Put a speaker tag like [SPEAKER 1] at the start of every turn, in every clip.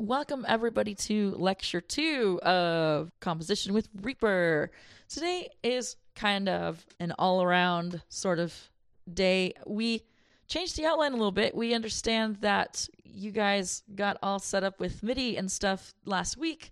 [SPEAKER 1] welcome everybody to Lecture 2 of Composition with Reaper. Today is kind of an all-around sort of day. We changed the outline a little bit. We understand that you guys got all set up with MIDI and stuff last week,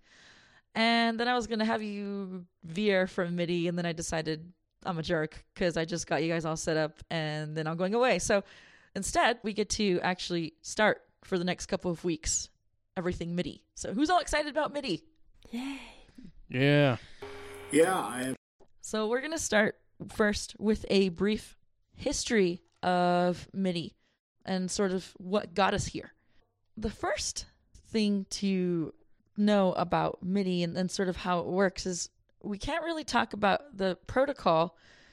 [SPEAKER 1] and then I was going to have you veer from MIDI, and then I decided I'm a jerk because I just got you guys all set up, and then I'm going away. So instead, we get to actually start for the next couple of weeks everything MIDI. So who's all excited about MIDI? Yay.
[SPEAKER 2] Yeah.
[SPEAKER 3] Yeah, I am.
[SPEAKER 1] So we're going to start first with a brief history of MIDI and sort of what got us here. The first thing to know about MIDI and sort of how it works is we can't really talk about the protocol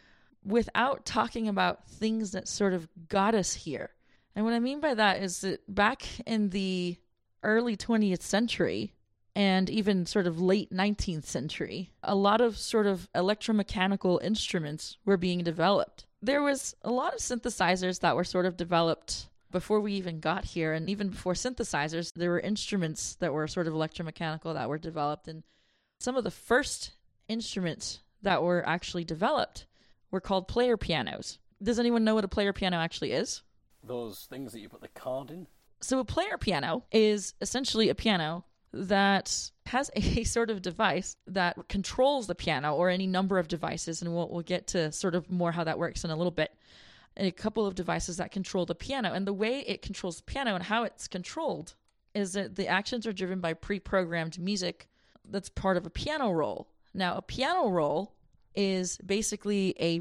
[SPEAKER 1] without talking about things that sort of got us here. And what I mean by that is that back in the early 20th century and even sort of late 19th century, a lot of sort of electromechanical instruments were being developed. There was a lot of synthesizers that were sort of developed before we even got here. And even before synthesizers, there were instruments that were sort of electromechanical that were developed. And some of the first instruments that were actually developed were called player pianos. Does anyone know what a player piano actually is?
[SPEAKER 2] Those things that you put the card in?
[SPEAKER 1] So a player piano is essentially a piano that has a sort of device that controls the piano or any number of devices, and we'll get to sort of more how that works in a little bit. A couple of devices that control the piano, and the way it controls the piano and how it's controlled is that the actions are driven by pre-programmed music that's part of a piano roll. Now, a piano roll is basically a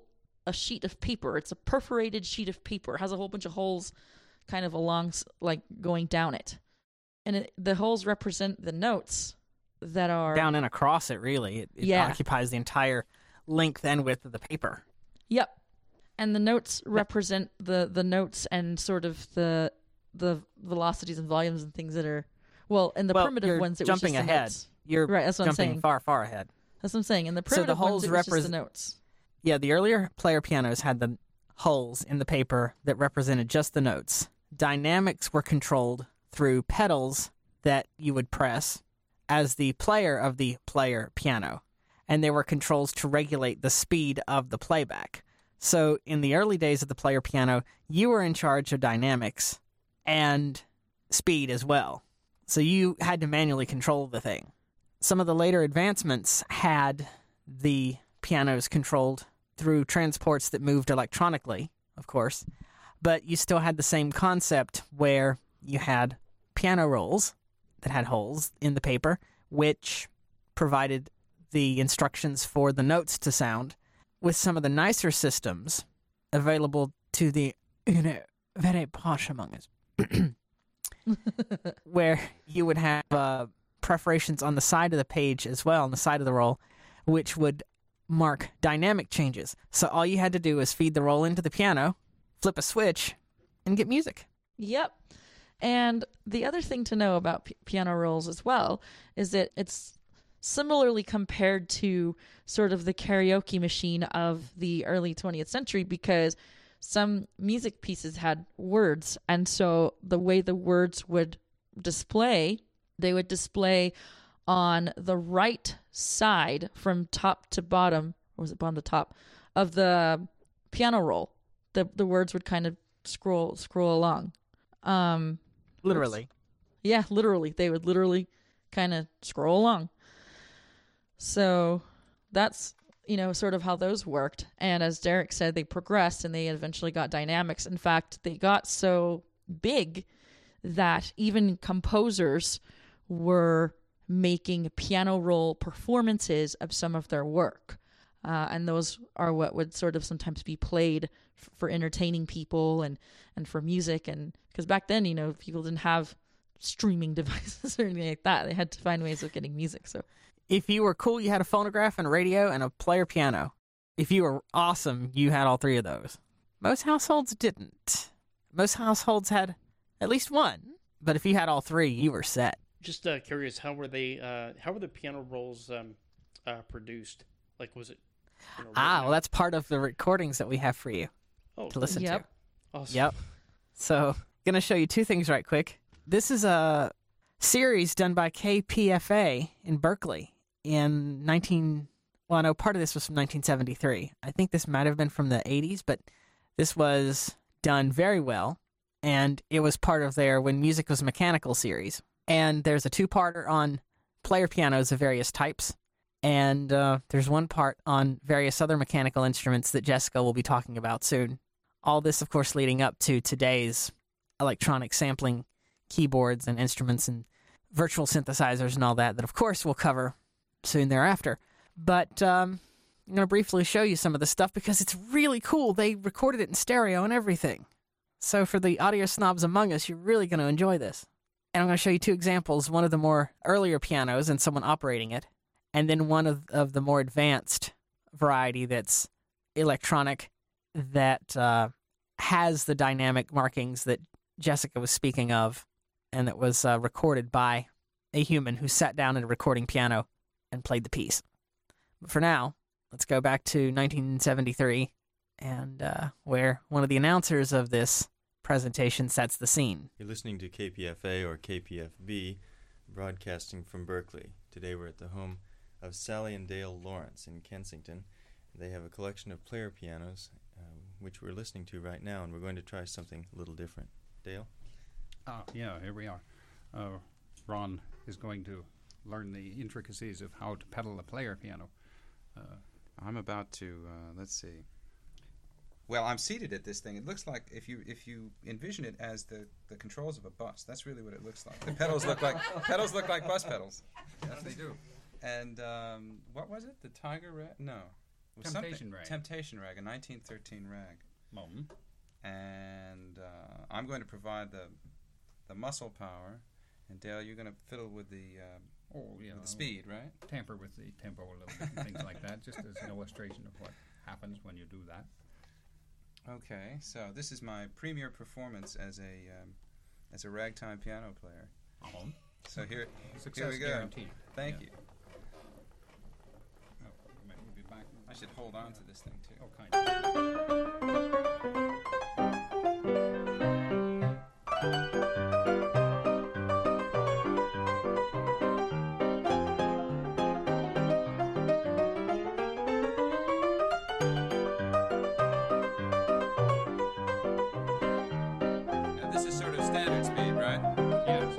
[SPEAKER 1] sheet of paper. It's a perforated sheet of paper. It has a whole bunch of holes kind of along, like going down it. And the holes represent the notes that are...
[SPEAKER 4] Down and across it, really. It occupies the entire length and width of the paper.
[SPEAKER 1] Yep. And the notes represent the notes and sort of the velocities and volumes and things that are... Well, in the primitive ones, it was just
[SPEAKER 4] jumping
[SPEAKER 1] the
[SPEAKER 4] ahead.
[SPEAKER 1] notes.
[SPEAKER 4] You're
[SPEAKER 1] right, that's what I'm
[SPEAKER 4] jumping
[SPEAKER 1] saying.
[SPEAKER 4] far, far ahead.
[SPEAKER 1] That's what I'm saying. In the primitive ones, it was just the notes.
[SPEAKER 4] Yeah, the earlier player pianos had the holes in the paper that represented just the notes. Dynamics were controlled through pedals that you would press as the player of the player piano, and there were controls to regulate the speed of the playback. So in the early days of the player piano, you were in charge of dynamics and speed as well. So you had to manually control the thing. Some of the later advancements had the pianos controlled through transports that moved electronically, of course, but you still had the same concept where you had piano rolls that had holes in the paper, which provided the instructions for the notes to sound. With some of the nicer systems available to the very posh among us, where you would have perforations on the side of the page as well, on the side of the roll, which would mark dynamic changes. So all you had to do was feed the roll into the piano, flip a switch, and get music.
[SPEAKER 1] Yep. And the other thing to know about piano rolls as well is that it's similarly compared to sort of the karaoke machine of the early 20th century, because some music pieces had words, and so the way the words would display, they would display on the right side from top to bottom, or was it bottom to top, of the piano roll. The words would kind of scroll along.
[SPEAKER 4] Literally.
[SPEAKER 1] Yeah, literally. They would literally kind of scroll along. So that's, sort of how those worked. And as Derek said, they progressed and they eventually got dynamics. In fact, they got so big that even composers were making piano roll performances of some of their work. And those are what would sort of sometimes be played for entertaining people and for music. And because back then, people didn't have streaming devices or anything like that. They had to find ways of getting music. So
[SPEAKER 4] if you were cool, you had a phonograph and a radio and a player piano. If you were awesome, you had all three of those. Most households didn't. Most households had at least one. But if you had all three, you were set.
[SPEAKER 2] Just curious, how were the piano rolls produced? Like, was it?
[SPEAKER 4] Well, that's part of the recordings that we have for you to listen to.
[SPEAKER 2] Awesome.
[SPEAKER 4] Yep. So, going to show you two things right quick. This is a series done by KPFA in Berkeley in well, no, part of this was from 1973. I think this might have been from the 80s, but this was done very well, and it was part of their When Music Was Mechanical series. And there's a two-parter on player pianos of various types, and there's one part on various other mechanical instruments that Jessica will be talking about soon. All this, of course, leading up to today's electronic sampling keyboards and instruments and virtual synthesizers and all that, of course, we'll cover soon thereafter. But I'm going to briefly show you some of the stuff because it's really cool. They recorded it in stereo and everything. So for the audio snobs among us, you're really going to enjoy this. And I'm going to show you two examples, one of the more earlier pianos and someone operating it, and then one of the more advanced variety that's electronic that has the dynamic markings that Jessica was speaking of, and that was recorded by a human who sat down at a recording piano and played the piece. But for now, let's go back to 1973, and where one of the announcers of this presentation sets the scene.
[SPEAKER 3] You're listening to KPFA or KPFB, broadcasting from Berkeley. Today we're at the home of Sally and Dale Lawrence in Kensington. They have a collection of player pianos, which we're listening to right now, and we're going to try something a little different. Dale?
[SPEAKER 5] Yeah, here we are. Ron is going to learn the intricacies of how to pedal a player piano.
[SPEAKER 6] I'm about to, let's see. Well, I'm seated at this thing. It looks like, if you envision it as the controls of a bus, that's really what it looks like. The pedals look like bus pedals. Yes, they do. And what was it? The Tiger Rag? No. It was
[SPEAKER 5] Temptation Rag.
[SPEAKER 6] Temptation Rag, a 1913 rag.
[SPEAKER 5] Mm-hmm.
[SPEAKER 6] And I'm going to provide the muscle power, and Dale, you're going to fiddle with the with the speed, right?
[SPEAKER 5] Tamper with the tempo a little bit and things like that, just as an illustration of what happens when you do that.
[SPEAKER 6] Okay, so this is my premiere performance as a ragtime piano player. So here we go.
[SPEAKER 5] Guaranteed.
[SPEAKER 6] Thank you.
[SPEAKER 5] Oh, we'll be back.
[SPEAKER 6] I should hold on to this thing too.
[SPEAKER 5] Oh, kind of.
[SPEAKER 6] Now, this is sort of standard speed, right?
[SPEAKER 5] Yes.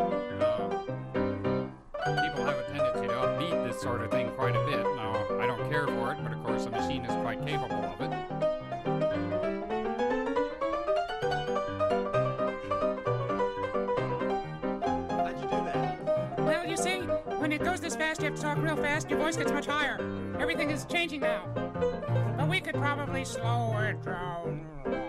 [SPEAKER 5] People have a tendency to upbeat this sort of thing quite a bit. Now, I don't care for it, but of course the machine is quite capable of it.
[SPEAKER 3] How'd you do that?
[SPEAKER 7] Well, you see, when it goes this fast, you have to talk real fast, your voice gets much higher. Everything is changing now. But we could probably slow it down.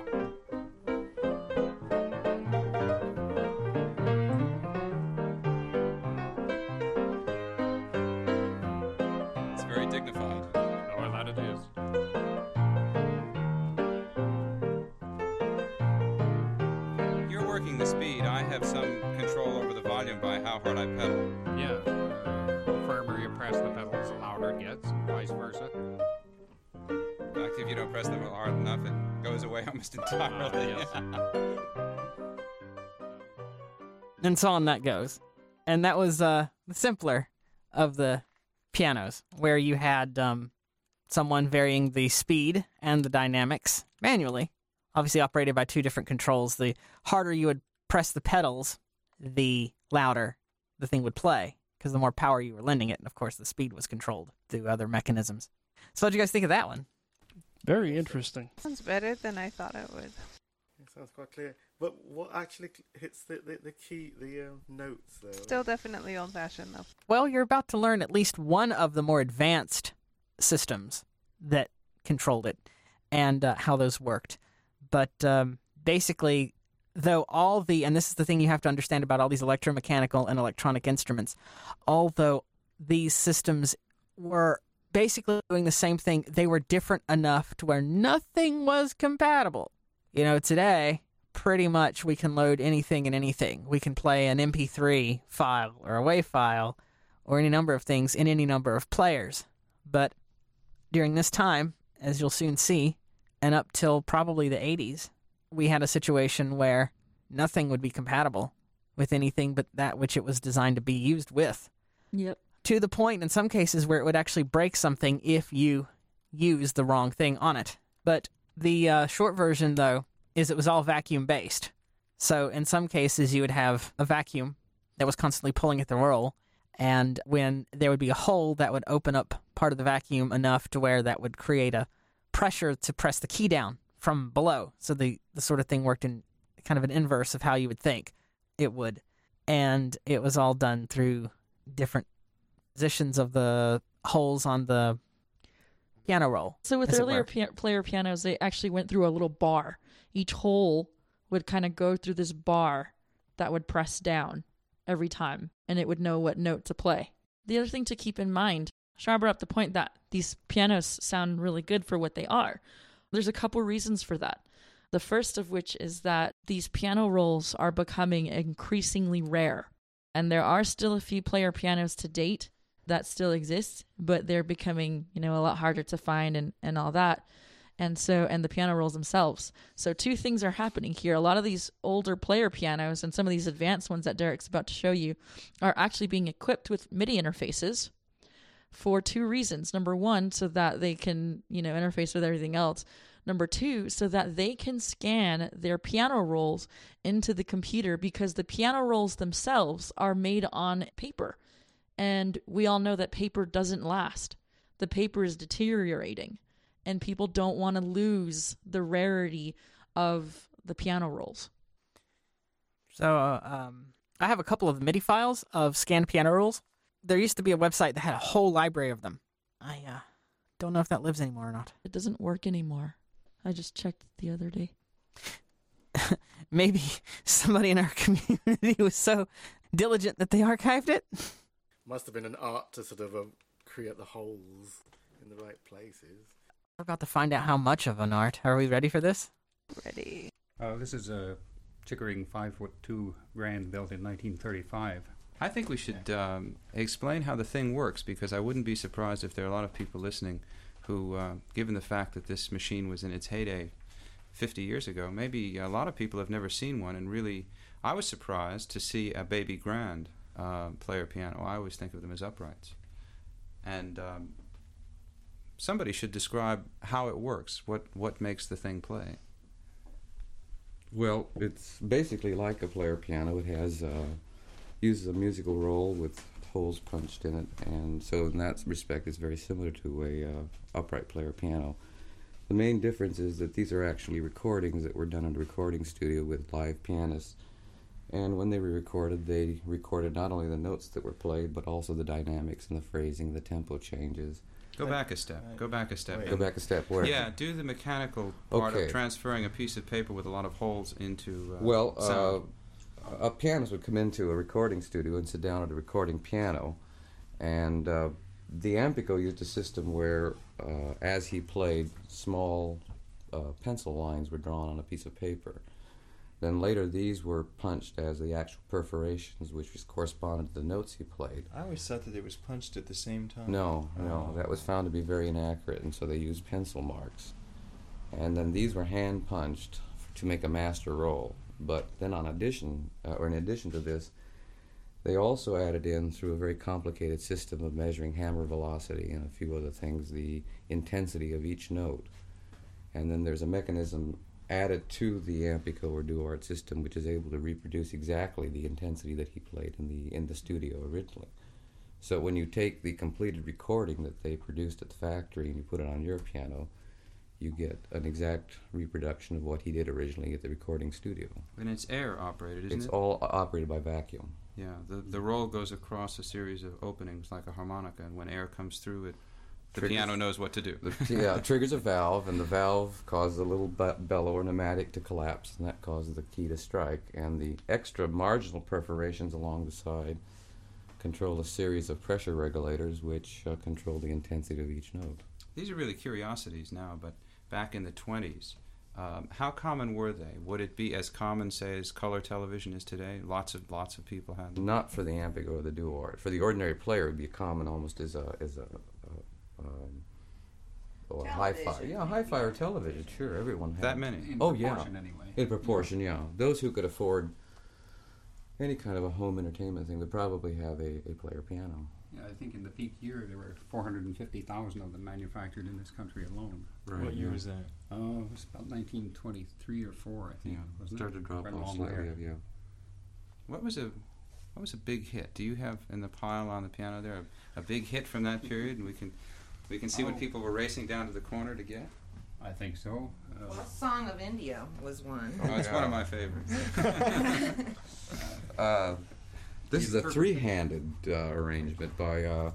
[SPEAKER 6] It's very dignified.
[SPEAKER 5] Oh, that it is.
[SPEAKER 6] You're working the speed. I have some control over the volume by how hard I pedal.
[SPEAKER 5] Yeah. The firmer you press the pedals, the louder it gets, and vice versa.
[SPEAKER 6] In fact, if you don't press them hard enough, it goes away almost entirely.
[SPEAKER 5] Yes.
[SPEAKER 4] And so on that goes. And that was the simpler of the pianos, where you had someone varying the speed and the dynamics manually, obviously operated by two different controls. The harder you would press the pedals, the louder the thing would play, because the more power you were lending it, and of course the speed was controlled through other mechanisms. So what did you guys think of that one?
[SPEAKER 2] Very interesting.
[SPEAKER 8] Sounds better than I thought it would.
[SPEAKER 9] It sounds quite clear. But what actually hits the key, the notes there?
[SPEAKER 8] Still definitely old-fashioned, though.
[SPEAKER 4] Well, you're about to learn at least one of the more advanced systems that controlled it and how those worked. But basically, though and this is the thing you have to understand about all these electromechanical and electronic instruments, although these systems were basically doing the same thing, they were different enough to where nothing was compatible. You know, today, pretty much we can load anything and anything. We can play an MP3 file or a WAV file or any number of things in any number of players. But during this time, as you'll soon see, and up till probably the 80s, we had a situation where nothing would be compatible with anything but that which it was designed to be used with.
[SPEAKER 1] Yep.
[SPEAKER 4] To the point in some cases where it would actually break something if you use the wrong thing on it. But the short version, though, is it was all vacuum-based. So in some cases, you would have a vacuum that was constantly pulling at the roll, and when there would be a hole, that would open up part of the vacuum enough to where that would create a pressure to press the key down from below. So the sort of thing worked in kind of an inverse of how you would think it would. And it was all done through different positions of the holes on the piano roll.
[SPEAKER 1] So with earlier player pianos, they actually went through a little bar. Each hole would kind of go through this bar that would press down every time, and it would know what note to play. The other thing to keep in mind, Shar brought up the point that these pianos sound really good for what they are. There's a couple reasons for that. The first of which is that these piano rolls are becoming increasingly rare. And there are still a few player pianos to date that still exist, but they're becoming, a lot harder to find and all that. And the piano rolls themselves. So two things are happening here. A lot of these older player pianos and some of these advanced ones that Derek's about to show you are actually being equipped with MIDI interfaces for two reasons. Number one, so that they can, interface with everything else. Number two, so that they can scan their piano rolls into the computer, because the piano rolls themselves are made on paper. And we all know that paper doesn't last. The paper is deteriorating. And people don't want to lose the rarity of the piano rolls.
[SPEAKER 4] So I have a couple of MIDI files of scanned piano rolls. There used to be a website that had a whole library of them. I don't know if that lives anymore or not.
[SPEAKER 1] It doesn't work anymore. I just checked the other day.
[SPEAKER 4] Maybe somebody in our community was so diligent that they archived it.
[SPEAKER 9] Must have been an art to sort of create the holes in the right places.
[SPEAKER 4] We're about to find out how much of an art. Are we ready for this?
[SPEAKER 8] Ready.
[SPEAKER 5] This is a Chickering 5'2" Grand built in 1935.
[SPEAKER 6] I think we should explain how the thing works, because I wouldn't be surprised if there are a lot of people listening who, given the fact that this machine was in its heyday 50 years ago, maybe a lot of people have never seen one, and really, I was surprised to see a baby grand player piano. I always think of them as uprights. And somebody should describe how it works, what makes the thing play.
[SPEAKER 10] Well, it's basically like a player piano. It has uses a musical roll with holes punched in it, and so in that respect it's very similar to a upright player piano. The main difference is that these are actually recordings that were done in a recording studio with live pianists, and when they recorded not only the notes that were played, but also the dynamics and the phrasing, the tempo changes.
[SPEAKER 6] Go back a step.
[SPEAKER 10] Go back a step where?
[SPEAKER 6] Yeah, do the mechanical part of transferring a piece of paper with a lot of holes into sound.
[SPEAKER 10] A pianist would come into a recording studio and sit down at a recording piano, and the Ampico used a system where, as he played, small pencil lines were drawn on a piece of paper. Then later these were punched as the actual perforations, which was corresponded to the notes he played.
[SPEAKER 3] I always thought that it was punched at the same time.
[SPEAKER 10] No, that was found to be very inaccurate, and so they used pencil marks. And then these were hand punched to make a master roll. But then in addition to this, they also added in, through a very complicated system of measuring hammer velocity and a few other things, the intensity of each note. And then there's a mechanism added to the Ampico or Duart system which is able to reproduce exactly the intensity that he played in the studio originally. So when you take the completed recording that they produced at the factory and you put it on your piano, you get an exact reproduction of what he did originally at the recording studio.
[SPEAKER 6] And it's air operated, isn't it?
[SPEAKER 10] It's all operated by vacuum.
[SPEAKER 6] Yeah, the roll goes across a series of openings like a harmonica, and when air comes through it, the piano knows what to do.
[SPEAKER 10] Triggers a valve, and the valve causes a little bellow or pneumatic to collapse, and that causes the key to strike. And the extra marginal perforations along the side control a series of pressure regulators which control the intensity of each note.
[SPEAKER 6] These are really curiosities now, but back in the 20s, how common were they? Would it be as common, say, as color television is today? Lots of people had them.
[SPEAKER 10] Not for the Ampico or the Duart. For the ordinary player, it would be common almost as a hi-fi. Yeah, hi-fi or television. Sure, everyone had
[SPEAKER 6] that many.
[SPEAKER 10] In proportion, anyway. In proportion, yeah. Those who could afford any kind of a home entertainment thing would probably have a player piano.
[SPEAKER 5] Yeah, I think in the peak year there were 450,000 of them manufactured in this country alone.
[SPEAKER 10] Right.
[SPEAKER 3] What year was that?
[SPEAKER 5] Oh, it was about 1923 or 4, I think.
[SPEAKER 10] Yeah,
[SPEAKER 5] wasn't
[SPEAKER 10] started
[SPEAKER 5] it?
[SPEAKER 10] to drop
[SPEAKER 5] Right
[SPEAKER 10] off
[SPEAKER 5] along
[SPEAKER 10] slightly.
[SPEAKER 5] there.
[SPEAKER 10] Yeah.
[SPEAKER 6] What was a big hit? Do you have in the pile on the piano there a big hit from that period, and we can see what people were racing down to the corner to get?
[SPEAKER 5] I think so.
[SPEAKER 11] Well, Song of India was one.
[SPEAKER 6] Oh, it's one of my favorites.
[SPEAKER 10] This is a three-handed arrangement by.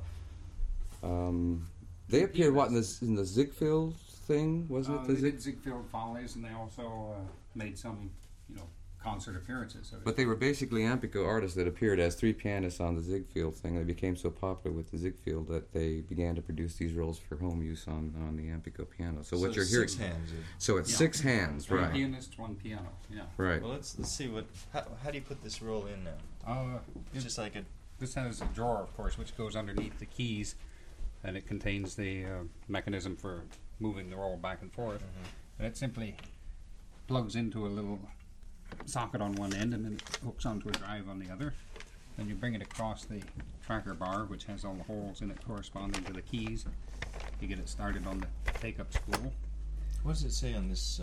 [SPEAKER 10] They appeared in the Ziegfeld thing, wasn't it?
[SPEAKER 5] They did Ziegfeld Follies, and they also made some, concert appearances. So
[SPEAKER 10] but they were basically Ampico artists that appeared as three pianists on the Ziegfeld thing. They became so popular with the Ziegfeld that they began to produce these rolls for home use on the Ampico piano. So what you're hearing?
[SPEAKER 3] 6 hands.
[SPEAKER 10] So it's 6 hands, right?
[SPEAKER 5] One pianist, one piano. Yeah.
[SPEAKER 10] Right.
[SPEAKER 3] Well, let's see how do you put this roll in now? It's just like a.
[SPEAKER 5] This has a drawer, of course, which goes underneath the keys, and it contains the mechanism for moving the roll back and forth. And it simply plugs into a little socket on one end, and then it hooks onto a drive on the other. Then you bring it across the tracker bar, which has all the holes in it corresponding to the keys. You get it started on the take-up spool.
[SPEAKER 3] What does it say on this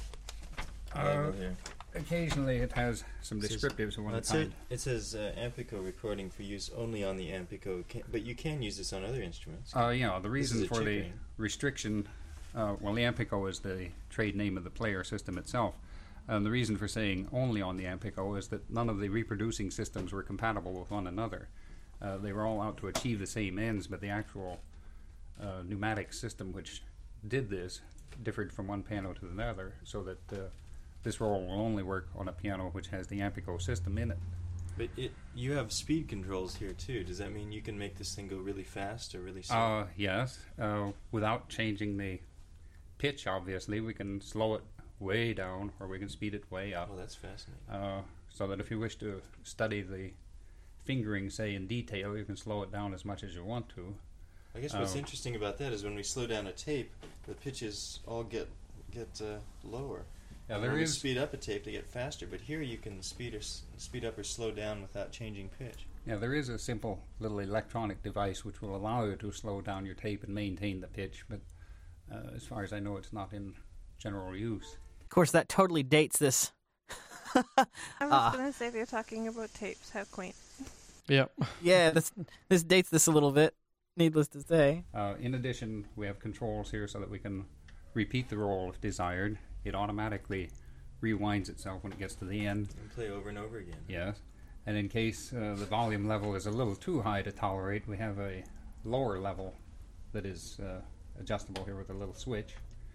[SPEAKER 3] label here?
[SPEAKER 5] Occasionally it has some descriptives of one kind.
[SPEAKER 3] It says Ampico recording for use only on the Ampico, but you can use this on other instruments.
[SPEAKER 5] The reason for the restriction, the Ampico is the trade name of the player system itself. And the reason for saying only on the Ampico is that none of the reproducing systems were compatible with one another. They were all out to achieve the same ends, but the actual pneumatic system which did this differed from one piano to another, so that this roll will only work on a piano which has the Ampico system in it.
[SPEAKER 3] But you have speed controls here too. Does that mean you can make this thing go really fast or really slow?
[SPEAKER 5] Yes. Without changing the pitch, obviously, we can slow it way down, or we can speed it way up.
[SPEAKER 3] Oh, that's fascinating.
[SPEAKER 5] So that if you wish to study the fingering, say, in detail, you can slow it down as much as you want to.
[SPEAKER 3] I guess what's interesting about that is when we slow down a tape, the pitches all get lower.
[SPEAKER 5] Yeah,
[SPEAKER 3] when we speed up a tape, they get faster. But here you can speed up or slow down without changing pitch.
[SPEAKER 5] Yeah, there is a simple little electronic device which will allow you to slow down your tape and maintain the pitch. But as far as I know, it's not in general use.
[SPEAKER 4] Of course, that totally dates this.
[SPEAKER 8] I was going to say, if you're talking about tapes, how quaint.
[SPEAKER 2] Yep.
[SPEAKER 4] Yeah, this dates this a little bit, needless to say.
[SPEAKER 5] In addition, we have controls here so that we can repeat the roll if desired. It automatically rewinds itself when it gets to the end.
[SPEAKER 3] And play over and over again.
[SPEAKER 5] Yes. And in case the volume level is a little too high to tolerate, we have a lower level that is adjustable here with a little switch.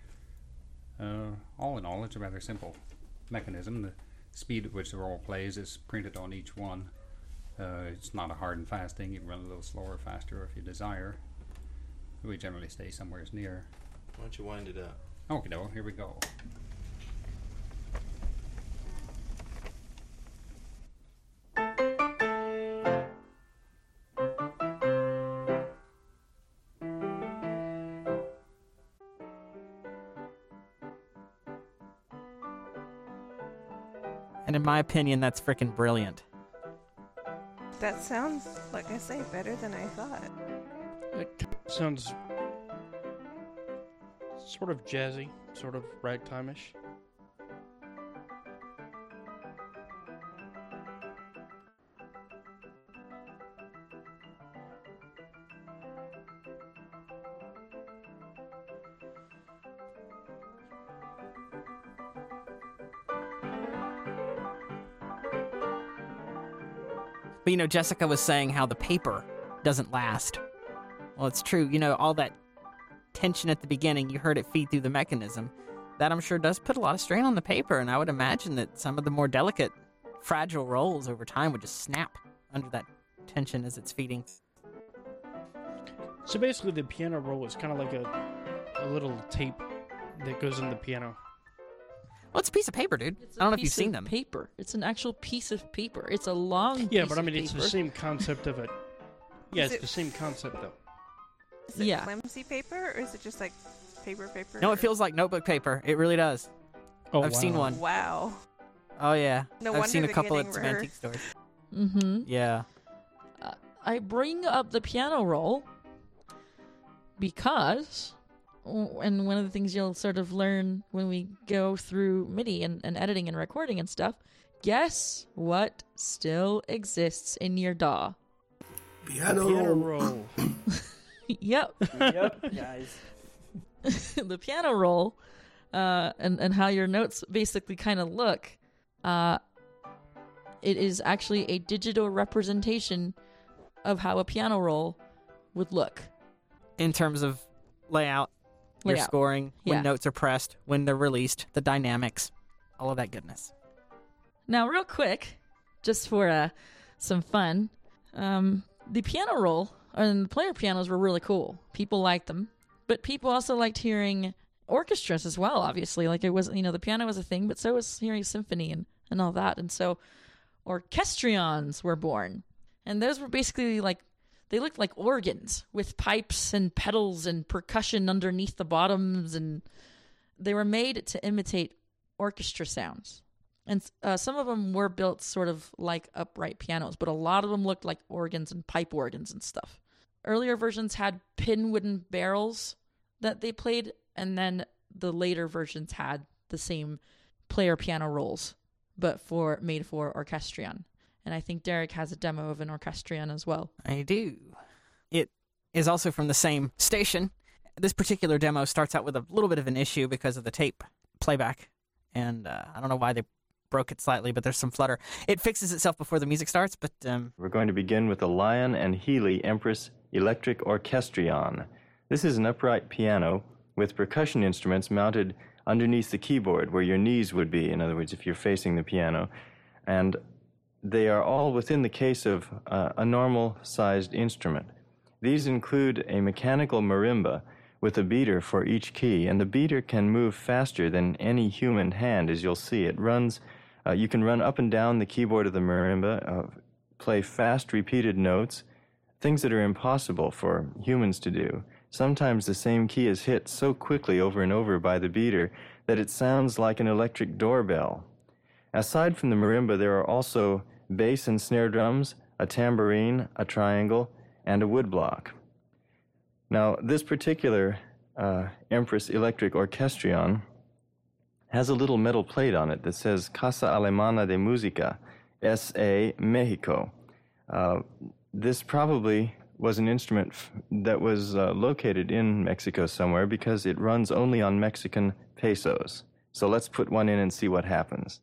[SPEAKER 5] All in all, it's a rather simple mechanism. The speed at which the roll plays is printed on each one. It's not a hard and fast thing. You can run a little slower or faster if you desire. We generally stay somewhere near.
[SPEAKER 3] Why don't you wind it up?
[SPEAKER 5] Okay, no, here we go.
[SPEAKER 4] And in my opinion, that's freaking brilliant.
[SPEAKER 8] That sounds, like I say, better than I thought.
[SPEAKER 2] It sounds sort of jazzy, sort of ragtime-ish.
[SPEAKER 4] But Jessica was saying how the paper doesn't last. Well, it's true. All that tension at the beginning, you heard it feed through the mechanism. That, I'm sure, does put a lot of strain on the paper, and I would imagine that some of the more delicate, fragile rolls over time would just snap under that tension as it's feeding.
[SPEAKER 2] So basically, the piano roll is kind of like a little tape that goes in the piano.
[SPEAKER 4] Well, it's a piece of paper, dude. I don't know if you've seen them.
[SPEAKER 1] Paper. It's an actual piece of paper. It's a long piece
[SPEAKER 2] Yeah, but I
[SPEAKER 1] of
[SPEAKER 2] mean, it's
[SPEAKER 1] paper.
[SPEAKER 2] the same concept of it. Yeah, it's the same concept, though.
[SPEAKER 8] Is it flimsy paper, or is it just like paper?
[SPEAKER 4] No, it feels like notebook paper. It really does.
[SPEAKER 2] Oh,
[SPEAKER 4] I've seen one.
[SPEAKER 8] Wow.
[SPEAKER 4] Oh, yeah.
[SPEAKER 8] No
[SPEAKER 4] I've
[SPEAKER 8] wonder
[SPEAKER 4] seen a
[SPEAKER 8] they're
[SPEAKER 4] couple at
[SPEAKER 8] getting
[SPEAKER 4] some
[SPEAKER 8] rare.
[SPEAKER 4] antique stores.
[SPEAKER 1] Mm-hmm.
[SPEAKER 4] Yeah.
[SPEAKER 1] I bring up the piano roll because, and one of the things you'll sort of learn when we go through MIDI and editing and recording and stuff, guess what still exists in your DAW?
[SPEAKER 12] Piano roll.
[SPEAKER 1] Yep.
[SPEAKER 4] Yep, guys.
[SPEAKER 1] The piano roll, and how your notes basically kind of look, it is actually a digital representation of how a piano roll would look.
[SPEAKER 4] In terms of layout, your scoring, when notes are pressed, when they're released, the dynamics, all of that goodness.
[SPEAKER 1] Now, real quick, just for some fun, the piano roll and the player pianos were really cool. People liked them, but people also liked hearing orchestras as well, obviously. Like, it was, the piano was a thing, but so was hearing symphony and all that. And so orchestrions were born. And those were basically they looked like organs with pipes and pedals and percussion underneath the bottoms. And they were made to imitate orchestra sounds. And some of them were built sort of like upright pianos, but a lot of them looked like organs and pipe organs and stuff. Earlier versions had pin wooden barrels that they played, and then the later versions had the same player piano rolls, but made for orchestrion. And I think Derek has a demo of an orchestrion as well.
[SPEAKER 4] I do. It is also from the same station. This particular demo starts out with a little bit of an issue because of the tape playback, and I don't know why they broke it slightly, but there's some flutter. It fixes itself before the music starts, but...
[SPEAKER 3] We're going to begin with the Lion and Healy Empress Electric Orchestrion. This is an upright piano with percussion instruments mounted underneath the keyboard where your knees would be, in other words, if you're facing the piano. And they are all within the case of a normal-sized instrument. These include a mechanical marimba with a beater for each key, and the beater can move faster than any human hand, as you'll see. It runs, you can run up and down the keyboard of the marimba, play fast repeated notes, things that are impossible for humans to do. Sometimes the same key is hit so quickly over and over by the beater that it sounds like an electric doorbell. Aside from the marimba, there are also bass and snare drums, a tambourine, a triangle, and a woodblock. Now, this particular Empress Electric Orchestrion has a little metal plate on it that says Casa Alemana de Música, S.A. Mexico. This probably was an instrument that was located in Mexico somewhere because it runs only on Mexican pesos. So let's put one in and see what happens.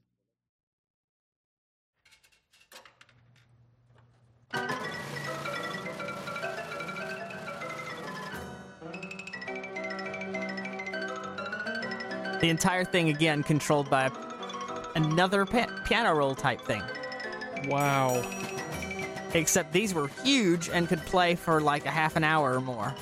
[SPEAKER 4] The entire thing, again, controlled by another piano roll type thing.
[SPEAKER 2] Wow.
[SPEAKER 4] Except these were huge and could play for like a half an hour or more.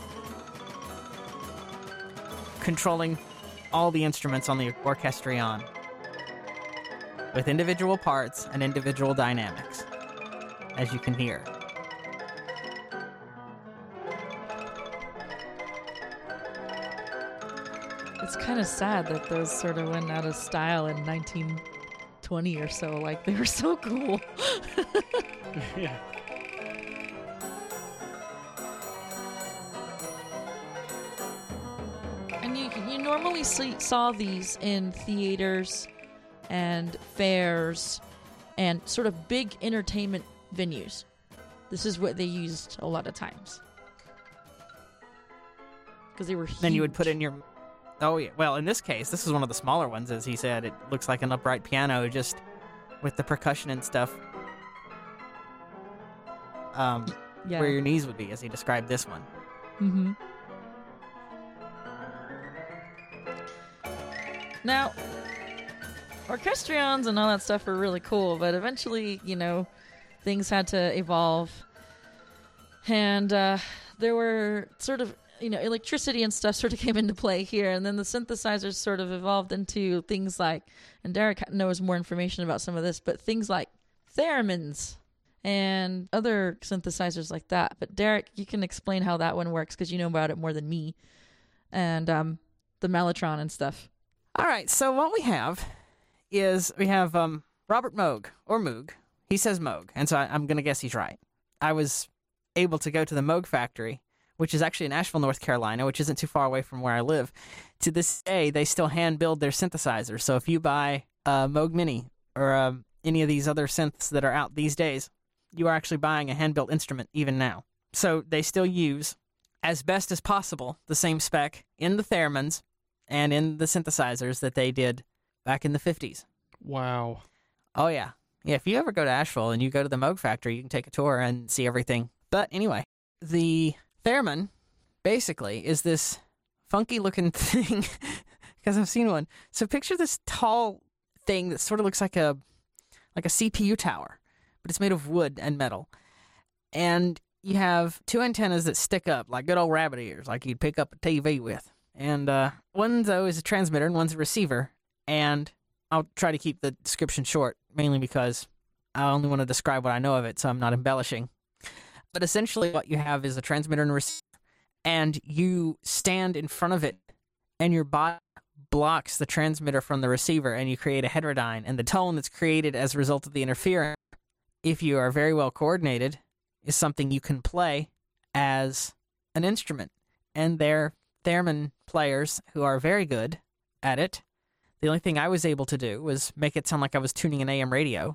[SPEAKER 4] Controlling all the instruments on the orchestrion. With individual parts and individual dynamics, as you can hear.
[SPEAKER 1] It's kind of sad that those sort of went out of style in 1920 or so. Like, they were so cool.
[SPEAKER 2] Yeah.
[SPEAKER 1] And you normally saw these in theaters and fairs and sort of big entertainment venues. This is what they used a lot of times. Because they were huge.
[SPEAKER 4] Then you would put in your... Oh, yeah. Well, in this case, this is one of the smaller ones, as he said. It looks like an upright piano, just with the percussion and stuff. Where your knees would be, as he described this one.
[SPEAKER 1] Mm-hmm. Now, orchestrions and all that stuff are really cool, but eventually, things had to evolve. And there were sort of, electricity and stuff sort of came into play here, and then the synthesizers sort of evolved into things like, and Derek knows more information about some of this, but things like theremins and other synthesizers like that. But Derek, you can explain how that one works, because you know about it more than me, and the mellotron and stuff.
[SPEAKER 4] All right, so what we have is Robert Moog, or Moog. He says Moog, and so I'm going to guess he's right. I was able to go to the Moog factory, which is actually in Asheville, North Carolina, which isn't too far away from where I live. To this day, they still hand-build their synthesizers. So if you buy a Moog Mini or any of these other synths that are out these days, you are actually buying a hand-built instrument even now. So they still use, as best as possible, the same spec in the theremins and in the synthesizers that they did back in the 50s.
[SPEAKER 2] Wow.
[SPEAKER 4] Oh, yeah. Yeah, if you ever go to Asheville and you go to the Moog factory, you can take a tour and see everything. But anyway, the theremin basically is this funky-looking thing, because I've seen one. So picture this tall thing that sort of looks like a CPU tower, but it's made of wood and metal. And you have two antennas that stick up like good old rabbit ears, like you'd pick up a TV with. And one, though, is a transmitter and one's a receiver. And I'll try to keep the description short, mainly because I only want to describe what I know of it, so I'm not embellishing. But essentially what you have is a transmitter and a receiver, and you stand in front of it, and your body blocks the transmitter from the receiver, and you create a heterodyne, and the tone that's created as a result of the interference, if you are very well coordinated, is something you can play as an instrument. And they're theremin players who are very good at it. The only thing I was able to do was make it sound like I was tuning an AM radio,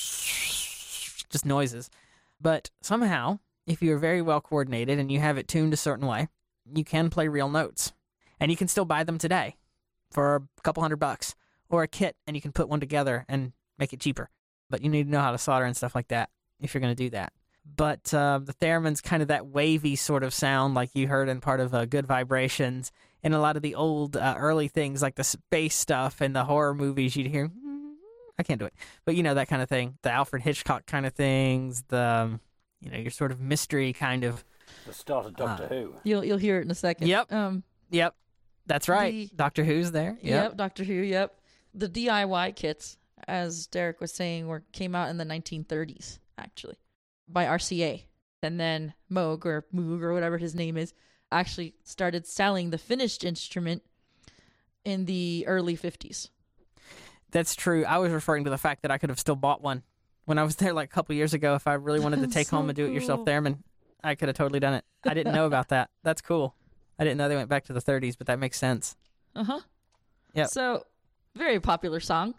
[SPEAKER 4] just noises. But somehow, if you're very well coordinated and you have it tuned a certain way, you can play real notes. And you can still buy them today for a couple $100, or a kit, and you can put one together and make it cheaper. But you need to know how to solder and stuff like that if you're going to do that. But the theremin's kind of that wavy sort of sound like you heard in part of Good Vibrations. And a lot of the old early things like the space stuff and the horror movies, you'd hear, I can't do it. But, that kind of thing. The Alfred Hitchcock kind of things, the, your sort of mystery kind of.
[SPEAKER 13] The start of Doctor Who.
[SPEAKER 1] You'll hear it in a second.
[SPEAKER 4] Yep. Yep. That's right. Doctor Who's there.
[SPEAKER 1] Yep, Doctor Who, yep. The DIY kits, as Derek was saying, came out in the 1930s, actually, by RCA. And then Moog or whatever his name is, actually started selling the finished instrument in the early 50s.
[SPEAKER 4] That's true. I was referring to the fact that I could have still bought one when I was there like a couple years ago. If I really wanted to take home a do-it-yourself theremin, I could have totally done it. I didn't know about that. That's cool. I didn't know they went back to the 30s, but that makes sense.
[SPEAKER 1] Uh-huh.
[SPEAKER 4] Yep.
[SPEAKER 1] So, very popular song.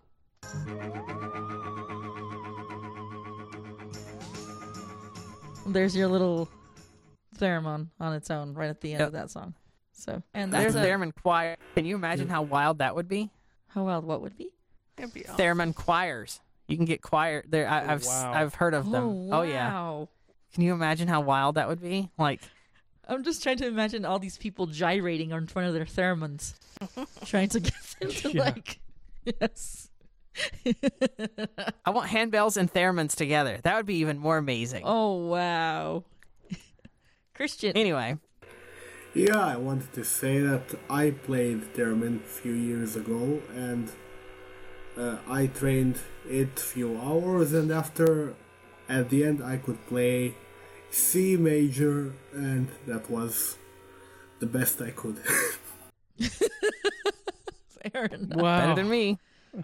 [SPEAKER 1] There's your little theremin on its own right at the end of that song. So, and
[SPEAKER 4] there's
[SPEAKER 1] that's
[SPEAKER 4] theremin choir. Can you imagine how wild that would be?
[SPEAKER 1] How wild what would be?
[SPEAKER 8] It'd be awesome.
[SPEAKER 4] Theremin choirs. You can get choir there. I've heard of them.
[SPEAKER 1] Oh, wow.
[SPEAKER 4] Yeah. Can you imagine how wild that would be? Like,
[SPEAKER 1] I'm just trying to imagine all these people gyrating in front of their theremins, trying to get them to yes.
[SPEAKER 4] I want handbells and theremins together. That would be even more amazing.
[SPEAKER 1] Oh, wow. Christian.
[SPEAKER 4] Anyway.
[SPEAKER 12] Yeah, I wanted to say that I played theremin a few years ago, and I trained it a few hours, and at the end I could play C major, and that was the best I could.
[SPEAKER 1] Fair enough.
[SPEAKER 2] Wow.
[SPEAKER 4] Better than me.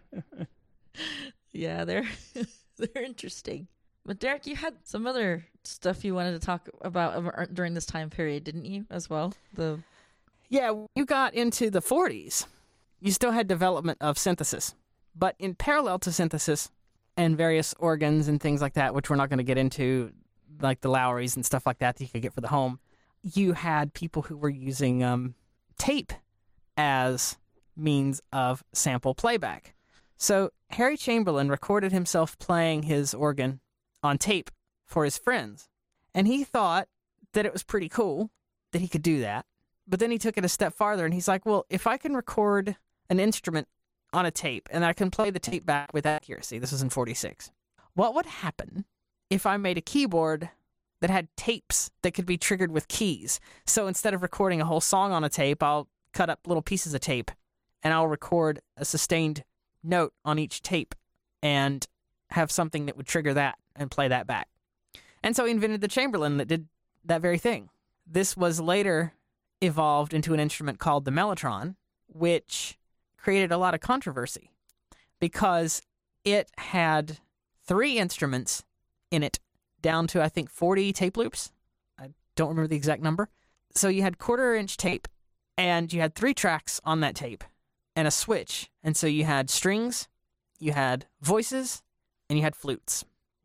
[SPEAKER 1] Yeah, they're interesting. But Derek, you had some other stuff you wanted to talk about during this time period, didn't you, as well?
[SPEAKER 4] Yeah, you got into the 40s. You still had development of synthesis. But in parallel to synthesis and various organs and things like that, which we're not going to get into, like the Lowrys and stuff like that you could get for the home, you had people who were using tape as means of sample playback. So Harry Chamberlain recorded himself playing his organ on tape for his friends, and he thought that it was pretty cool that he could do that. But then he took it a step farther, and he's like, well, if I can record an instrument on a tape and I can play the tape back with accuracy, this was in 46, what would happen if I made a keyboard that had tapes that could be triggered with keys? So instead of recording a whole song on a tape, I'll cut up little pieces of tape and I'll record a sustained note on each tape and have something that would trigger that and play that back. And so he invented the Chamberlain that did that very thing. This was later evolved into an instrument called the mellotron, which created a lot of controversy because it had 3 instruments in it, down to, I think, 40 tape loops. I don't remember the exact number. So you had 1/4-inch tape, and you had 3 tracks on that tape, and a switch. And so you had strings, you had voices, and you had flutes.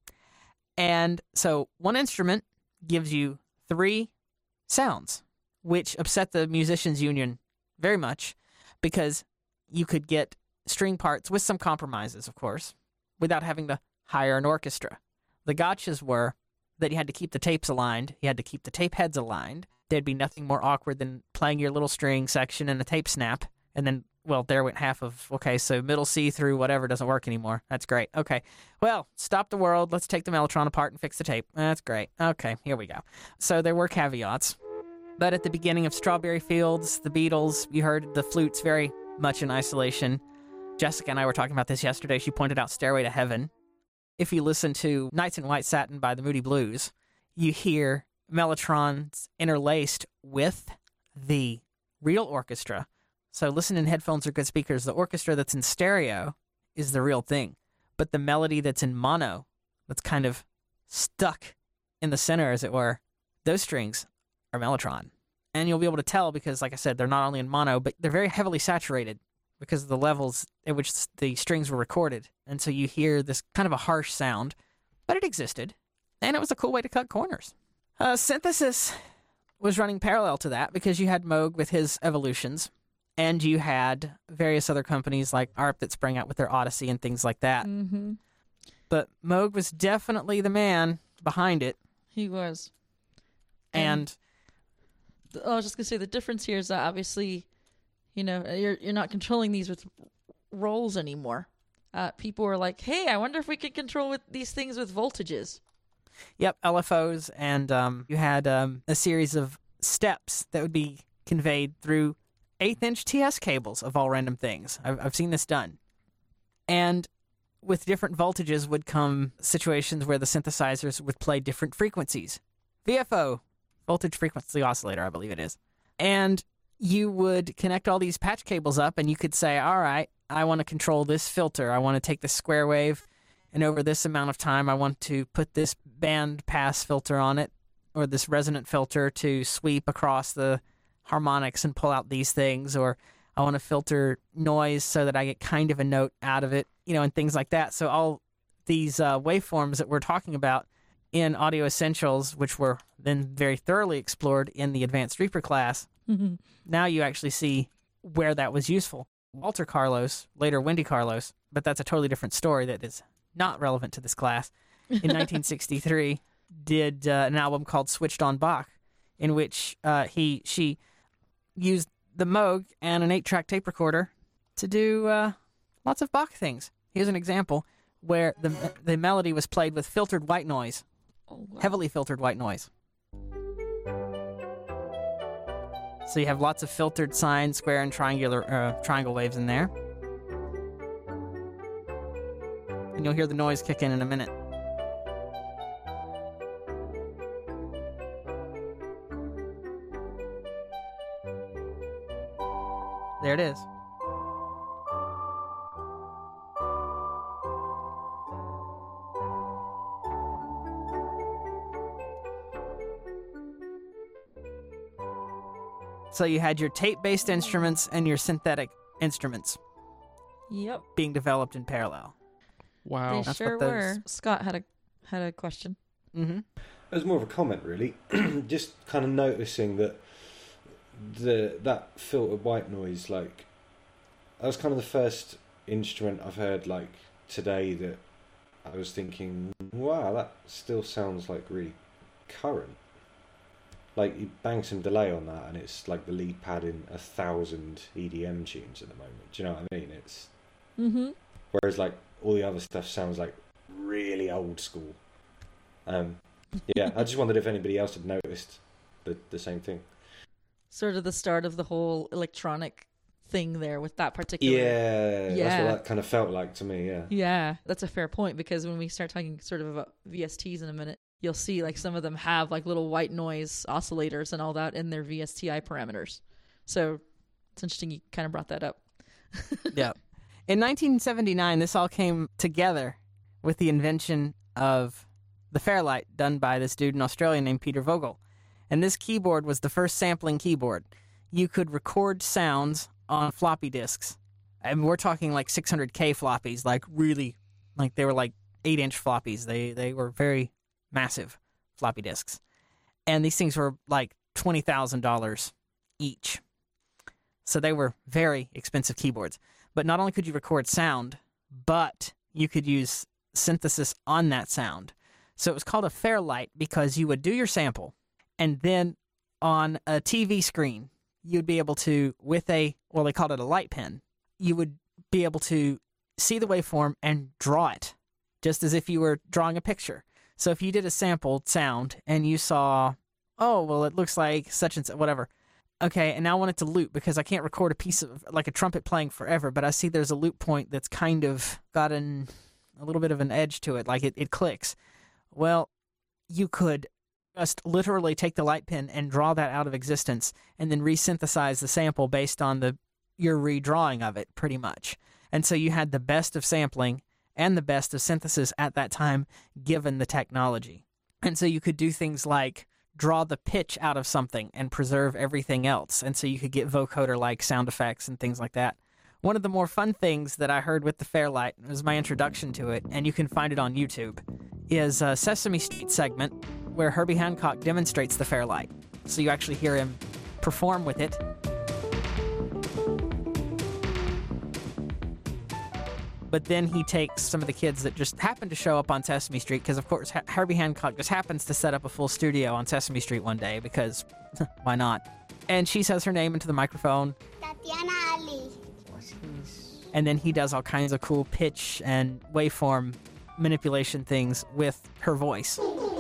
[SPEAKER 4] And so one instrument gives you 3 sounds, which upset the musicians' union very much, because you could get string parts with some compromises, of course, without having to hire an orchestra. The gotchas were that you had to keep the tapes aligned, you had to keep the tape heads aligned. There'd be nothing more awkward than playing your little string section and a tape snap, and then, well, there went half of, okay, so middle C through whatever doesn't work anymore. That's great. Okay, well, stop the world. Let's take the Mellotron apart and fix the tape. That's great. Okay, here we go. So there were caveats. But at the beginning of Strawberry Fields, the Beatles, you heard the flutes very much in isolation. Jessica and I were talking about this yesterday. She pointed out Stairway to Heaven. If you listen to Nights in White Satin by the Moody Blues, you hear Mellotrons interlaced with the real orchestra. So listen in headphones or good speakers. The orchestra that's in stereo is the real thing. But the melody that's in mono, that's kind of stuck in the center, as it were, those strings are Mellotron. And you'll be able to tell because, like I said, they're not only in mono, but they're very heavily saturated because of the levels at which the strings were recorded. And so you hear this kind of a harsh sound, but it existed, and it was a cool way to cut corners. Synthesis was running parallel to that because you had Moog with his Evolutions, and you had various other companies like ARP that sprang out with their Odyssey and things like that.
[SPEAKER 1] Mm-hmm.
[SPEAKER 4] But Moog was definitely the man behind it.
[SPEAKER 1] He was.
[SPEAKER 4] And
[SPEAKER 1] I was just going to say the difference here is that obviously, you know, you're not controlling these with rolls anymore. People were like, hey, I wonder if we could control these things with voltages.
[SPEAKER 4] Yep, LFOs, and you had a series of steps that would be conveyed through 1/8-inch TS cables, of all random things. I've seen this done. And with different voltages would come situations where the synthesizers would play different frequencies. VFO, voltage frequency oscillator, I believe it is. And you would connect all these patch cables up, and you could say, all right, I want to control this filter. I want to take the square wave, and over this amount of time, I want to put this band pass filter on it, or this resonant filter to sweep across the harmonics and pull out these things, or I want to filter noise so that I get kind of a note out of it, you know, and things like that. So all these waveforms that we're talking about in Audio Essentials, which were then very thoroughly explored in the Advanced Reaper class, now you actually see where that was useful. Walter Carlos, later Wendy Carlos, but that's a totally different story that is not relevant to this class, in 1963 did an album called Switched on Bach, in which she used the Moog and an 8-track tape recorder to do lots of Bach things. Here's an example where the melody was played with filtered white noise, heavily filtered white noise. So you have lots of filtered sine, square, and triangle waves in there. And you'll hear the noise kick in a minute. There it is. So you had your tape-based instruments and your synthetic instruments.
[SPEAKER 1] Yep.
[SPEAKER 4] Being developed in parallel.
[SPEAKER 2] Wow.
[SPEAKER 1] They sure were. Scott had a question.
[SPEAKER 4] Mm-hmm.
[SPEAKER 14] It was more of a comment, really. Just kind of noticing that that filtered white noise, like, that was kind of the first instrument I've heard, like, today that I was thinking, wow, that still sounds like really current. Like, you bang some delay on that and it's like the lead pad in 1,000 EDM tunes at the moment. Do you know what I mean? It's whereas like all the other stuff sounds like really old school. Yeah, I just wondered if anybody else had noticed the same thing.
[SPEAKER 1] Sort of the start of the whole electronic thing there with that particular...
[SPEAKER 14] Yeah, that's what that kind of felt like to me, yeah.
[SPEAKER 1] Yeah, that's a fair point, because when we start talking sort of about VSTs in a minute, you'll see like some of them have like little white noise oscillators and all that in their VSTI parameters. So it's interesting you kind of brought that up.
[SPEAKER 4] Yeah. In 1979, this all came together with the invention of the Fairlight done by this dude in Australia named Peter Vogel. And this keyboard was the first sampling keyboard. You could record sounds on floppy disks. And we're talking like 600K floppies, like really, like they were like 8-inch floppies. They were very massive floppy disks. And these things were like $20,000 each. So they were very expensive keyboards. But not only could you record sound, but you could use synthesis on that sound. So it was called a Fairlight because you would do your sample, and then on a TV screen, you'd be able to, with they called it a light pen, you would be able to see the waveform and draw it, just as if you were drawing a picture. So if you did a sampled sound and you saw, oh, well, it looks like such and such, whatever. Okay, and now I want it to loop because I can't record a piece of, like a trumpet playing forever, but I see there's a loop point that's kind of got a little bit of an edge to it, like it clicks. Well, you could just literally take the light pen and draw that out of existence and then resynthesize the sample based on your redrawing of it, pretty much. And so you had the best of sampling and the best of synthesis at that time, given the technology. And so you could do things like draw the pitch out of something and preserve everything else. And so you could get vocoder-like sound effects and things like that. One of the more fun things that I heard with the Fairlight, was my introduction to it, and you can find it on YouTube, is a Sesame Street segment where Herbie Hancock demonstrates the Fairlight. So you actually hear him perform with it. But then he takes some of the kids that just happen to show up on Sesame Street, because of course Herbie Hancock just happens to set up a full studio on Sesame Street one day, because why not? And she says her name into the microphone.
[SPEAKER 15] Tatiana Ali.
[SPEAKER 4] And then he does all kinds of cool pitch and waveform manipulation things with her voice.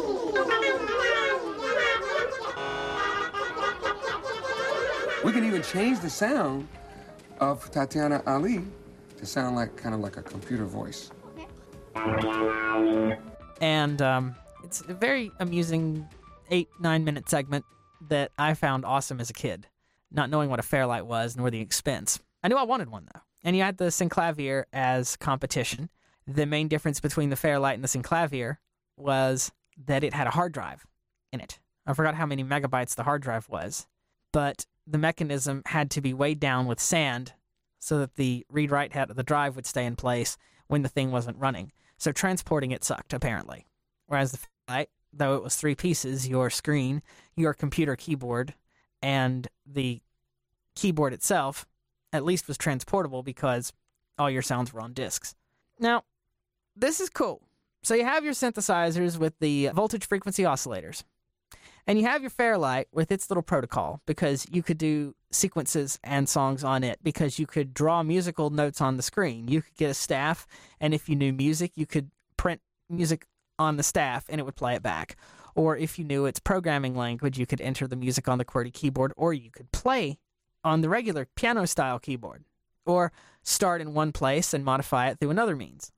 [SPEAKER 16] We can even change the sound of Tatiana Ali to sound like kind of like a computer voice.
[SPEAKER 4] And it's a very amusing 8-9 minute segment that I found awesome as a kid, not knowing what a Fairlight was nor the expense. I knew I wanted one though. And you had the Synclavier as competition. The main difference between the Fairlight and the Synclavier was that it had a hard drive in it. I forgot how many megabytes the hard drive was, but the mechanism had to be weighed down with sand so that the read-write head of the drive would stay in place when the thing wasn't running. So transporting it sucked, apparently. Whereas the Fairlight, though it was 3 pieces, your screen, your computer keyboard, and the keyboard itself, at least was transportable because all your sounds were on discs. Now, this is cool. So you have your synthesizers with the voltage frequency oscillators. And you have your Fairlight with its little protocol, because you could do sequences and songs on it, because you could draw musical notes on the screen. You could get a staff, and if you knew music, you could print music on the staff and it would play it back. Or if you knew its programming language, you could enter the music on the QWERTY keyboard, or you could play on the regular piano-style keyboard, or start in one place and modify it through another means.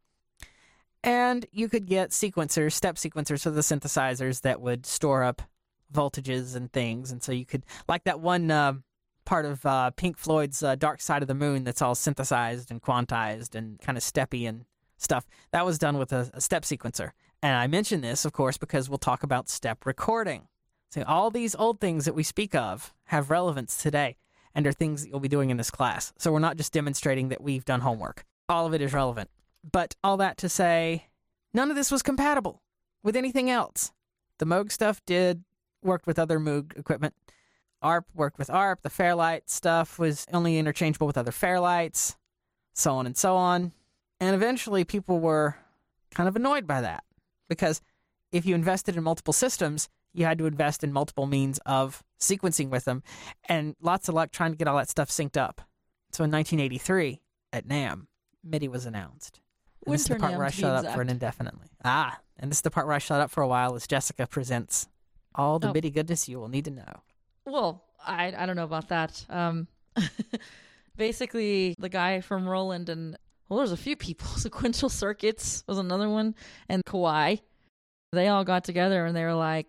[SPEAKER 4] And you could get sequencers, step sequencers for the synthesizers that would store up voltages and things. And so you could, like that one part of Pink Floyd's Dark Side of the Moon that's all synthesized and quantized and kind of steppy and stuff, that was done with a step sequencer. And I mention this, of course, because we'll talk about step recording. So all these old things that we speak of have relevance today and are things that you'll be doing in this class. So we're not just demonstrating that we've done homework. All of it is relevant. But all that to say, none of this was compatible with anything else. The Moog stuff worked with other Moog equipment. ARP worked with ARP. The Fairlight stuff was only interchangeable with other Fairlights, so on and so on. And eventually people were kind of annoyed by that, because if you invested in multiple systems, you had to invest in multiple means of sequencing with them, and lots of luck trying to get all that stuff synced up. So in 1983, at NAMM, MIDI was announced. And this is the part where I shut up for an indefinitely. And this is the part where I shut up for a while as Jessica presents all the MIDI goodness you will need to know.
[SPEAKER 1] Well, I don't know about that. Basically, the guy from Roland and, well, there's a few people. Sequential Circuits was another one, and Kawai. They all got together and they were like,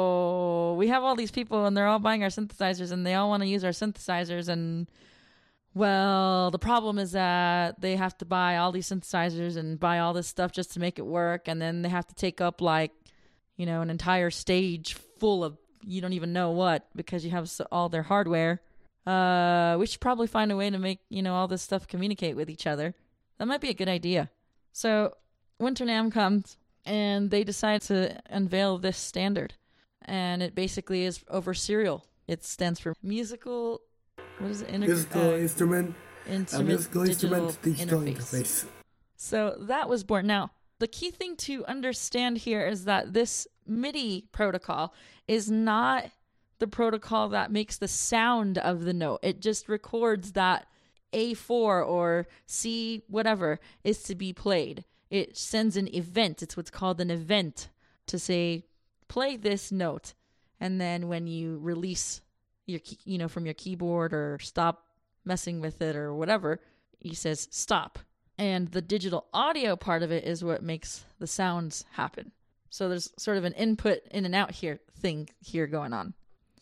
[SPEAKER 1] so we have all these people and they're all buying our synthesizers and they all want to use our synthesizers, and well, the problem is that they have to buy all these synthesizers and buy all this stuff just to make it work, and then they have to take up like, you know, an entire stage full of you don't even know what because you have all their hardware. We should probably find a way to make, you know, all this stuff communicate with each other. That might be a good idea. So Winter NAMM comes and they decide to unveil this standard, and it basically is over serial. It stands for musical. What is it?
[SPEAKER 12] Musical instrument digital
[SPEAKER 1] interface. So that was born. Now, the key thing to understand here is that this MIDI protocol is not the protocol that makes the sound of the note. It just records that A4 or C whatever is to be played. It sends an event. It's what's called an event to say, play this note. And then when you release your from your keyboard or stop messing with it or whatever, he says stop. And the digital audio part of it is what makes the sounds happen. So there's sort of an input in and out thing going on.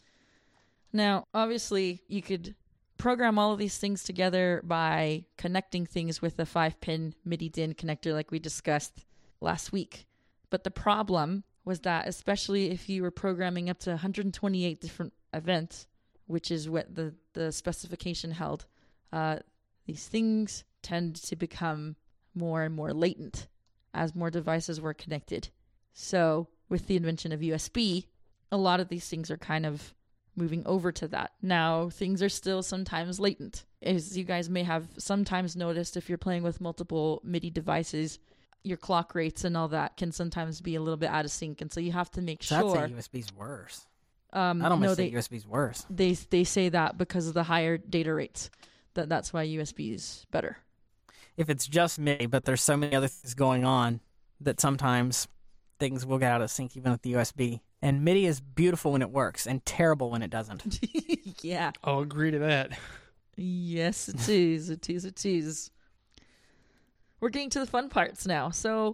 [SPEAKER 1] Now, obviously, you could program all of these things together by connecting things with a 5-pin MIDI DIN connector like we discussed last week. But the problem was that, especially if you were programming up to 128 different events, which is what the specification held, these things tend to become more and more latent as more devices were connected. So with the invention of USB, a lot of these things are kind of moving over to that. Now, things are still sometimes latent. As you guys may have sometimes noticed, if you're playing with multiple MIDI devices, your clock rates and all that can sometimes be a little bit out of sync. And so you have to make sure...
[SPEAKER 4] I'd say USB's worse.
[SPEAKER 1] I'd almost
[SPEAKER 4] say USB's worse.
[SPEAKER 1] They say that because of the higher data rates. That's why USB is better.
[SPEAKER 4] If it's just MIDI, but there's so many other things going on that sometimes things will get out of sync even with the USB. And MIDI is beautiful when it works and terrible when it doesn't.
[SPEAKER 1] Yeah.
[SPEAKER 2] I'll agree to that.
[SPEAKER 1] Yes, it is. It is. We're getting to the fun parts now. So,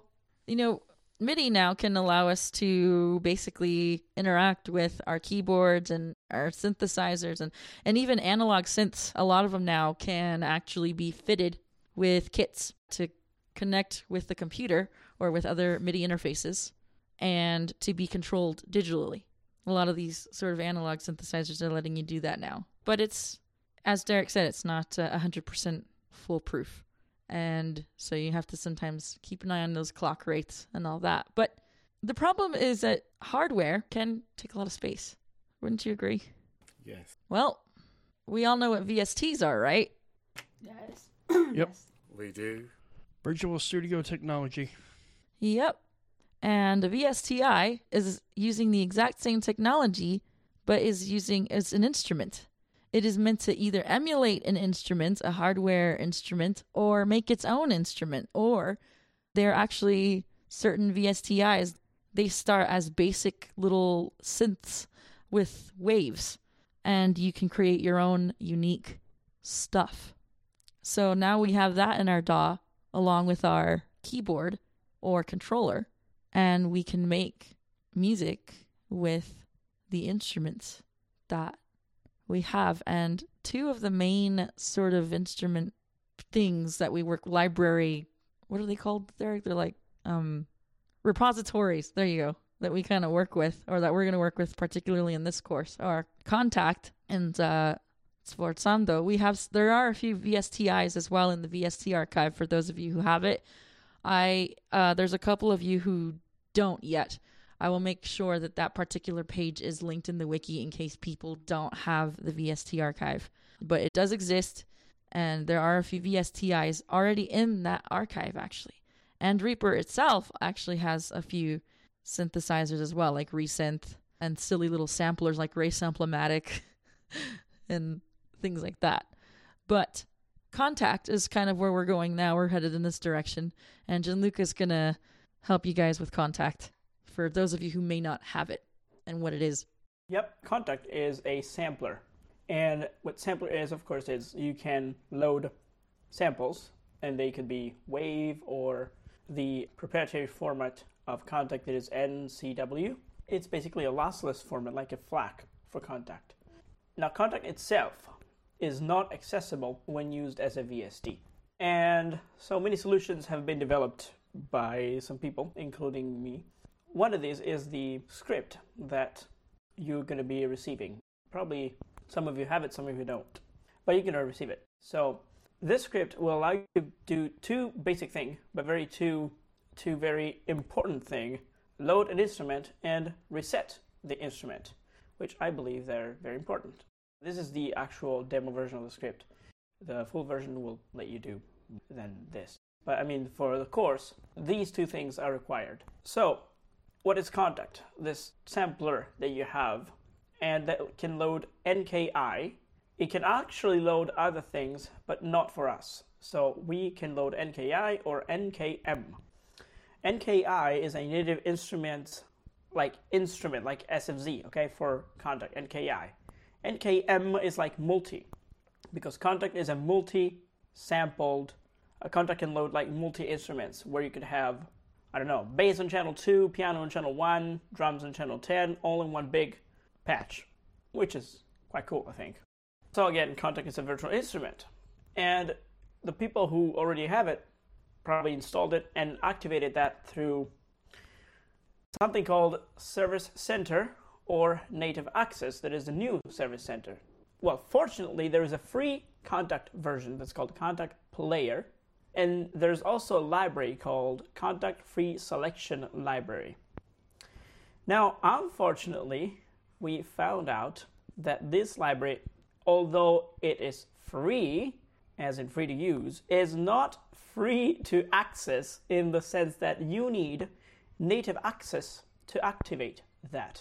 [SPEAKER 1] MIDI now can allow us to basically interact with our keyboards and our synthesizers and even analog synths. A lot of them now can actually be fitted with kits to connect with the computer or with other MIDI interfaces and to be controlled digitally. A lot of these sort of analog synthesizers are letting you do that now. But it's, as Derek said, it's not 100% foolproof. And so you have to sometimes keep an eye on those clock rates and all that. But the problem is that hardware can take a lot of space. Wouldn't you agree?
[SPEAKER 9] Yes.
[SPEAKER 1] Well, we all know what VSTs are, right?
[SPEAKER 8] Yes.
[SPEAKER 2] Yep.
[SPEAKER 9] We do.
[SPEAKER 2] Virtual Studio Technology.
[SPEAKER 1] Yep. And a VSTi is using the exact same technology, but is using as an instrument. It is meant to either emulate an instrument, a hardware instrument, or make its own instrument. Or they're actually certain VSTIs, they start as basic little synths with waves, and you can create your own unique stuff. So now we have that in our DAW along with our keyboard or controller, and we can make music with the instruments that we have. And two of the main sort of instrument things that we work, library, what are they called there? They're like repositories, there you go, that we kind of work with, or that we're going to work with particularly in this course, are Kontakt and Sforzando. There are a few VSTIs as well in the VST archive for those of you who have it. There's a couple of you who don't yet. I will make sure that particular page is linked in the wiki in case people don't have the VST archive. But it does exist, and there are a few VSTIs already in that archive, actually. And Reaper itself actually has a few synthesizers as well, like Resynth, and silly little samplers like Ray Samplematic, and things like that. But Kontakt is kind of where we're going now. We're headed in this direction, and Gianluca's going to help you guys with Kontakt, for those of you who may not have it and what it is.
[SPEAKER 13] Yep, Kontakt is a sampler. And what sampler is, of course, is you can load samples, and they could be WAV or the proprietary format of Kontakt that is NCW. It's basically a lossless format, like a FLAC for Kontakt. Now, Kontakt itself is not accessible when used as a VST. And so many solutions have been developed by some people, including me. One of these is the script that you're going to be receiving. Probably some of you have it, some of you don't, but you're going to receive it. So this script will allow you to do two basic things, but two very important things: load an instrument and reset the instrument, which I believe they're very important. This is the actual demo version of the script. The full version will let you do than this. But I mean, for the course, these two things are required. So, what is Kontakt? This sampler that you have, and that can load NKI. It can actually load other things, but not for us. So we can load NKI or NKM. NKI is a native instrument like SFZ, okay, for Kontakt, NKI. NKM is like multi, because Kontakt is a multi-sampled, Kontakt can load like multi-instruments, where you could have, I don't know, bass on channel 2, piano on channel 1, drums on channel 10, all in one big patch, which is quite cool, I think. So again, Kontakt is a virtual instrument, and the people who already have it probably installed it and activated that through something called Service Center or Native Access. That is the new Service Center. Well, fortunately, there is a free Kontakt version that's called Kontakt Player, and there's also a library called Kontakt Free Selection Library. Now, unfortunately, we found out that this library, although it is free, as in free to use, is not free to access in the sense that you need native access to activate that.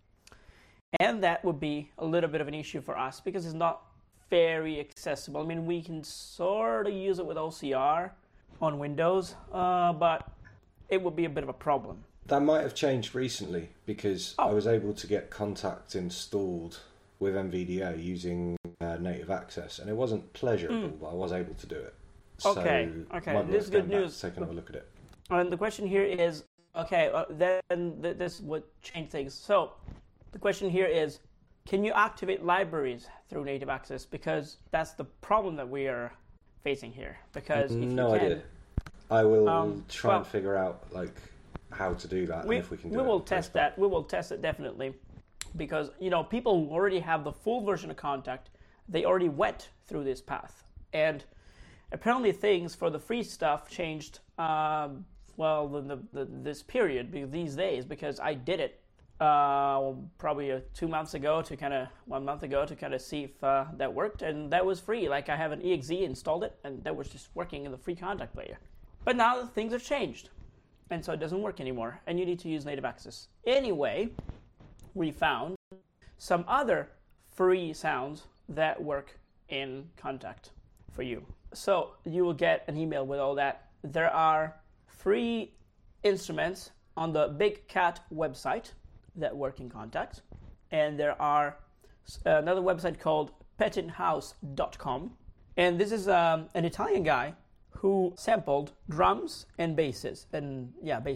[SPEAKER 13] And that would be a little bit of an issue for us because it's not very accessible. I mean, we can sort of use it with OCR on Windows, but it would be a bit of a problem.
[SPEAKER 14] That might have changed recently because I was able to get Kontakt installed with NVDA using native access, and it wasn't pleasurable, but I was able to do it.
[SPEAKER 13] Okay, this is good news.
[SPEAKER 14] Taking a look at it.
[SPEAKER 13] And the question here is, then this would change things. So the question here is, can you activate libraries through native access? Because that's the problem that we are facing here. Because if
[SPEAKER 14] no
[SPEAKER 13] you can,
[SPEAKER 14] idea. I will try and figure out how to do that, and if we can do it.
[SPEAKER 13] We will test that. We will test it definitely. Because, people who already have the full version of Kontakt, they already went through this path. And apparently things for the free stuff changed, this period, these days, because I did it probably 2 months ago to 1 month ago to kind of see if that worked, and that was free. Like, I have an exe, installed it, and that was just working in the free Kontakt player. But now things have changed, and so it doesn't work anymore, and you need to use native access. Anyway, we found some other free sounds that work in Kontakt for you. So you will get an email with all that. There are free instruments on the Big Cat website that work in Kontakt, and there are another website called petinhouse.com, and this is an Italian guy who sampled drums and basses, and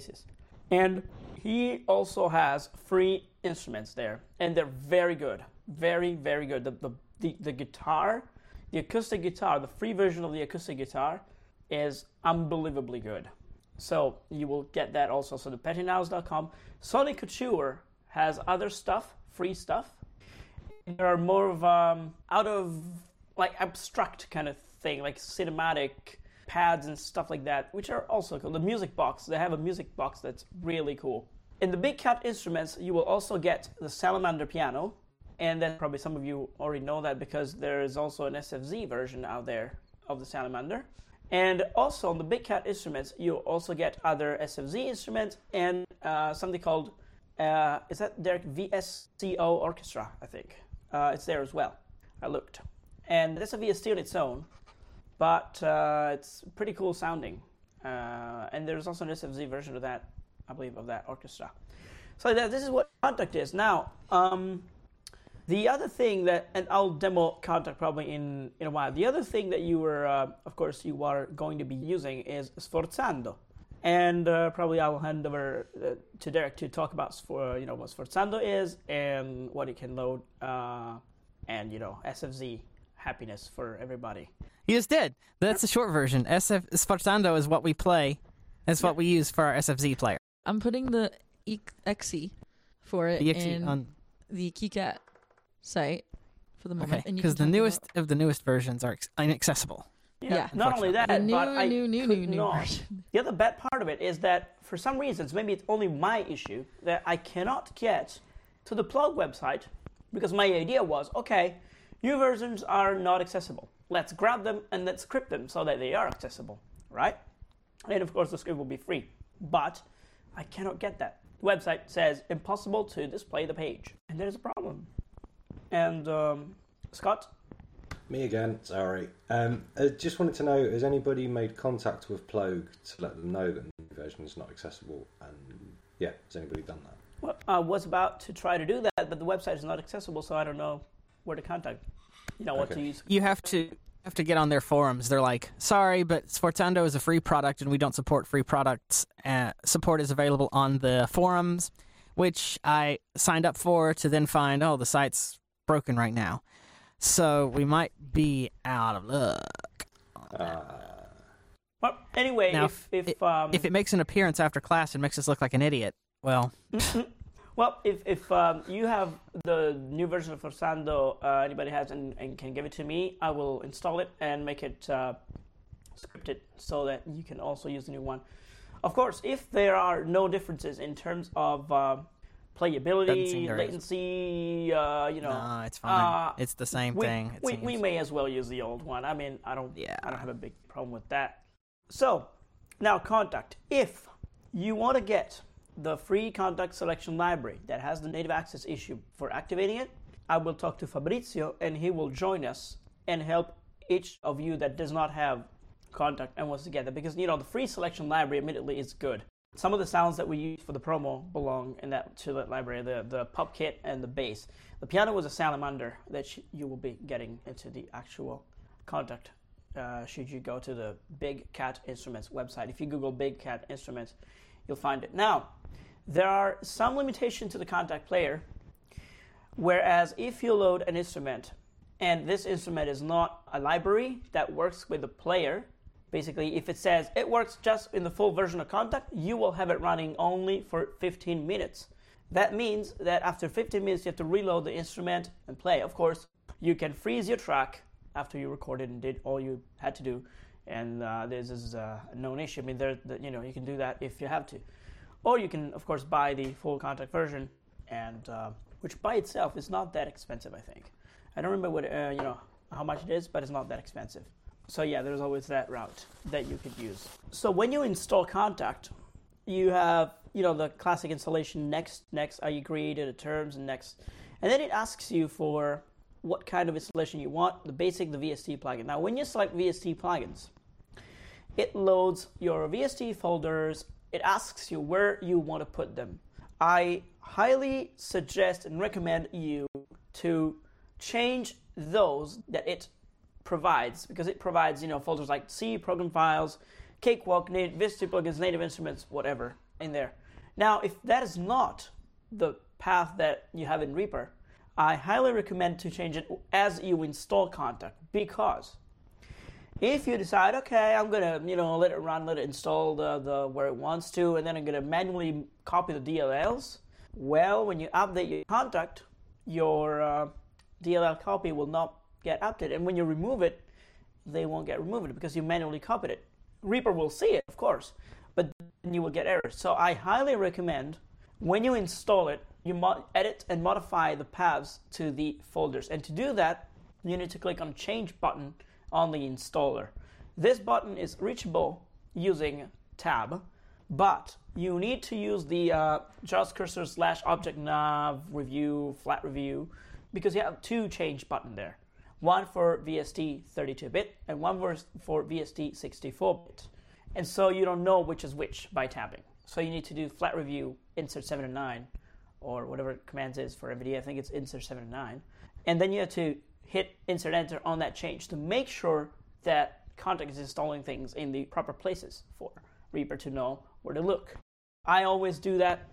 [SPEAKER 13] he also has free instruments there, and they're very good, very, very good. The guitar, the acoustic guitar, the free version of the acoustic guitar is unbelievably good. So you will get that also. So the petinhouse.com. Sonic Couture has other stuff, free stuff. There are more of out of abstract kind of thing, like cinematic pads and stuff like that, which are also cool. The music box, they have a music box that's really cool. In the Big Cat instruments, you will also get the Salamander piano, and then probably some of you already know that because there is also an SFZ version out there of the Salamander. And also on the Big Cat instruments, you also get other SFZ instruments and something called, is that Derek, VSCO Orchestra, I think. It's there as well. I looked. And that's a VST on its own, but it's pretty cool sounding. And there's also an SFZ version of that, I believe, of that orchestra. So this is what Kontakt is. Now, the other thing that, and I'll demo Kontakt probably in a while. The other thing that you were, of course, you are going to be using is Sforzando. And probably I'll hand over to Derek to talk about what Sforzando is and what it can load, and SFZ happiness for everybody.
[SPEAKER 4] You just did. That's the short version. SF Sforzando is what we play. That's what we use for our SFZ player.
[SPEAKER 1] I'm putting the exe for it in
[SPEAKER 4] on
[SPEAKER 1] the KiCat site for the moment.
[SPEAKER 4] Okay, because the newest of the newest versions are inaccessible.
[SPEAKER 13] Yeah. Not only that,
[SPEAKER 1] The new
[SPEAKER 13] not.
[SPEAKER 1] version.
[SPEAKER 13] The other bad part of it is that for some reasons, maybe it's only my issue, that I cannot get to the Plug website because my idea was, okay, new versions are not accessible. Let's grab them and let's script them so that they are accessible, right? And of course, the script will be free. But I cannot get that. The website says impossible to display the page. And there's a problem. And, Scott?
[SPEAKER 14] Me again, sorry. I just wanted to know, has anybody made contact with Plug to let them know that the new version is not accessible? And yeah, has anybody done that?
[SPEAKER 13] Well, I was about to try to do that, but the website is not accessible, so I don't know where to contact. What to use.
[SPEAKER 4] You have to get on their forums. They're like, sorry, but Sforzando is a free product and we don't support free products. Support is available on the forums, which I signed up for to then find, the site's broken right now. So we might be out of luck.
[SPEAKER 13] Well, anyway,
[SPEAKER 4] now,
[SPEAKER 13] if
[SPEAKER 4] it makes an appearance after class and makes us look like an idiot, well...
[SPEAKER 13] Well, if you have the new version of Sforzando, anybody has and can give it to me, I will install it and make it scripted so that you can also use the new one. Of course, if there are no differences in terms of playability, latency,
[SPEAKER 4] No, it's fine. It's the same thing.
[SPEAKER 13] We may as well use the old one. I mean, I don't have a big problem with that. So, now Contact. If you want to get the free contact selection library that has the native access issue for activating it, I will talk to Fabrizio and he will join us and help each of you that does not have contact and wants to get that, because the free selection library admittedly is good. Some of the sounds that we use for the promo belong to that library, the pop kit and the bass. The piano was a salamander that you will be getting into the actual contact should you go to the Big Cat Instruments website. If you Google Big Cat Instruments, you'll find it. Now, there are some limitations to the contact player, whereas if you load an instrument and this instrument is not a library that works with the player, basically if it says it works just in the full version of Contact, you will have it running only for 15 minutes. That means that after 15 minutes you have to reload the instrument and play. Of course, you can freeze your track after you recorded and did all you had to do, and this is a known issue. I mean, you can do that if you have to. Or you can, of course, buy the full Contact version, and which by itself is not that expensive, I think. I don't remember what how much it is, but it's not that expensive. So yeah, there's always that route that you could use. So when you install Contact, you have the classic installation next. I agree to the terms and next, and then it asks you for what kind of installation you want. The basic, the VST plugin. Now, when you select VST plugins, it loads your VST folders. It asks you where you want to put them. I highly suggest and recommend you to change those that it provides, because it provides, folders like C, program files, Cakewalk, VST plugins, native instruments, whatever in there. Now, if that is not the path that you have in Reaper, I highly recommend to change it as you install Contact, because if you decide, okay, I'm gonna, let it run, let it install the where it wants to, and then I'm gonna manually copy the DLLs, well, when you update your Contact, your DLL copy will not get updated, and when you remove it, they won't get removed because you manually copied it. Reaper will see it, of course, but then you will get errors. So I highly recommend when you install it, you edit and modify the paths to the folders, and to do that, you need to click on Change button on the installer. This button is reachable using Tab, but you need to use the JAWS cursor / object nav review, flat review, because you have two change buttons there. One for VST 32-bit and one for VST 64-bit. And so you don't know which is which by tabbing. So you need to do flat review, insert 7 and 9, or whatever commands is for NVIDIA. I think it's insert 7 and 9. And then you have to hit insert enter on that change to make sure that Contact is installing things in the proper places for Reaper to know where to look. I always do that.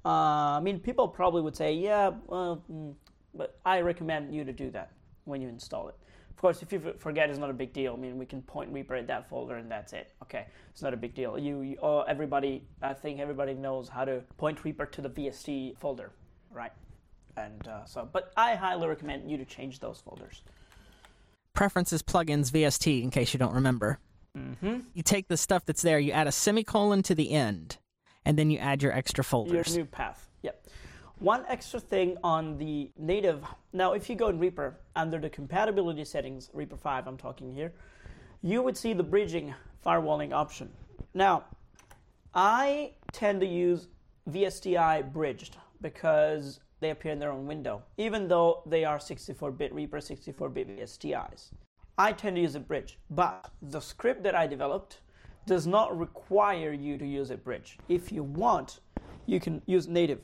[SPEAKER 13] People probably would say, but I recommend you to do that when you install it. Of course, if you forget, it's not a big deal. I mean, we can point Reaper at that folder and that's it. Okay, it's not a big deal. Everybody, I think everybody knows how to point Reaper to the VST folder, right? And but I highly recommend you to change those folders.
[SPEAKER 4] Preferences, plugins, VST, in case you don't remember.
[SPEAKER 13] Mm-hmm.
[SPEAKER 4] You take the stuff that's there, you add a semicolon to the end, and then you add your extra folders.
[SPEAKER 13] Your new path, yep. One extra thing on the native, now if you go in Reaper, under the compatibility settings, Reaper 5 I'm talking here, you would see the bridging firewalling option. Now, I tend to use VSTi bridged because they appear in their own window, even though they are 64-bit Reaper, 64-bit VSTIs. I tend to use a bridge, but the script that I developed does not require you to use a bridge. If you want, you can use native.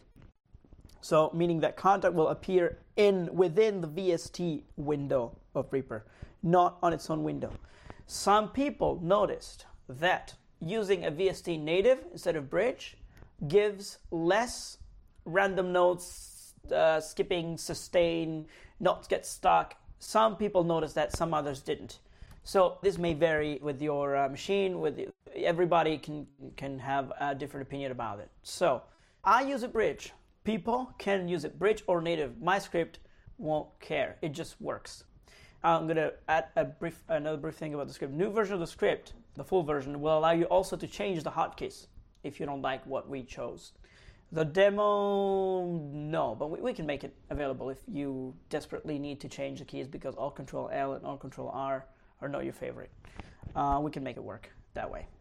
[SPEAKER 13] So, meaning that contact will appear within the VST window of Reaper, not on its own window. Some people noticed that using a VST native instead of bridge gives less random notes, skipping, sustain, notes get stuck. Some people noticed that, some others didn't. So this may vary with your machine. Everybody can have a different opinion about it. So I use a bridge. People can use it bridge or native. My script won't care. It just works. I'm going to add another brief thing about the script. New version of the script, the full version, will allow you also to change the hotkeys if you don't like what we chose. The demo, no, but we can make it available if you desperately need to change the keys because Alt-Control-L and Alt-Control-R are not your favorite. We can make it work that way.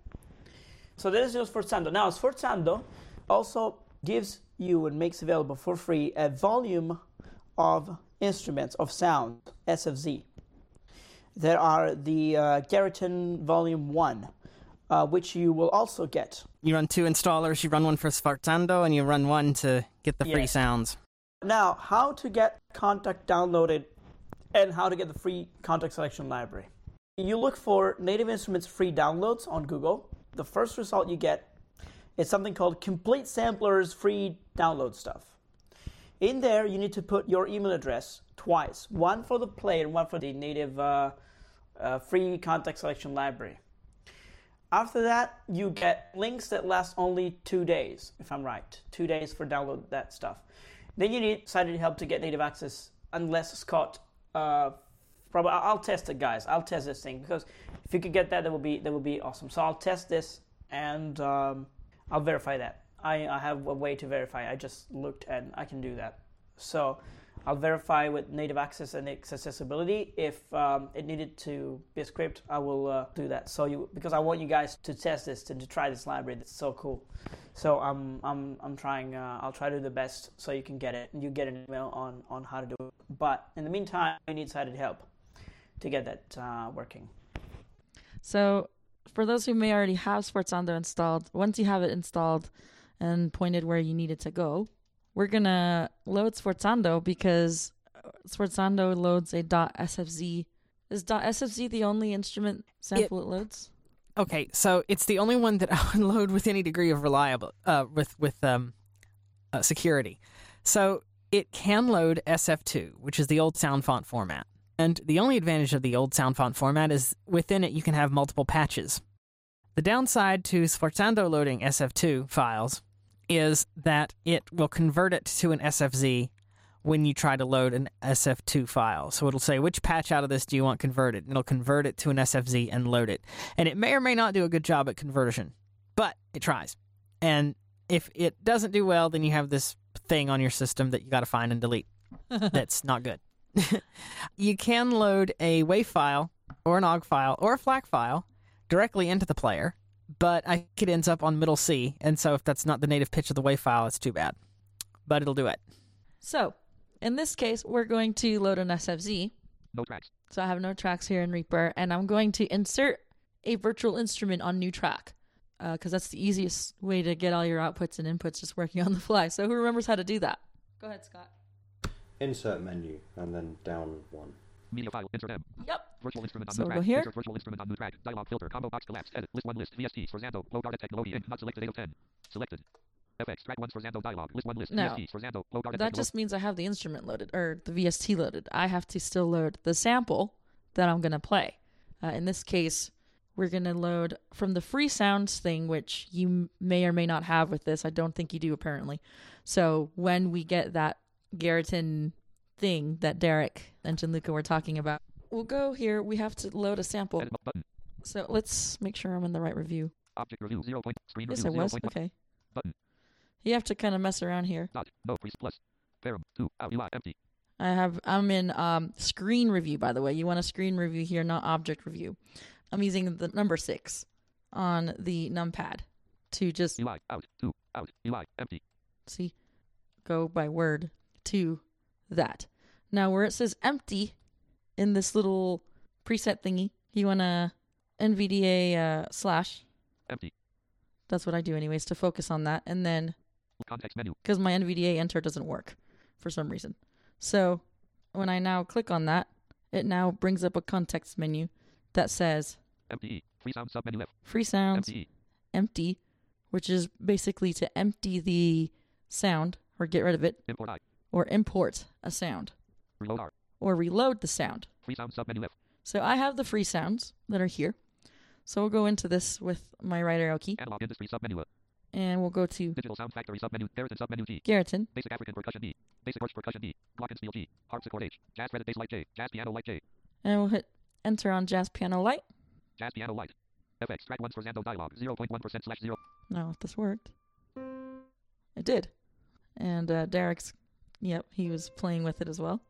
[SPEAKER 13] So this is Sforzando. Now, Sforzando also gives you and makes available for free a volume of instruments of sound, SFZ. There are the Garriton Volume 1, which you will also get.
[SPEAKER 4] You run 2 installers, you run one for Sforzando, and you run one to get the free sounds.
[SPEAKER 13] Now, how to get Kontakt downloaded and how to get the free Kontakt selection library. You look for Native Instruments free downloads on Google. The first result you get is something called Complete Samplers free download stuff. In there, you need to put your email address twice, one for the player and one for the native free Kontakt selection library. After that, you get links that last only 2 days, if I'm right. 2 days for download that stuff. Then you need sighted help to get native access, unless Scott. Probably I'll test it, guys. I'll test this thing because if you could get that, that would be awesome. So I'll test this and I'll verify that. I have a way to verify. I just looked and I can do that. So I'll verify with native access and accessibility. If it needed to be a script, I will do that. So because I want you guys to test this and to try this library. That's so cool. So I'm trying. I'll try to do the best so you can get it and you get an email on how to do it. But in the meantime, you need sighted help to get that working.
[SPEAKER 1] So for those who may already have Sforzando installed, once you have it installed and pointed where you need it to go, we're going to load Sforzando because Sforzando loads a .sfz. Is .sfz the only instrument sample it loads?
[SPEAKER 4] Okay, so it's the only one that I would load with any degree of reliable with security. So it can load SF2, which is the old sound font format. And the only advantage of the old sound font format is within it you can have multiple patches. The downside to Sforzando loading SF2 files is that it will convert it to an SFZ when you try to load an SF2 file. So it'll say, which patch out of this do you want converted? And it'll convert it to an SFZ and load it. And it may or may not do a good job at conversion, but it tries. And if it doesn't do well, then you have this thing on your system that you got to find and delete. That's not good. You can load a WAV file or an OGG file or a FLAC file directly into the player, but I think it ends up on middle C, and so if that's not the native pitch of the WAV file, it's too bad. But it'll do it.
[SPEAKER 1] So, in this case, we're going to load an SFZ.
[SPEAKER 15] No tracks.
[SPEAKER 1] So I have no tracks here in Reaper, and I'm going to insert a virtual instrument on new track, because that's the easiest way to get all your outputs and inputs just working on the fly. So who remembers how to do that? Go ahead, Scott.
[SPEAKER 14] Insert menu, and then down one.
[SPEAKER 15] Media file, insert M.
[SPEAKER 1] Yep.
[SPEAKER 15] Virtual instrument on
[SPEAKER 1] So
[SPEAKER 15] new
[SPEAKER 1] we'll
[SPEAKER 15] track.
[SPEAKER 1] go here.
[SPEAKER 15] Insert virtual instrument on new track. Dialog filter. Combo box collapsed. Edit. List 1 list. VST. Sforzando. Low Garda Technology Inc. Not selected. 8 of 10. Selected. FX. Track 1 Sforzando dialog. List 1 list.
[SPEAKER 1] No.
[SPEAKER 15] VST. Sforzando. Low Garda
[SPEAKER 1] That just means I have the instrument loaded, or the VST loaded. I have to still load the sample that I'm going to play. In this case, we're going to load from the free sounds thing, which you may or may not have with this. I don't think you do, apparently. So when we get that Garriton thing that Derek and Gianluca were talking about, we'll go here. We have to load a sample. So let's make sure I'm in the right review.
[SPEAKER 15] Object review 0. Screen
[SPEAKER 1] Yes,
[SPEAKER 15] review
[SPEAKER 1] I was.
[SPEAKER 15] 0.
[SPEAKER 1] Okay.
[SPEAKER 15] Button.
[SPEAKER 1] You have to kind of mess around here.
[SPEAKER 15] Dot. No. Plus. Param. 2. Out. UI. Empty.
[SPEAKER 1] I'm in screen review, by the way. You want a screen review here, not object review. I'm using the number 6 on the numpad to just
[SPEAKER 15] UI. Out. 2. Out. UI. Empty.
[SPEAKER 1] see, go by word to that. Now, where it says empty in this little preset thingy, you want to NVDA slash.
[SPEAKER 15] Empty.
[SPEAKER 1] That's what I do anyways, to focus on that. And then,
[SPEAKER 15] context menu,
[SPEAKER 1] because my NVDA enter doesn't work for some reason. So when I now click on that, it now brings up a context menu that says
[SPEAKER 15] empty. Free sound submenu F.
[SPEAKER 1] Free sounds empty, which is basically to empty the sound or get rid of it,
[SPEAKER 15] import I.
[SPEAKER 1] or import a sound,
[SPEAKER 15] reload R.
[SPEAKER 1] or reload the sound.
[SPEAKER 15] Free sound submenu F.
[SPEAKER 1] So I have the free sounds that are here. So we'll go into this with my right arrow key.
[SPEAKER 15] Analog industry submenu.
[SPEAKER 1] And we'll go to
[SPEAKER 15] Digital Sound Factory submenu. Garriton submenu G.
[SPEAKER 1] Garriton.
[SPEAKER 15] Basic African percussion D. Basic Horse percussion D. Glockenspiel G. Harpsichord H. Jazz Threaded Bass Light J. Jazz Piano Light J.
[SPEAKER 1] And we'll hit enter on Jazz Piano Light.
[SPEAKER 15] Jazz Piano Light. FX track 1 Sforzando dialog 0.1%/0.
[SPEAKER 1] No, this worked. It did. And Derek's, yep, he was playing with it as well.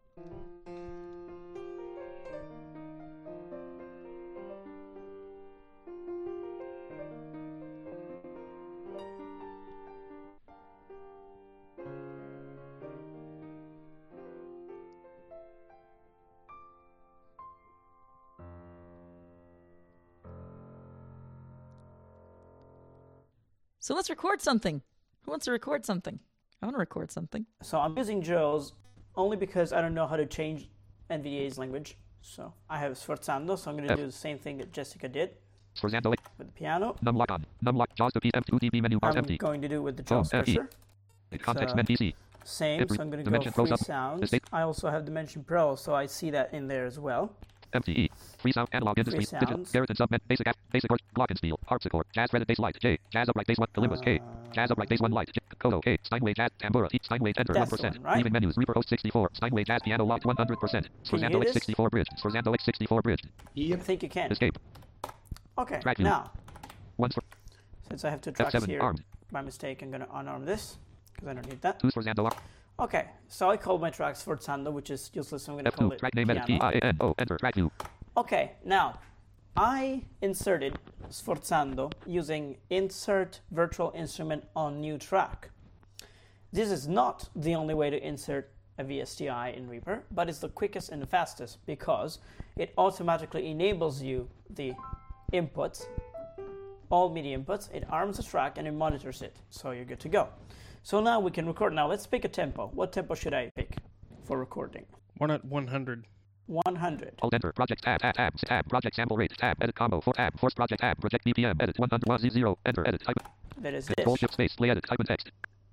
[SPEAKER 1] So let's record something. Who wants to record something? I want to record something.
[SPEAKER 13] So I'm using Joe's only because I don't know how to change NVDA's language. So I have Sforzando, so I'm going to do the same thing that Jessica did.
[SPEAKER 15] Sforzando
[SPEAKER 13] with the piano.
[SPEAKER 15] Numlock on. Numlock JAWS to PM2DB menu bars empty.
[SPEAKER 13] I'm going to do with the JAWS cursor.
[SPEAKER 15] Context menu PC.
[SPEAKER 13] Same, so I'm going to go free sounds. I also have Dimension Pro, so I see that in there as well.
[SPEAKER 15] MTE. Free sound analog industry. Digital. Garriton submenu. Basic Horse. Glockenspiel. Harpsichord. Jazz Threaded Bass Light J. Jazz Upright Bass 1. Columbus K. Jazz Upright Bass 1 Light. Kodo K. Steinway Jazz. Tambura. Steinway Enter 1%.
[SPEAKER 13] Right?
[SPEAKER 15] Leaving menus. Reaper Host 64. Steinway Jazz Piano Locked 100%. Sforzando X64 bridged. Sforzando X64 bridged.
[SPEAKER 13] I think you can.
[SPEAKER 15] Escape.
[SPEAKER 13] Okay.
[SPEAKER 15] Track
[SPEAKER 13] now.
[SPEAKER 15] Once for
[SPEAKER 13] since I have 2 tracks
[SPEAKER 15] F7
[SPEAKER 13] here,
[SPEAKER 15] armed.
[SPEAKER 13] by mistake, I'm going to unarm this because I don't need that.
[SPEAKER 15] 2 Sforzando.
[SPEAKER 13] Okay, so I call my track Sforzando, which is useless. So I'm going to call it
[SPEAKER 15] track name edit
[SPEAKER 13] piano.
[SPEAKER 15] P-I-A-N-O. Enter track view.
[SPEAKER 13] Okay, now I inserted Sforzando using insert virtual instrument on new track. This is not the only way to insert a VSTI in Reaper, but it's the quickest and the fastest because it automatically enables you the inputs, all MIDI inputs, it arms the track and it monitors it, so you're good to go. So now we can record. Now let's pick a tempo. What tempo should I pick for recording?
[SPEAKER 2] 100.
[SPEAKER 13] 100.
[SPEAKER 15] Alt enter. Project tab. Project sample rate. Tab. Edit combo. Tab. Force project tab. Project BPM. Edit 100. 0. Enter. Edit. Type.
[SPEAKER 13] That is
[SPEAKER 15] Control
[SPEAKER 13] this.
[SPEAKER 15] Shift space. Play edit. Type in text.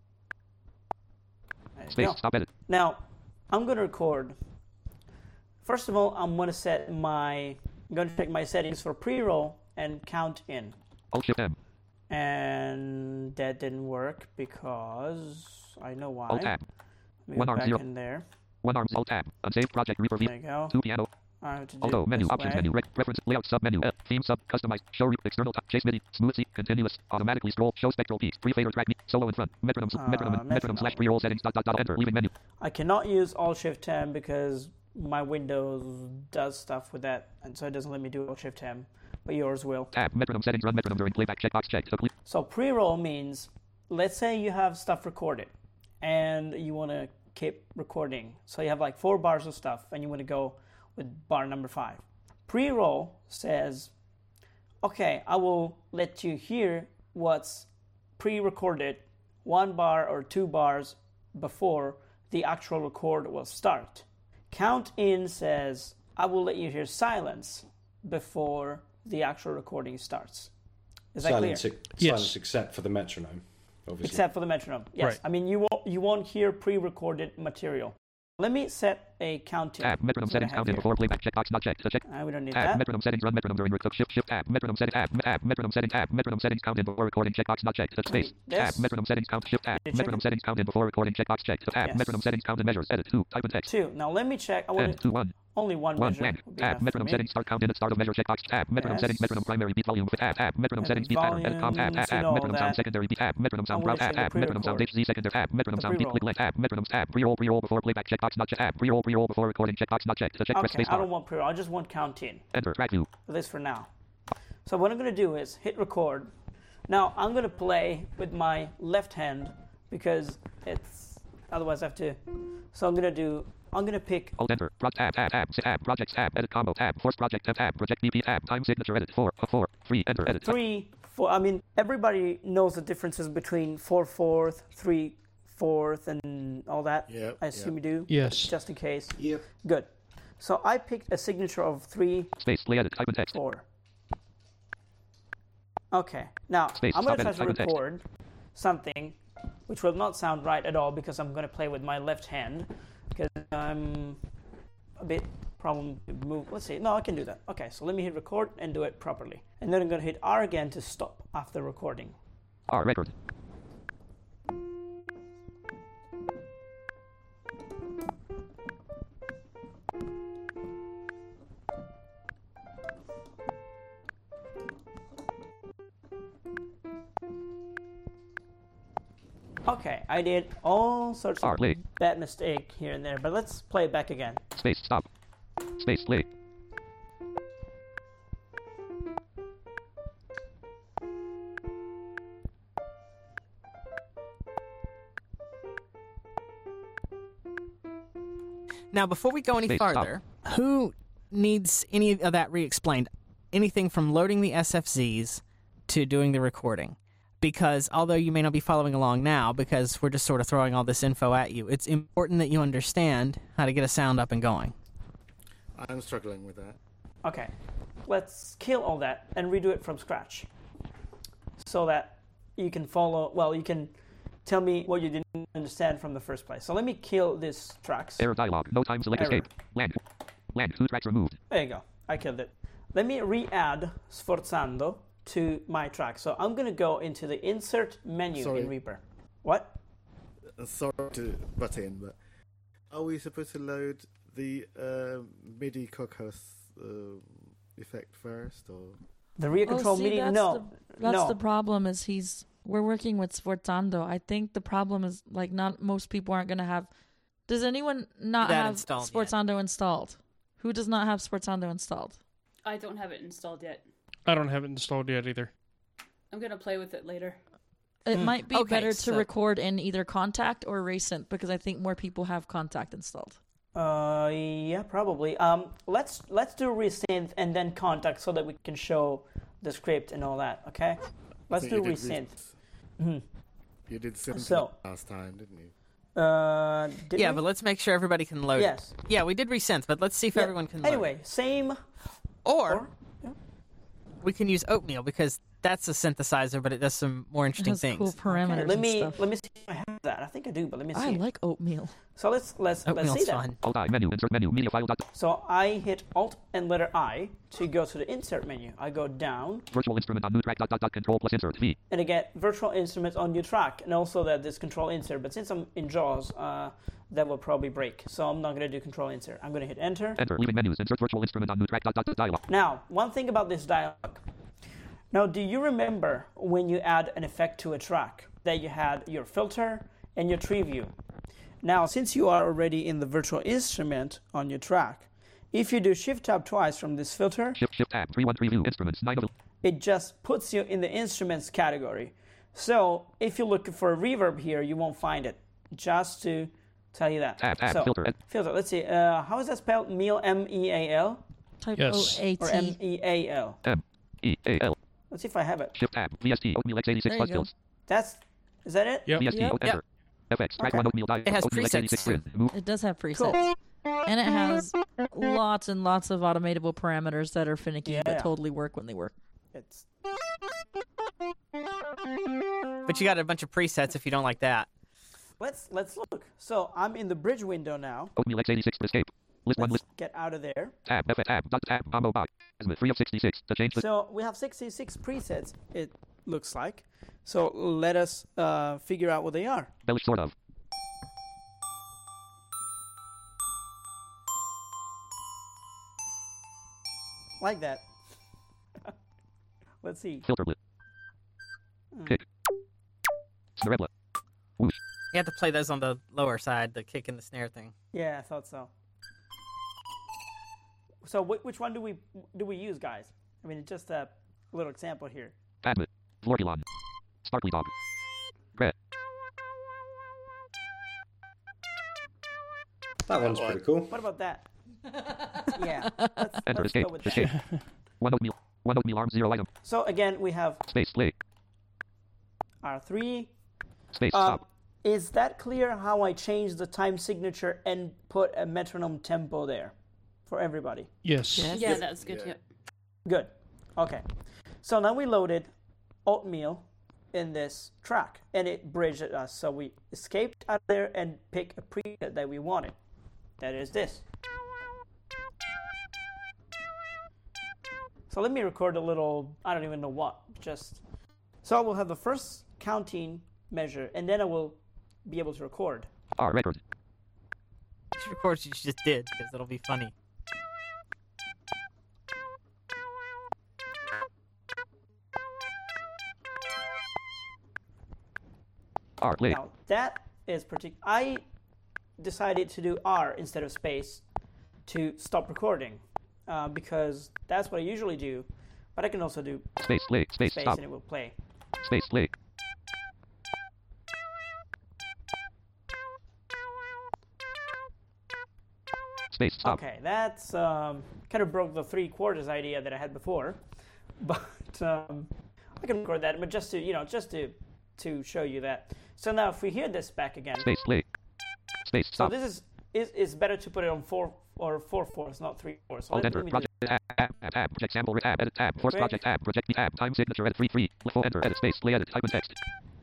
[SPEAKER 15] Space. Stop edit.
[SPEAKER 13] Now I'm going to record. First of all, I'm going to check my settings for pre-roll and count in.
[SPEAKER 15] Alt Shift M.
[SPEAKER 13] And that didn't work because I know why.
[SPEAKER 15] Alt tab.
[SPEAKER 13] Let me go back in there.
[SPEAKER 15] 1 arms. Alt tab. Unsaved project Reaper V.
[SPEAKER 13] There you go.
[SPEAKER 15] 2 piano.
[SPEAKER 13] I have to do
[SPEAKER 15] Auto menu.
[SPEAKER 13] this
[SPEAKER 15] Options
[SPEAKER 13] way.
[SPEAKER 15] menu. Preference. Layout sub menu. Theme sub. Customize. Show external. Chase MIDI. Smooth C. Continuous. Automatically scroll. Show spectral peaks. Pre-fader track. Solo in front. Metronome slash pre-roll settings. Enter. Leaving menu.
[SPEAKER 13] I cannot use Alt Shift M because my Windows does stuff with that, and so it doesn't let me do Alt Shift M. But yours will.
[SPEAKER 15] Tab. Metronome settings. Run metronome during playback. Checkbox checked.
[SPEAKER 13] So pre-roll means, let's say you have stuff recorded, and you want to keep recording. So you have like 4 bars of stuff, and you want to go with bar number 5. Pre-roll says, okay, I will let you hear what's pre-recorded 1 bar or 2 bars before the actual record will start. Count in says, I will let you hear silence before the actual recording starts. Is that clear?
[SPEAKER 14] Silence except for the metronome, obviously.
[SPEAKER 13] Except for the metronome, yes.
[SPEAKER 2] Right.
[SPEAKER 13] I mean, you won't hear pre-recorded material. Let me set a count to
[SPEAKER 15] Tab. Metronome settings counted before playback. Checkbox not checked. Check.
[SPEAKER 13] We don't need
[SPEAKER 15] tab.
[SPEAKER 13] that.
[SPEAKER 15] Metronome settings. Run metronome during record. Shift. Tab. Metronome settings. Tab. Metronome settings. Tab. Metronome settings counted before recording. Checkbox not checked. Space. Tab. Metronome settings count. Shift. Tab. Metronome settings counted before recording. Checkbox checked. Tab. Metronome settings counted measures. Edit 2. Type in text.
[SPEAKER 13] 2. Now let me check. I want
[SPEAKER 15] 2 1.
[SPEAKER 13] Only one measure.
[SPEAKER 15] Blank. Tab. Metronome settings. Start count in at start of measure. Checkbox. Tab. Metronome settings. Metronome primary beat volume. Tab. Metronome settings. Beat pattern. Edit com. Tab. Metronome sound secondary beat. Tab. Metronome sound route. Tab. Metronome sound HZ secondary. Tab. Metronome sound beat click left. Tab. Metronome tab. Pre-roll before playback. Checkbox not checked. Tab. Pre-roll before recording. Checkbox not checked. Check press space bar.
[SPEAKER 13] I don't want pre-roll. I just want count in.
[SPEAKER 15] Enter. Track view.
[SPEAKER 13] At least for now. So what I'm going to do is hit record. Now I'm going to play with my left hand because it's otherwise I have to. So I'm going to pick.
[SPEAKER 15] Alt enter. Tab. Projects tab. Edit combo tab. Force project tab. Project BP tab. Time signature edit 4 3. Enter edit
[SPEAKER 13] 3 4. I mean everybody knows the differences between 4/4, 3/4, and all that.
[SPEAKER 9] Yeah.
[SPEAKER 13] I assume you do.
[SPEAKER 2] Yes.
[SPEAKER 13] Just in case.
[SPEAKER 14] Yep.
[SPEAKER 13] Good. So I picked a signature of 3.
[SPEAKER 15] Space. Play edit. Type in text.
[SPEAKER 13] 4. Okay. Now
[SPEAKER 15] Space,
[SPEAKER 13] I'm going to try
[SPEAKER 15] edit,
[SPEAKER 13] to record something which will not sound right at all because I'm going to play with my left hand because I'm a bit problem move. Let's see. No, I can do that. Okay. So let me hit record and do it properly, and then I'm going to hit R again to stop after recording.
[SPEAKER 15] R record.
[SPEAKER 13] Okay, I did all sorts of
[SPEAKER 15] play.
[SPEAKER 13] bad mistake here and there, but let's play it back again.
[SPEAKER 15] Space stop. Space play.
[SPEAKER 4] Now, before we go any
[SPEAKER 15] Space,
[SPEAKER 4] farther, who needs any of that re-explained? Anything from loading the SFZs to doing the recording? Because although you may not be following along now, because we're just sort of throwing all this info at you, it's important that you understand how to get a sound up and going.
[SPEAKER 9] I'm struggling with that.
[SPEAKER 13] Okay, let's kill all that and redo it from scratch so that you can follow, well, you can tell me what you didn't understand from the first place. So let me kill this tracks.
[SPEAKER 15] Error dialog. No time select escape. Land. 2 tracks removed.
[SPEAKER 13] There you go. I killed it. Let me re-add Sforzando to my track. So I'm going to go into the insert menu in Reaper. What?
[SPEAKER 9] Sorry to butt in, but are we supposed to load the MIDI Coghouse effect first, or
[SPEAKER 13] the rear control MIDI? No,
[SPEAKER 1] that's the problem. Is we're working with Sforzando. I think the problem is like not most people aren't going to have. Does anyone not have Sforzando installed? Who does not have Sforzando installed?
[SPEAKER 17] I don't have it installed yet.
[SPEAKER 2] I don't have it installed yet either.
[SPEAKER 17] I'm going to play with it later.
[SPEAKER 1] It might be better to record in either Contact or Racent because I think more people have Contact installed.
[SPEAKER 13] Yeah, probably. Let's do Resynth and then Contact so that we can show the script and all that. Okay, let's do Resynth.
[SPEAKER 9] You did synth last time, didn't you?
[SPEAKER 4] But let's make sure everybody can load it. Yeah, we did Resynth, but let's see if everyone can load
[SPEAKER 13] Anyway, same.
[SPEAKER 4] Or we can use Oatmeal because that's a synthesizer, but it does some more interesting things.
[SPEAKER 1] Cool parameters.
[SPEAKER 13] Okay,
[SPEAKER 1] and stuff.
[SPEAKER 13] let me see if I have that. I think I do, but let me see.
[SPEAKER 1] I like Oatmeal.
[SPEAKER 13] So let's see that.
[SPEAKER 15] Alt I menu, insert menu, media file.
[SPEAKER 13] So I hit Alt and letter I to go to the insert menu. I go down.
[SPEAKER 15] Virtual instrument on new track. Control plus insert V.
[SPEAKER 13] And I get virtual instrument on new track, and also that this control insert. But since I'm in JAWS, that will probably break. So I'm not going to do control insert. I'm going to hit enter.
[SPEAKER 15] Enter. Leaving menus. Insert virtual instrument on new track. Dialog.
[SPEAKER 13] Now, one thing about this dialog. Now, do you remember when you add an effect to a track that you had your filter and your tree view? Now, since you are already in the virtual instrument on your track, if you do shift tab twice from this filter,
[SPEAKER 15] shift tab 313 view instruments 9 of
[SPEAKER 13] it just puts you in the instruments category. So if you're looking for a reverb here, you won't find it. Just to tell you that.
[SPEAKER 15] Tab,
[SPEAKER 13] so,
[SPEAKER 15] filter.
[SPEAKER 13] Let's see. How is that spelled? Meal, M-E-A-L?
[SPEAKER 1] Type O-A-T.
[SPEAKER 13] Or M-E-A-L?
[SPEAKER 15] M-E-A-L.
[SPEAKER 13] Let's see if I have it.
[SPEAKER 15] Shift tab, VST, Oatmeal x86 plus skills.
[SPEAKER 13] Is that it?
[SPEAKER 2] Yep.
[SPEAKER 15] VST, enter. FX, track 1 Oatmeal
[SPEAKER 4] It has presets.
[SPEAKER 1] It does have presets. Cool. And it has lots and lots of automatable parameters that are finicky but totally work when they work.
[SPEAKER 4] But you got a bunch of presets if you don't like that.
[SPEAKER 13] Let's look. So I'm in the bridge window now.
[SPEAKER 15] Oatmeal X86 escape. List 1 list.
[SPEAKER 13] Get out of there.
[SPEAKER 15] Tab F tab dot tab combo box. Azimuth 3 of 66 to change the.
[SPEAKER 13] So we have 66 presets. It looks like. So let us figure out what they are.
[SPEAKER 15] Bellish sort of.
[SPEAKER 13] Like that. Let's see.
[SPEAKER 15] Filterlet. Kick. Snarella. Whoosh.
[SPEAKER 4] You have to play those on the lower side, the kick and the snare thing.
[SPEAKER 13] Yeah, I thought so. So which one do we use, guys? I mean, it's just a little example here.
[SPEAKER 15] Padlet. Florculon. Sparkly Dog. Gret.
[SPEAKER 14] That one's pretty cool.
[SPEAKER 13] What about that? Yeah.
[SPEAKER 15] Enter
[SPEAKER 13] let's
[SPEAKER 15] escape.
[SPEAKER 13] go with that.
[SPEAKER 15] Escape. One oatmeal arm 0 item.
[SPEAKER 13] So again, we have
[SPEAKER 15] Space play.
[SPEAKER 13] R3.
[SPEAKER 15] Space stop.
[SPEAKER 13] Is that clear how I changed the time signature and put a metronome tempo there for everybody?
[SPEAKER 2] Yes.
[SPEAKER 17] Yeah, that's good. Yeah.
[SPEAKER 13] Good. Okay. So now we loaded oatmeal in this track, and it bridged us. So we escaped out there and picked a preset that we wanted. That is this. So let me record a little, I don't even know what, so I will have the first counting measure, and then I will be able to record.
[SPEAKER 15] R record.
[SPEAKER 4] You should record what you just did, because it'll be funny.
[SPEAKER 15] R play.
[SPEAKER 13] Now, that is I decided to do R instead of space to stop recording, because that's what I usually do, but I can also do
[SPEAKER 15] Space play. Space stop.
[SPEAKER 13] and it will play.
[SPEAKER 15] Space play. Space stop.
[SPEAKER 13] Okay, that's kind of broke the 3 quarters idea that I had before, but I can record that, but just to show you that. So now if we hear this back again.
[SPEAKER 15] Space play. Space stop.
[SPEAKER 13] So this is better to put it on 4 or 4/4, not 3/4. So
[SPEAKER 15] Alt enter. Project tab. Project sample tab. Edit tab. Force project tab. Project tab. Time signature. Edit 3. Full enter. Edit space. Play. Edit. Type in text.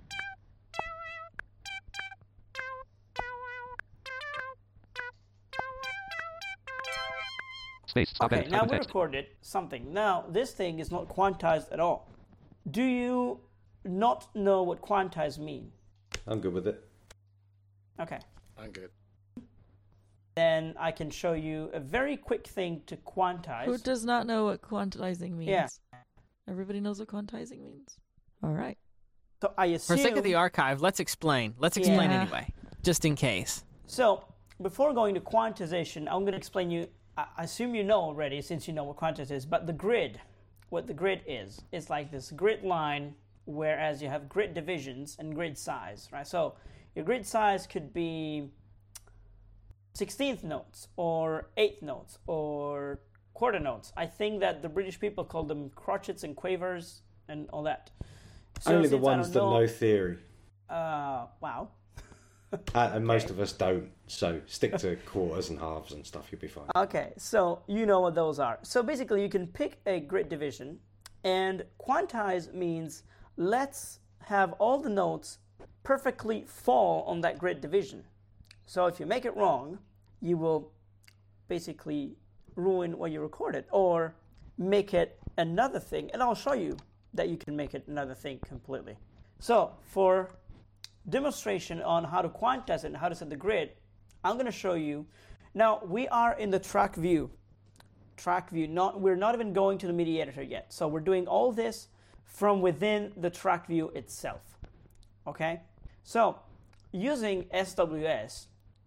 [SPEAKER 15] Space. Stop.
[SPEAKER 13] Okay,
[SPEAKER 15] Edit.
[SPEAKER 13] now
[SPEAKER 15] Type in
[SPEAKER 13] we
[SPEAKER 15] text.
[SPEAKER 13] recorded something. Now this thing is not quantized at all. Do you not know what quantize mean?
[SPEAKER 14] I'm good with it.
[SPEAKER 13] Okay.
[SPEAKER 9] I'm good.
[SPEAKER 13] Then I can show you a very quick thing to quantize.
[SPEAKER 1] Who does not know what quantizing means?
[SPEAKER 13] Yeah.
[SPEAKER 1] Everybody knows what quantizing means? All right.
[SPEAKER 13] So I assume...
[SPEAKER 4] For sake of the archive, let's explain. Let's explain
[SPEAKER 13] Yeah.
[SPEAKER 4] anyway, just in case.
[SPEAKER 13] So before going to quantization, I'm going to explain you... I assume you know already, since you know what quantize is, but the grid, what the grid is, it's like this grid line, whereas you have grid divisions and grid size, right? So your grid size could be 16th notes or 8th notes or quarter notes. I think that the British people call them crotchets and quavers and all that. So
[SPEAKER 14] Only the
[SPEAKER 13] since I
[SPEAKER 14] ones
[SPEAKER 13] don't
[SPEAKER 14] that know theory.
[SPEAKER 13] Wow.
[SPEAKER 14] And most of us don't, so stick to quarters and halves and stuff, you'll be fine.
[SPEAKER 13] Okay, so you know what those are. So basically you can pick a grid division, and quantize means let's have all the notes perfectly fall on that grid division. So if you make it wrong, you will basically ruin what you recorded, or make it another thing, and I'll show you that you can make it another thing completely. So for demonstration on how to quantize it and how to set the grid, I'm going to show you. Now we are in the track view. We're not even going to the MIDI editor yet. So we're doing all this from within the track view itself. Okay? So using SWS,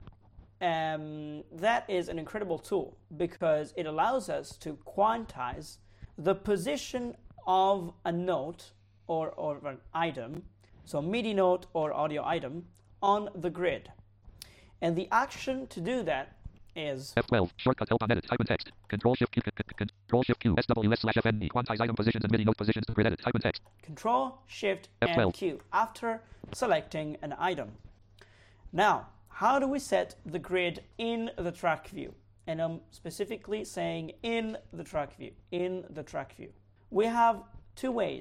[SPEAKER 13] that is an incredible tool because it allows us to quantize the position of a note or an item, so MIDI note or audio item, on the grid. And the action to do that is
[SPEAKER 15] F12, shortcut help on edit, type in text. Control Shift Q, Control Shift Q, SWS/FNE, quantize item positions and MIDI note positions to grid edit, type in text.
[SPEAKER 13] Control Shift
[SPEAKER 15] F12.
[SPEAKER 13] and Q after selecting an item. Now, how do we set the grid in the track view? And I'm specifically saying in the track view, We have 2 ways.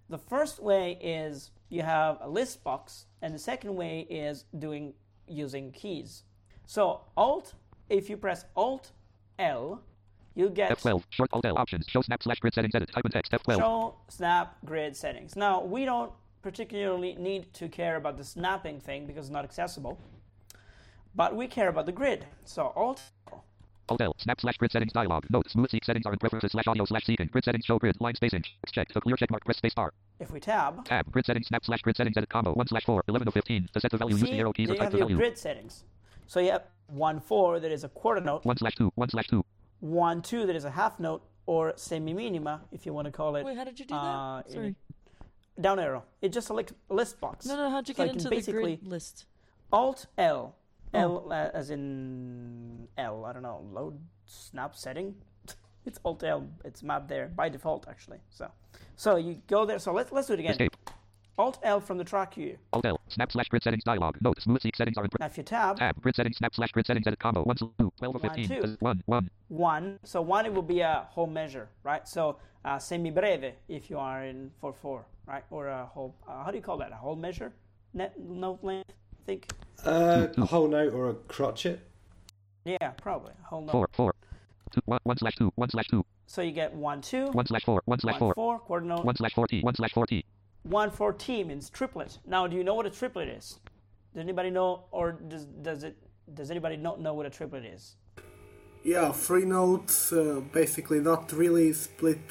[SPEAKER 13] the first way is you have a list box, and the second way is using keys. So if you press Alt L, you get
[SPEAKER 15] F12, short Alt L options, show snap / grid settings, edit, type in text, F12.
[SPEAKER 13] Show snap grid settings. Now, we don't particularly need to care about the snapping thing because it's not accessible, but we care about the grid. So Alt
[SPEAKER 15] L, snap / grid settings dialog. Note, smooth seek settings are in preferences / audio / seeking. Grid settings show grid, line spacing. Check, the clear check mark, press space bar.
[SPEAKER 13] If we tab,
[SPEAKER 15] grid settings, snap / grid settings, edit combo, 1/4, 11 of 15. To set the value, use the arrow keys or type the value.
[SPEAKER 13] Grid settings. So you have 1/4 that is a quarter note.
[SPEAKER 15] 1/2, 1/2.
[SPEAKER 13] 1/2 that is a half note, or semi-minima, if you want to call it.
[SPEAKER 1] Wait, how did you do that? Sorry.
[SPEAKER 13] Down arrow. It's just a list box.
[SPEAKER 1] No, how'd you get into the grid list?
[SPEAKER 13] Alt L. L as in L, I don't know, load snap setting. It's Alt L. It's mapped there by default, actually. So you go there. So let's do it again.
[SPEAKER 15] Escape.
[SPEAKER 13] Alt L from the track view.
[SPEAKER 15] Alt L, snap / grid settings dialog. Note, smooth seek settings are in
[SPEAKER 13] Now if you tab,
[SPEAKER 15] grid settings, snap / grid settings, edit combo, 1 2, 12 of 15. 1.
[SPEAKER 13] So 1, it will be a whole measure, right? So semi-breve if you are in 4/4, right? Or a whole, how do you call that? A whole measure? Note length, I think?
[SPEAKER 14] A whole note or a crotchet?
[SPEAKER 13] Yeah, probably. A whole note.
[SPEAKER 15] 4. 1/2, 1/2.
[SPEAKER 13] So you get 1/2.
[SPEAKER 15] 1/4, 1/4.
[SPEAKER 13] 1/4, quarter note.
[SPEAKER 15] 1/4T, 1/4T.
[SPEAKER 13] 1/4T means triplet. Now, do you know what a triplet is? Does anybody know, or does anybody not know what a triplet is?
[SPEAKER 12] Yeah, 3 notes, basically not really split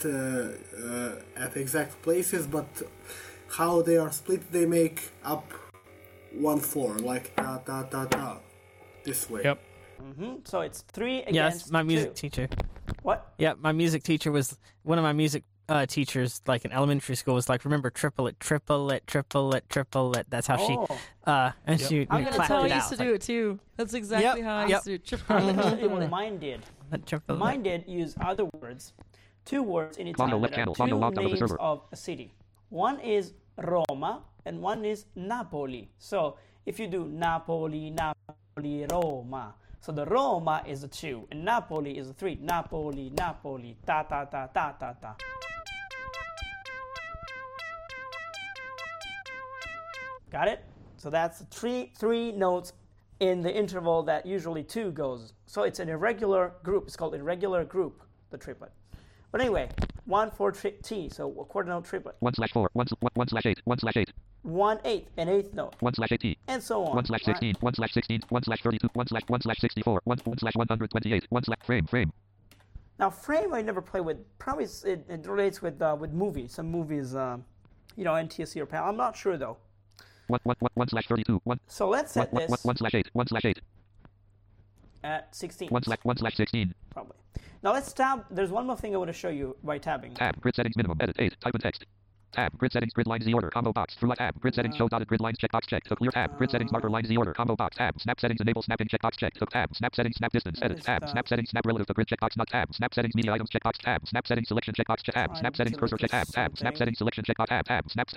[SPEAKER 12] at exact places, but how they are split, they make up 1/4, like da da da da, this way.
[SPEAKER 4] Yep.
[SPEAKER 13] So it's 3 against
[SPEAKER 4] Yes, my music
[SPEAKER 13] 2.
[SPEAKER 4] teacher.
[SPEAKER 13] What?
[SPEAKER 4] Yeah, my music teacher was one of my music teachers, like in elementary school, was like, remember triplet, triplet, triplet, triplet. That's how she, and she
[SPEAKER 1] I'm
[SPEAKER 4] clapped
[SPEAKER 1] gonna tell
[SPEAKER 4] it
[SPEAKER 1] I
[SPEAKER 4] out.
[SPEAKER 1] used to do it too. That's exactly how I used to do it.
[SPEAKER 13] I'm going to tell you what mine did. Mine did use other words, 2 words in Italian that are 2 names of a city. One is Roma, and one is Napoli. So if you do Napoli, Napoli, Roma. So the Roma is a 2, and Napoli is a 3. Napoli, Napoli, ta ta ta ta ta ta. Got it? So that's 3 notes in the interval that usually 2 goes. So it's an irregular group. It's called irregular group, the triplet. But anyway, 1/4T, so a quarter note triplet.
[SPEAKER 15] 1/4, 1/8, 1/8.
[SPEAKER 13] 1/8, an 8th note.
[SPEAKER 15] 1/8T.
[SPEAKER 13] And so on.
[SPEAKER 15] 1/16, 1/16, 1/32, 1/64, 1/128, 1/ frame.
[SPEAKER 13] Now frame I never play with. Probably it relates with movies. Some movies, NTSC or PAL. I'm not sure though.
[SPEAKER 15] 1/32.
[SPEAKER 13] So let's set this
[SPEAKER 15] 1/8
[SPEAKER 13] at 16.
[SPEAKER 15] 1/16.
[SPEAKER 13] Probably. Now let's tab. There's one more thing I want to show you by tabbing.
[SPEAKER 15] Tab, grid settings minimum, edit 8, type in text. Tab, grid settings, grid line Z order, combo box, through tab, grid settings, show dotted grid lines, checkbox check, to clear tab, grid settings, marker line Z order, combo box, tab, snap settings, enable snapping, checkbox check, to tab, snap settings, snap distance, edit, tab, snap settings, snap relative to grid, checkbox, not tab, snap settings, media items, checkbox, tab, snap settings, selection, checkbox, tab, snap settings, cursor, check, tab, snap settings, selection, checkbox, tab, snap,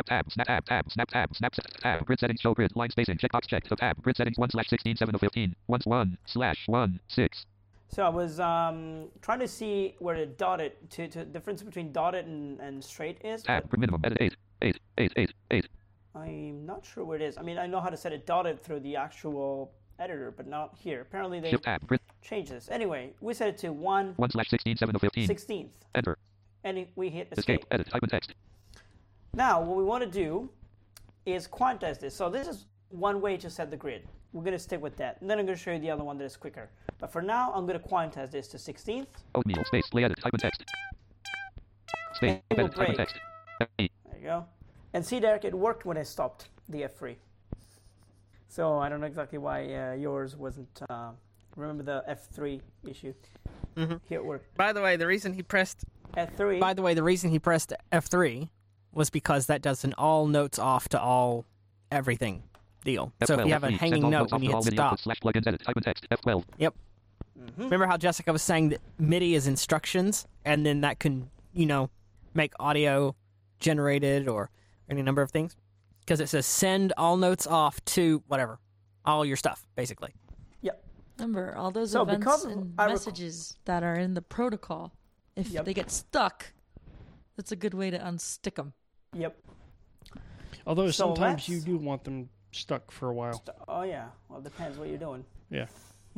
[SPEAKER 15] grid settings, show grid, line spacing, checkbox check, to tab, grid settings, 1/16, 7 of 15, 1/1, 6.
[SPEAKER 13] So I was trying to see where the dotted, to difference between dotted and straight is.
[SPEAKER 15] Tab, minimum, edit 8.
[SPEAKER 13] I'm not sure where it is. I mean, I know how to set it dotted through the actual editor, but not here. Apparently they changed this. Anyway, we set it to
[SPEAKER 15] 1/16, 7 of 15.
[SPEAKER 13] 16th.
[SPEAKER 15] Enter.
[SPEAKER 13] And we hit escape.
[SPEAKER 15] Edit, type in text.
[SPEAKER 13] Now, what we want to do is quantize this. So this is one way to set the grid. We're going to stick with that. And then I'm going to show you the other one that is quicker. But for now, I'm going to quantize this to 16th.
[SPEAKER 15] Oatmeal, space, play edit, type in text. Space, edit, type in text.
[SPEAKER 13] There you go. And see, Derek, it worked when I stopped the F3. So I don't know exactly why yours wasn't. Remember the F3 issue?
[SPEAKER 4] Mm-hmm.
[SPEAKER 13] Here it worked.
[SPEAKER 4] By the way, the reason he pressed
[SPEAKER 13] F3.
[SPEAKER 4] By the way, the reason he pressed F3 was because that does an all notes off to all everything deal.
[SPEAKER 15] F12,
[SPEAKER 4] so if you have a hanging note when you hit stop.
[SPEAKER 15] /plugins edit, type in text. F12.
[SPEAKER 4] Yep. Mm-hmm. Remember how Jessica was saying that MIDI is instructions, and then that can, make audio generated or any number of things? Because it says send all notes off to whatever, all your stuff, basically.
[SPEAKER 13] Yep.
[SPEAKER 1] Remember, all those events and messages that are in the protocol, if they get stuck, that's a good way to unstick them.
[SPEAKER 13] Yep.
[SPEAKER 2] Although
[SPEAKER 13] So
[SPEAKER 2] sometimes
[SPEAKER 13] let's-
[SPEAKER 2] you do want them stuck for a while.
[SPEAKER 13] Oh yeah. Well, it depends what you're doing.
[SPEAKER 2] Yeah.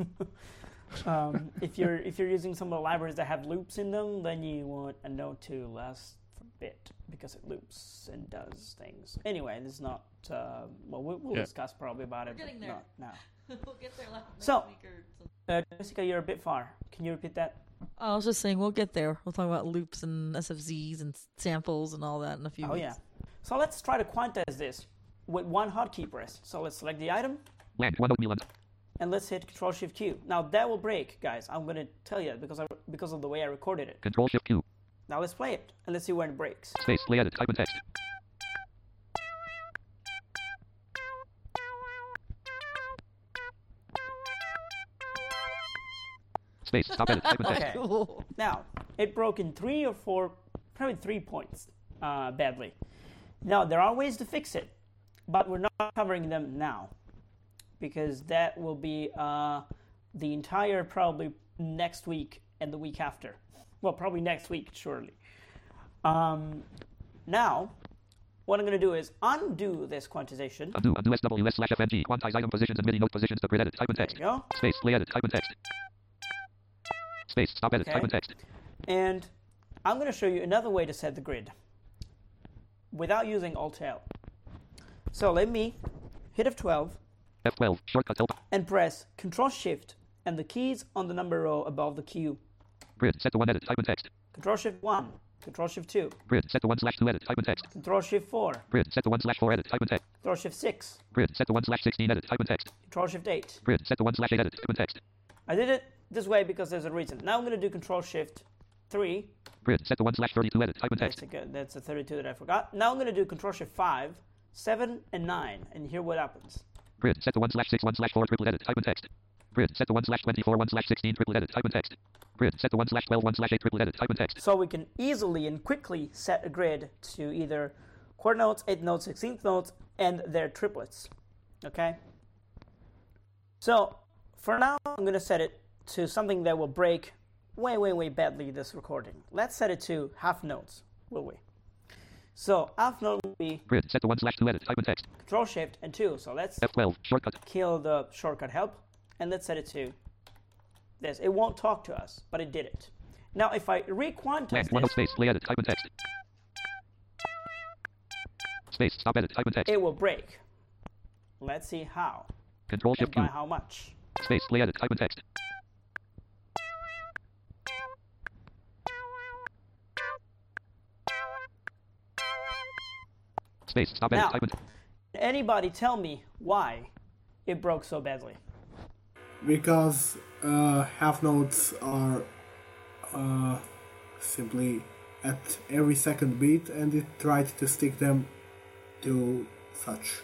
[SPEAKER 13] If you're using some of the libraries that have loops in them, then you want a node to last for a bit because it loops and does things. Anyway, this is not. Well, we'll
[SPEAKER 2] Yeah.
[SPEAKER 13] discuss probably about it.
[SPEAKER 1] We're getting
[SPEAKER 13] but
[SPEAKER 1] there.
[SPEAKER 13] Not now.
[SPEAKER 1] We'll get there next
[SPEAKER 13] So,
[SPEAKER 1] week or something.
[SPEAKER 13] Jessica, you're a bit far. Can you repeat that?
[SPEAKER 1] I was just saying we'll get there. We'll talk about loops and SFZs and samples and all that in a few
[SPEAKER 13] Oh
[SPEAKER 1] weeks.
[SPEAKER 13] yeah. So let's try to quantize this with one hotkey press. So let's select the item.
[SPEAKER 15] Land 1 of Milan.
[SPEAKER 13] And let's hit Control-Shift-Q. Now that will break, guys. I'm going to tell you because of the way I recorded it.
[SPEAKER 15] Control Shift Q.
[SPEAKER 13] Now let's play it, and let's see when it breaks.
[SPEAKER 15] Space. Play edit. Type in text. Space. Stop edit. Type in text.
[SPEAKER 13] Okay. Now, it broke in 3 or 4, probably 3 points badly. Now, there are ways to fix it, but we're not covering them now because that will be the entire probably next week and the week after. Well, probably next week, surely. Now, what I'm going to do is undo this quantization.
[SPEAKER 15] Undo SWS/FNG. Quantize item positions and MIDI note positions to grid edit. Type in text.
[SPEAKER 13] There you go.
[SPEAKER 15] Space. Play edit. Type in text. Space. Stop edit.
[SPEAKER 13] Okay.
[SPEAKER 15] Type in text.
[SPEAKER 13] And I'm going to show you another way to set the grid without using Alt-L. So let me hit F12
[SPEAKER 15] F12. Shortcut help.
[SPEAKER 13] and press Control-Shift and the keys on the number row above the Q.
[SPEAKER 15] Grid. Set to 1 edit. Type in text.
[SPEAKER 13] Control-Shift-1, Control-Shift-2,
[SPEAKER 15] Grid. Set to 1/2 edit. Type in text.
[SPEAKER 13] Control-Shift-4,
[SPEAKER 15] Grid. Set to 1/4 edit. Type in text.
[SPEAKER 13] Control-Shift-6,
[SPEAKER 15] Grid. Set to 1/16 edit. Type in text.
[SPEAKER 13] Control-Shift-8.
[SPEAKER 15] Grid. Set to 1/8 edit. Type in text.
[SPEAKER 13] I did it this way because there's a reason. Now I'm going to do Control-Shift-3.
[SPEAKER 15] Grid. Set to 1/32 edit. Type in text.
[SPEAKER 13] That's a 32 that I forgot. Now I'm going to do Control-Shift-5, 7, and 9, and hear what happens.
[SPEAKER 15] Grid. Set to 1/6 1/4 triple edit. Type in text. Grid. Set to 1/24 1/16 triple edit. Type in text. Grid. Set to 1/12 1/8 triple edit. Type in text.
[SPEAKER 13] So we can easily and quickly set a grid to either quarter notes, eighth notes, 16th notes, and their triplets. Okay? So for now, I'm going to set it to something that will break way badly this recording. Let's set it to half notes, will we? So half note will be
[SPEAKER 15] Grid. Set to 1/2 edit. Type in text.
[SPEAKER 13] Control Shift and 2. So let's
[SPEAKER 15] F12. Shortcut.
[SPEAKER 13] kill the shortcut help, and let's set it to this. It won't talk to us, but it did it. Now if I requantize
[SPEAKER 15] Land 1 of
[SPEAKER 13] this,
[SPEAKER 15] space. Play edit. Type in text. Space. Stop edit. Type in text.
[SPEAKER 13] it will break. Let's see how.
[SPEAKER 15] Control
[SPEAKER 13] And
[SPEAKER 15] Shift
[SPEAKER 13] by
[SPEAKER 15] Q.
[SPEAKER 13] how much.
[SPEAKER 15] Space. Play edit. Type in text. Space. Stop edit.
[SPEAKER 13] Now,
[SPEAKER 15] Type in.
[SPEAKER 13] anybody tell me why it broke so badly?
[SPEAKER 12] Because half notes are simply at every second beat, and it tried to stick them to such.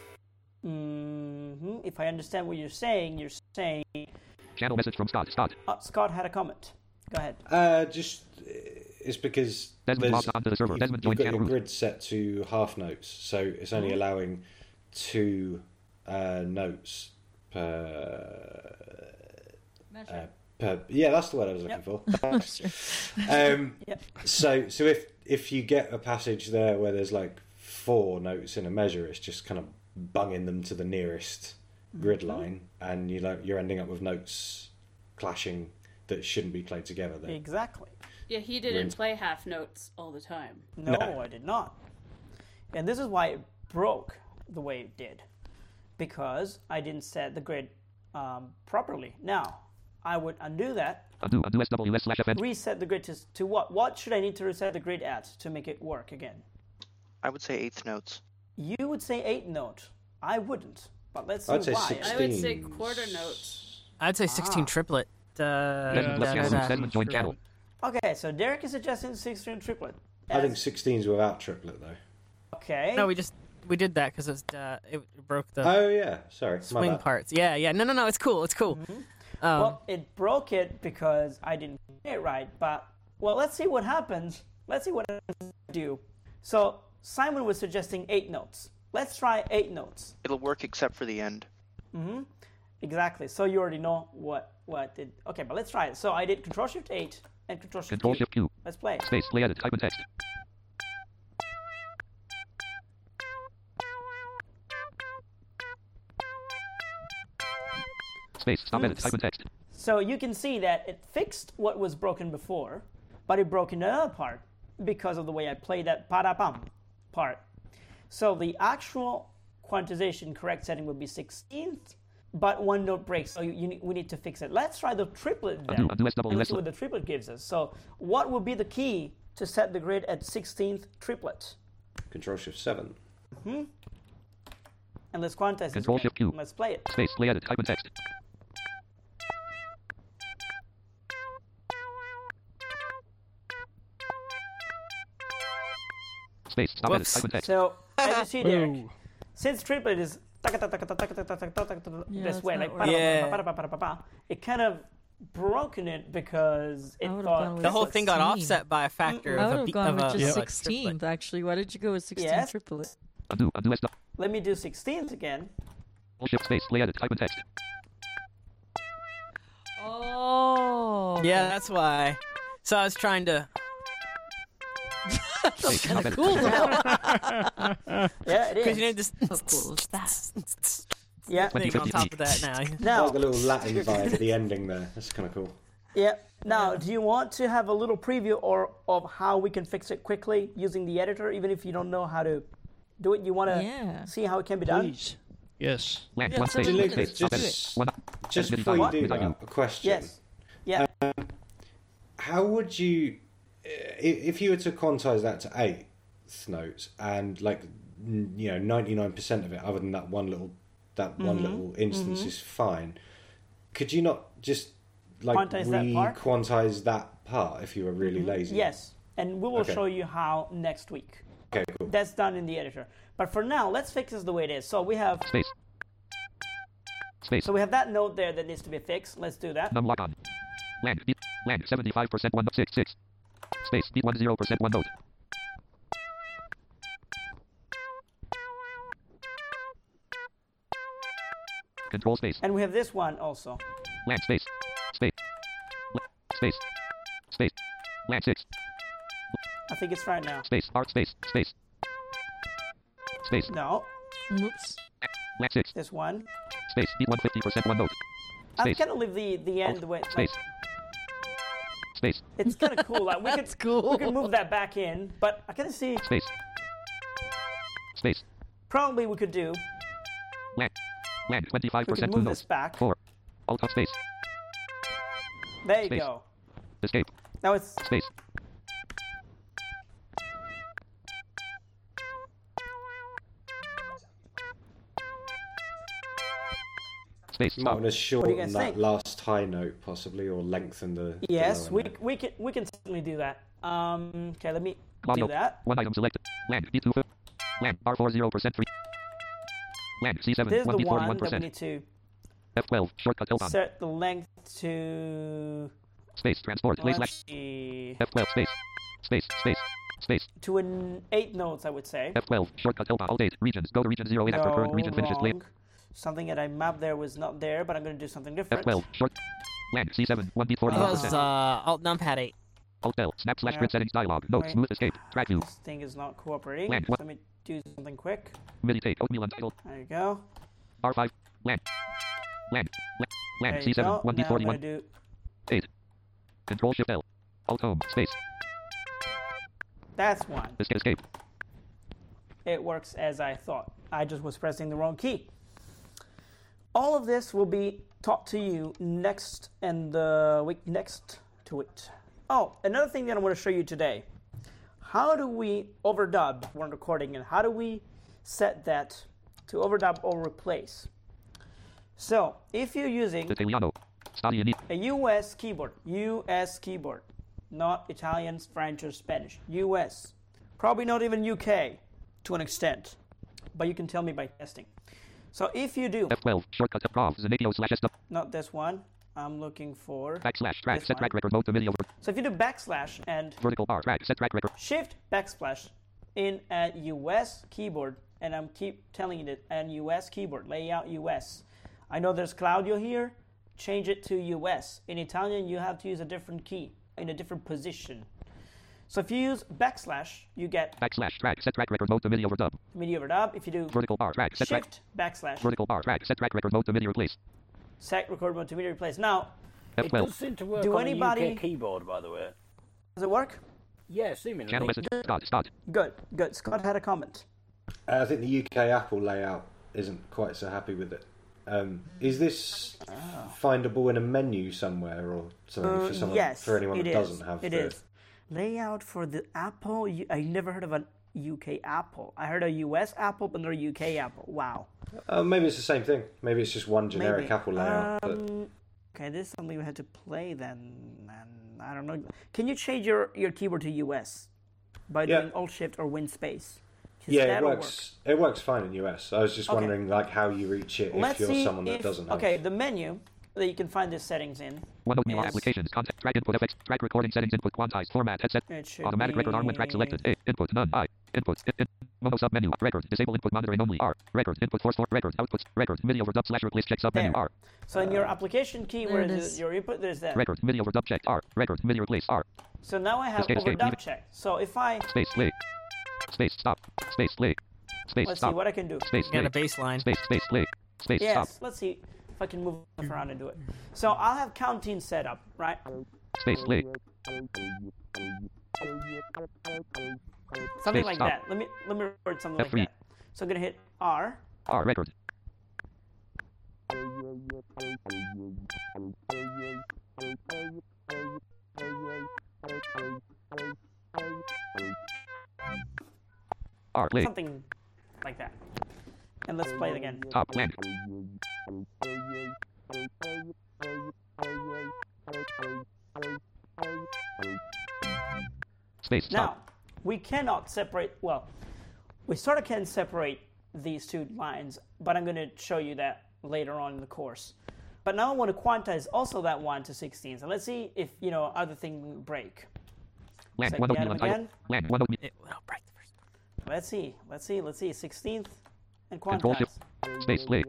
[SPEAKER 13] If I understand what you're saying
[SPEAKER 15] Channel message from Scott. Scott.
[SPEAKER 13] Scott had a comment. Go ahead.
[SPEAKER 14] Just it's because
[SPEAKER 15] Desmond logged onto the server.
[SPEAKER 14] you've
[SPEAKER 15] Desmond
[SPEAKER 14] got
[SPEAKER 15] joined
[SPEAKER 14] your
[SPEAKER 15] channel root.
[SPEAKER 14] grid set to half notes, so it's only allowing 2 notes per. Yeah, that's the word I was looking for. So if you get a passage there where there's like 4 notes in a measure, it's just kind of bunging them to the nearest grid line, and you're ending up with notes clashing that shouldn't be played together. Then
[SPEAKER 13] Exactly.
[SPEAKER 17] Yeah, he didn't play half notes all the time.
[SPEAKER 13] No, I did not. And this is why it broke the way it did. Because I didn't set the grid properly. Now, I would undo that.
[SPEAKER 15] Undo SWS/FN.
[SPEAKER 13] Reset the grid to what? What should I need to reset the grid at to make it work again?
[SPEAKER 18] I would say eighth notes.
[SPEAKER 13] You would say 8 note. I wouldn't. But let's see
[SPEAKER 14] I'd say
[SPEAKER 13] why.
[SPEAKER 14] 16.
[SPEAKER 17] I would say quarter notes.
[SPEAKER 4] I'd say 16 triplet.
[SPEAKER 15] Desmond joined channel.
[SPEAKER 13] Okay, so Derek is suggesting 16 triplet.
[SPEAKER 14] I think 16's without triplet though.
[SPEAKER 13] Okay.
[SPEAKER 4] No, we did that because it broke the.
[SPEAKER 14] Oh yeah, sorry, my
[SPEAKER 4] swing
[SPEAKER 14] bad.
[SPEAKER 4] parts. Yeah. No, it's cool.
[SPEAKER 13] Well, it broke it because I didn't get it right. But well, let's see what happens. Let's see what I do. So Simon was suggesting 8 notes. Let's try 8 notes.
[SPEAKER 18] It'll work except for the end.
[SPEAKER 13] Exactly. So you already know what did. Okay, but let's try it. So I did Control Shift 8 and Control Shift
[SPEAKER 15] Control Shift Q.
[SPEAKER 13] Let's play.
[SPEAKER 15] Space. Play edit. Type in text. Space. Stop edit. Type in text.
[SPEAKER 13] So you can see that it fixed what was broken before, but it broke in another part because of the way I played that pa-da-pam part. So the actual quantization correct setting would be 16th, but one note breaks, so we need to fix it. Let's try the triplet then.
[SPEAKER 15] Undo SW,
[SPEAKER 13] and let's see what the triplet gives us. So what would be the key to set the grid at 16th triplet?
[SPEAKER 14] Control Shift 7.
[SPEAKER 13] And let's quantize
[SPEAKER 15] Control
[SPEAKER 13] this
[SPEAKER 15] Shift
[SPEAKER 13] again.
[SPEAKER 15] Q.
[SPEAKER 13] Let's play it.
[SPEAKER 15] Space. Play edit. Type in text. Space. Stop edit. Type in text.
[SPEAKER 13] So as you see, Derek,
[SPEAKER 15] Boo.
[SPEAKER 13] since triplet is this way, like it kind of broken it because it thought
[SPEAKER 4] the whole thing got offset by a factor
[SPEAKER 1] I would
[SPEAKER 4] of
[SPEAKER 1] have
[SPEAKER 4] a
[SPEAKER 1] gone with just
[SPEAKER 4] triplet.
[SPEAKER 1] 16th, actually. Why did you go with 16
[SPEAKER 13] Yes.
[SPEAKER 1] triplet?
[SPEAKER 15] Undo SW.
[SPEAKER 13] Let me do 16th again.
[SPEAKER 15] Shift space. Play edit. Type in text.
[SPEAKER 1] Oh.
[SPEAKER 4] Yeah, that's why. So I was trying to.
[SPEAKER 1] That's kind of cool, though.
[SPEAKER 13] Yeah, it is.
[SPEAKER 4] Because you know, just.
[SPEAKER 1] How cool is that?
[SPEAKER 13] Yeah.
[SPEAKER 4] Thing on top of that now.
[SPEAKER 13] Now,
[SPEAKER 14] Like a little Latin vibe at the ending there. That's kind of cool.
[SPEAKER 13] yeah. Now, do you want to have a little preview of how we can fix it quickly using the editor, even if you don't know how to do it? You want to see how it can be done?
[SPEAKER 2] Please. Yes.
[SPEAKER 15] Land.
[SPEAKER 1] Yeah,
[SPEAKER 15] One
[SPEAKER 1] so
[SPEAKER 15] space.
[SPEAKER 1] look,
[SPEAKER 15] Space. Stop edit.
[SPEAKER 14] just-
[SPEAKER 15] One.
[SPEAKER 14] Just
[SPEAKER 15] Edit
[SPEAKER 14] before you
[SPEAKER 15] video.
[SPEAKER 14] do that,
[SPEAKER 15] Video.
[SPEAKER 14] a question.
[SPEAKER 13] Yes. Yeah.
[SPEAKER 14] How would you, if you were to quantize that to 8th notes and 99% of it, other than that one little instance is fine, could you not just
[SPEAKER 13] Quantize that part?
[SPEAKER 14] re-quantize that part if you were really lazy?
[SPEAKER 13] Yes. And we will
[SPEAKER 14] Okay.
[SPEAKER 13] show you how next week.
[SPEAKER 14] Okay, cool.
[SPEAKER 13] That's done in the editor. But for now, let's fix this the way it is. So we have
[SPEAKER 15] Space. Space.
[SPEAKER 13] So we have that note there that needs to be fixed. Let's do that.
[SPEAKER 15] Num lock on. Land. Beat. Land. 75% 166. Space. Beat 10% 1 note. Control space.
[SPEAKER 13] And we have this one also.
[SPEAKER 15] Land space. Space. Space. Space. Land 6.
[SPEAKER 13] I think it's right now.
[SPEAKER 15] Space. Art space. Space. Space.
[SPEAKER 13] No.
[SPEAKER 1] Whoops.
[SPEAKER 15] Land 6.
[SPEAKER 13] This one.
[SPEAKER 15] Space. Beat 150% 1 note.
[SPEAKER 13] I'm
[SPEAKER 15] Space.
[SPEAKER 13] gonna leave the end the way.
[SPEAKER 15] Space. Space.
[SPEAKER 13] It's kind of cool. Like, we could
[SPEAKER 1] cool.
[SPEAKER 13] We can move that back in, but I can see.
[SPEAKER 15] Space. Space.
[SPEAKER 13] Probably we could do.
[SPEAKER 15] Land. Land. 25%
[SPEAKER 13] We can
[SPEAKER 15] 2
[SPEAKER 13] move
[SPEAKER 15] notes.
[SPEAKER 13] this back.
[SPEAKER 15] 4. Alt of space.
[SPEAKER 13] There you
[SPEAKER 15] Space.
[SPEAKER 13] go.
[SPEAKER 15] Escape.
[SPEAKER 13] Now it's
[SPEAKER 15] Space. Space.
[SPEAKER 14] You might
[SPEAKER 15] Stop.
[SPEAKER 14] want to shorten
[SPEAKER 13] guys
[SPEAKER 14] that
[SPEAKER 13] think?
[SPEAKER 14] last high note possibly, or lengthen the.
[SPEAKER 13] yes.
[SPEAKER 14] the lower note.
[SPEAKER 13] We can certainly do that. Okay. Let me
[SPEAKER 15] Audio.
[SPEAKER 13] do that.
[SPEAKER 15] One item selected. Land. Beat 2. Land. R40% 3. Land. C7.
[SPEAKER 13] This is
[SPEAKER 15] 1
[SPEAKER 13] the
[SPEAKER 15] beat
[SPEAKER 13] one that we
[SPEAKER 15] 41%.
[SPEAKER 13] need to
[SPEAKER 15] F12. Shortcut L on.
[SPEAKER 13] set the length to.
[SPEAKER 15] Space. Transport. Play slash.
[SPEAKER 13] Let's see.
[SPEAKER 15] F12. Space. Space. Space. Space.
[SPEAKER 13] To an 8 notes, I would say.
[SPEAKER 15] F12. Shortcut L on. Alt 8. Regions. Go to region 08 after current
[SPEAKER 13] No,
[SPEAKER 15] region finishes.
[SPEAKER 13] wrong. Something that I mapped there was not there, but I'm going to do something different.
[SPEAKER 15] F12. Short. Land. C7. 1 beat
[SPEAKER 4] That
[SPEAKER 15] 41%.
[SPEAKER 4] was Alt Numpad 8.
[SPEAKER 15] Alt L. Snap slash
[SPEAKER 13] Yeah.
[SPEAKER 15] grid settings dialog. Note.
[SPEAKER 13] Wait.
[SPEAKER 15] Smooth escape. Track view.
[SPEAKER 13] This thing is not cooperating.
[SPEAKER 15] Land.
[SPEAKER 13] So let me do something quick.
[SPEAKER 15] Meditate. Oatmeal untitled.
[SPEAKER 13] There you go.
[SPEAKER 15] R5. Land. Land. Land.
[SPEAKER 13] There you
[SPEAKER 15] C7.
[SPEAKER 13] go.
[SPEAKER 15] 1 beat
[SPEAKER 13] Now I'm
[SPEAKER 15] 41.
[SPEAKER 13] going to do.
[SPEAKER 15] 8. Control Shift L. Alt Home. Space.
[SPEAKER 13] That's one.
[SPEAKER 15] Escape.
[SPEAKER 13] It works as I thought. I just was pressing the wrong key. All of this will be taught to you next and the week next to it. Oh, another thing that I want to show you today. How do we overdub when recording, and how do we set that to overdub or replace? So, if you're using
[SPEAKER 15] Italiano. Stadiani.
[SPEAKER 13] a US keyboard, not Italian, French, or Spanish, US. Probably not even UK to an extent, but you can tell me by testing. So if you do,
[SPEAKER 15] F12. Shortcut Prof. Zenatio slash S.
[SPEAKER 13] not this one, I'm looking for
[SPEAKER 15] Backslash. Track.
[SPEAKER 13] this
[SPEAKER 15] Set
[SPEAKER 13] one.
[SPEAKER 15] track record mode to video.
[SPEAKER 13] So if you do backslash and
[SPEAKER 15] Vertical bar. Track. Set track record.
[SPEAKER 13] shift backslash in a US keyboard, and I'm keep telling you that an US keyboard, layout US. I know there's Claudio here, change it to US. In Italian, you have to use a different key in a different position. So if you use backslash, you get
[SPEAKER 15] Backslash. Track. Set track record mode to MIDI overdub.
[SPEAKER 13] MIDI overdub. If you do
[SPEAKER 15] Vertical bar. Track. Set track.
[SPEAKER 13] shift backslash,
[SPEAKER 15] Vertical bar. Track. Set track record mode to MIDI replace.
[SPEAKER 13] Set record mode to immediately replace. Now,
[SPEAKER 19] it does seem to work on a UK keyboard, by the way.
[SPEAKER 13] Does it work?
[SPEAKER 19] Yeah, seemingly.
[SPEAKER 15] Channel message. Start.
[SPEAKER 13] Good. Scott had a comment.
[SPEAKER 14] I think the UK Apple layout isn't quite so happy with it. Is this findable in a menu somewhere or something for someone?
[SPEAKER 13] Yes,
[SPEAKER 14] for anyone that doesn't have
[SPEAKER 13] it is. Layout for the Apple. I never heard of a UK Apple. I heard a US Apple, but not a UK Apple. Wow.
[SPEAKER 14] Maybe it's the same thing. Maybe it's just one generic Apple layout.
[SPEAKER 13] Okay, this is something we had to play then. And I don't know. Can you change your keyboard to US by doing Alt Shift or Win Space?
[SPEAKER 14] Yeah, it works. It works fine in US. I was just wondering like how you reach it if you're someone that doesn't have.
[SPEAKER 13] Okay, the menu that you can find the settings in.
[SPEAKER 15] OneNote new applications, contact, track input effects, track recording settings, input quantized, format, headset, automatic record arm when track selected, A, input, none, I, input, mono sub menu, record, disable input monitoring only, R, record, input force, record, outputs, record, MIDI over dub / replace check sub menu, R.
[SPEAKER 13] So in your application key where your input, there's that.
[SPEAKER 15] Record, MIDI over dub check, R, record, MIDI replace, R.
[SPEAKER 13] So now I have over dub check. So if I...
[SPEAKER 15] Space, play. Space, stop. Space, play. Space,
[SPEAKER 13] let's
[SPEAKER 15] stop.
[SPEAKER 13] see what I can do.
[SPEAKER 15] Space,
[SPEAKER 4] Got a bass line.
[SPEAKER 15] Space, play. Space, stop.
[SPEAKER 13] Yes, let's see if I can move around and do it. So I'll have counting set up, right?
[SPEAKER 15] Space, play.
[SPEAKER 13] Something
[SPEAKER 15] Space,
[SPEAKER 13] like
[SPEAKER 15] stop.
[SPEAKER 13] that. Let me record something
[SPEAKER 15] F3.
[SPEAKER 13] like that. So I'm gonna hit R.
[SPEAKER 15] R, record. R, play.
[SPEAKER 13] Something like that. And let's play it again.
[SPEAKER 15] Top blank. Space,
[SPEAKER 13] Now,
[SPEAKER 15] stop.
[SPEAKER 13] we cannot separate, well, we sort of can separate these two lines, but I'm going to show you that later on in the course. But now I want to quantize also that 1 to 16. So let's see if, other thing break.
[SPEAKER 15] Land,
[SPEAKER 13] So
[SPEAKER 15] OneNote
[SPEAKER 13] get
[SPEAKER 15] new
[SPEAKER 13] them
[SPEAKER 15] untitled.
[SPEAKER 13] again.
[SPEAKER 15] Land, OneNote new.
[SPEAKER 4] It will break the first
[SPEAKER 13] Let's see. 16th and
[SPEAKER 15] Control
[SPEAKER 13] quantize.
[SPEAKER 15] shift. Space, play.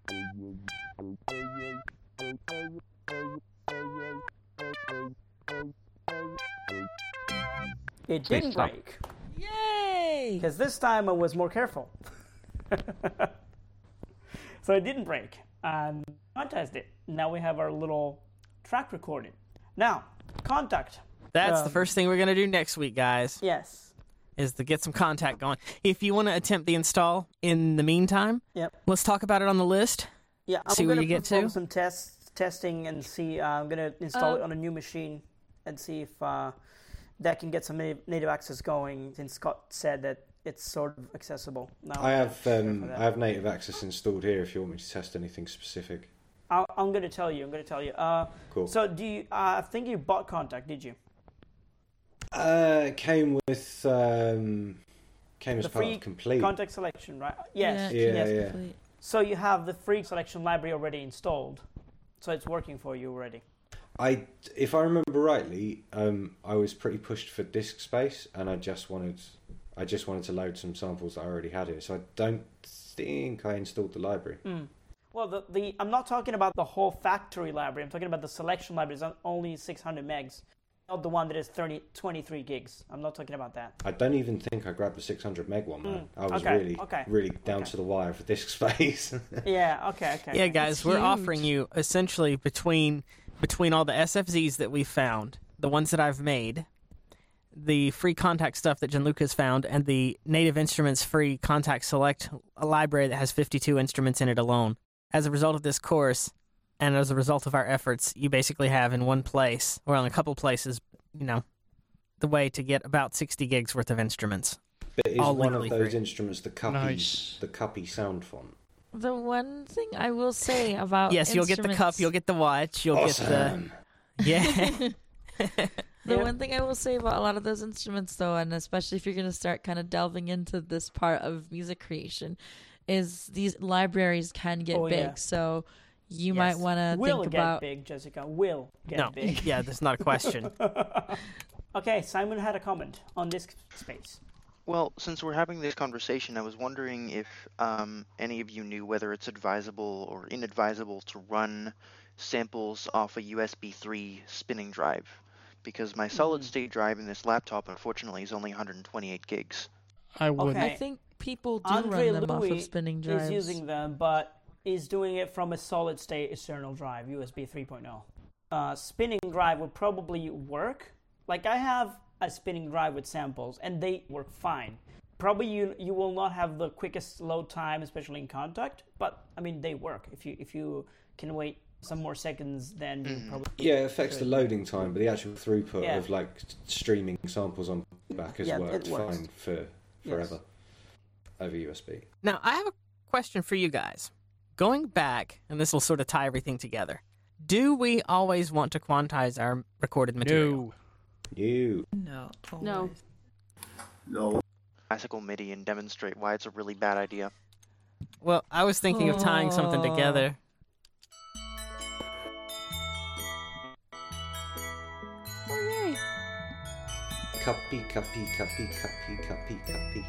[SPEAKER 13] It
[SPEAKER 15] Space,
[SPEAKER 13] didn't
[SPEAKER 15] stop.
[SPEAKER 13] break.
[SPEAKER 1] Yay!
[SPEAKER 13] Because this time I was more careful. So it didn't break. And quantized it. Now we have our little track recorded. Now, contact.
[SPEAKER 4] That's the first thing we're going to do next week, guys.
[SPEAKER 13] Yes.
[SPEAKER 4] Is to get some contact going. If you want to attempt the install in the meantime, let's talk about it on the list.
[SPEAKER 13] Yeah, I'm
[SPEAKER 4] see where
[SPEAKER 13] gonna
[SPEAKER 4] you get
[SPEAKER 13] perform
[SPEAKER 4] to.
[SPEAKER 13] some testing and see. I'm gonna install it on a new machine and see if that can get some native access going. Since Scott said that it's sort of accessible now.
[SPEAKER 14] I have native access installed here. If you want me to test anything specific.
[SPEAKER 13] I'm gonna tell you.
[SPEAKER 14] Cool.
[SPEAKER 13] So do you? I think you bought Contact, did you?
[SPEAKER 14] It came with came as
[SPEAKER 13] The
[SPEAKER 14] part
[SPEAKER 13] free
[SPEAKER 14] of Complete.
[SPEAKER 13] Contact selection, right? Yes.
[SPEAKER 14] Yeah.
[SPEAKER 13] So you have the free selection library already installed, so it's working for you already.
[SPEAKER 14] If I remember rightly, I was pretty pushed for disk space, and I just wanted to load some samples that I already had here. So I don't think I installed the library.
[SPEAKER 13] Well, I'm not talking about the whole factory library. I'm talking about the selection library. It's only 600 megs, not the one that is 23 gigs. I'm not talking about that.
[SPEAKER 14] I don't even think I grabbed the 600 meg one, man. I was
[SPEAKER 13] Okay.
[SPEAKER 14] really down to the wire for disk space.
[SPEAKER 13] Yeah. Okay.
[SPEAKER 4] Yeah, guys,
[SPEAKER 1] It's
[SPEAKER 4] we're
[SPEAKER 1] huge.
[SPEAKER 4] offering you essentially between all the SFZs that we found, the ones that I've made, the free Contact stuff that Gianluca's found, and the Native Instruments free Contact Select, a library that has 52 instruments in it alone. As a result of this course, and as a result of our efforts, you basically have in one place, or in a couple places, the way to get about 60 gigs worth of instruments.
[SPEAKER 14] But is
[SPEAKER 4] all
[SPEAKER 14] one of
[SPEAKER 4] legally
[SPEAKER 14] those
[SPEAKER 4] free.
[SPEAKER 14] instruments the Cuppy sound font?
[SPEAKER 1] The one thing I will say about
[SPEAKER 4] Yes, you'll get the cup, you'll get the watch, you'll get the... Yeah.
[SPEAKER 1] The one thing I will say about a lot of those instruments, though, and especially if you're going to start kind of delving into this part of music creation, is these libraries can get big.
[SPEAKER 13] Yeah.
[SPEAKER 1] So you might want to
[SPEAKER 13] Will
[SPEAKER 1] think
[SPEAKER 13] get
[SPEAKER 1] about...
[SPEAKER 13] big, Jessica. Will get big.
[SPEAKER 4] Yeah, that's not a question.
[SPEAKER 13] Okay, Simon had a comment on disk space.
[SPEAKER 18] Well, since we're having this conversation, I was wondering if any of you knew whether it's advisable or inadvisable to run samples off a USB 3 spinning drive, because my solid-state drive in this laptop, unfortunately, is only 128 gigs.
[SPEAKER 2] I would.
[SPEAKER 1] I think people do
[SPEAKER 13] Andre
[SPEAKER 1] run them off
[SPEAKER 13] Louis
[SPEAKER 1] of spinning drives.
[SPEAKER 13] is using them, but is doing it from a solid state external drive, USB 3.0. Spinning drive would probably work. Like I have a spinning drive with samples, and they work fine. Probably you will not have the quickest load time, especially in contact, but I mean they work. If you can wait some more seconds, then you probably
[SPEAKER 14] it affects the loading time, but the actual throughput of like streaming samples on back has worked fine for forever over USB.
[SPEAKER 4] Now I have a question for you guys. Going back, and this will sort of tie everything together. Do we always want to quantize our recorded material?
[SPEAKER 8] No.
[SPEAKER 17] No.
[SPEAKER 18] No. Classical MIDI and demonstrate why it's a really bad idea.
[SPEAKER 4] Well, I was thinking of tying something together.
[SPEAKER 1] Oh, yay.
[SPEAKER 14] Copy.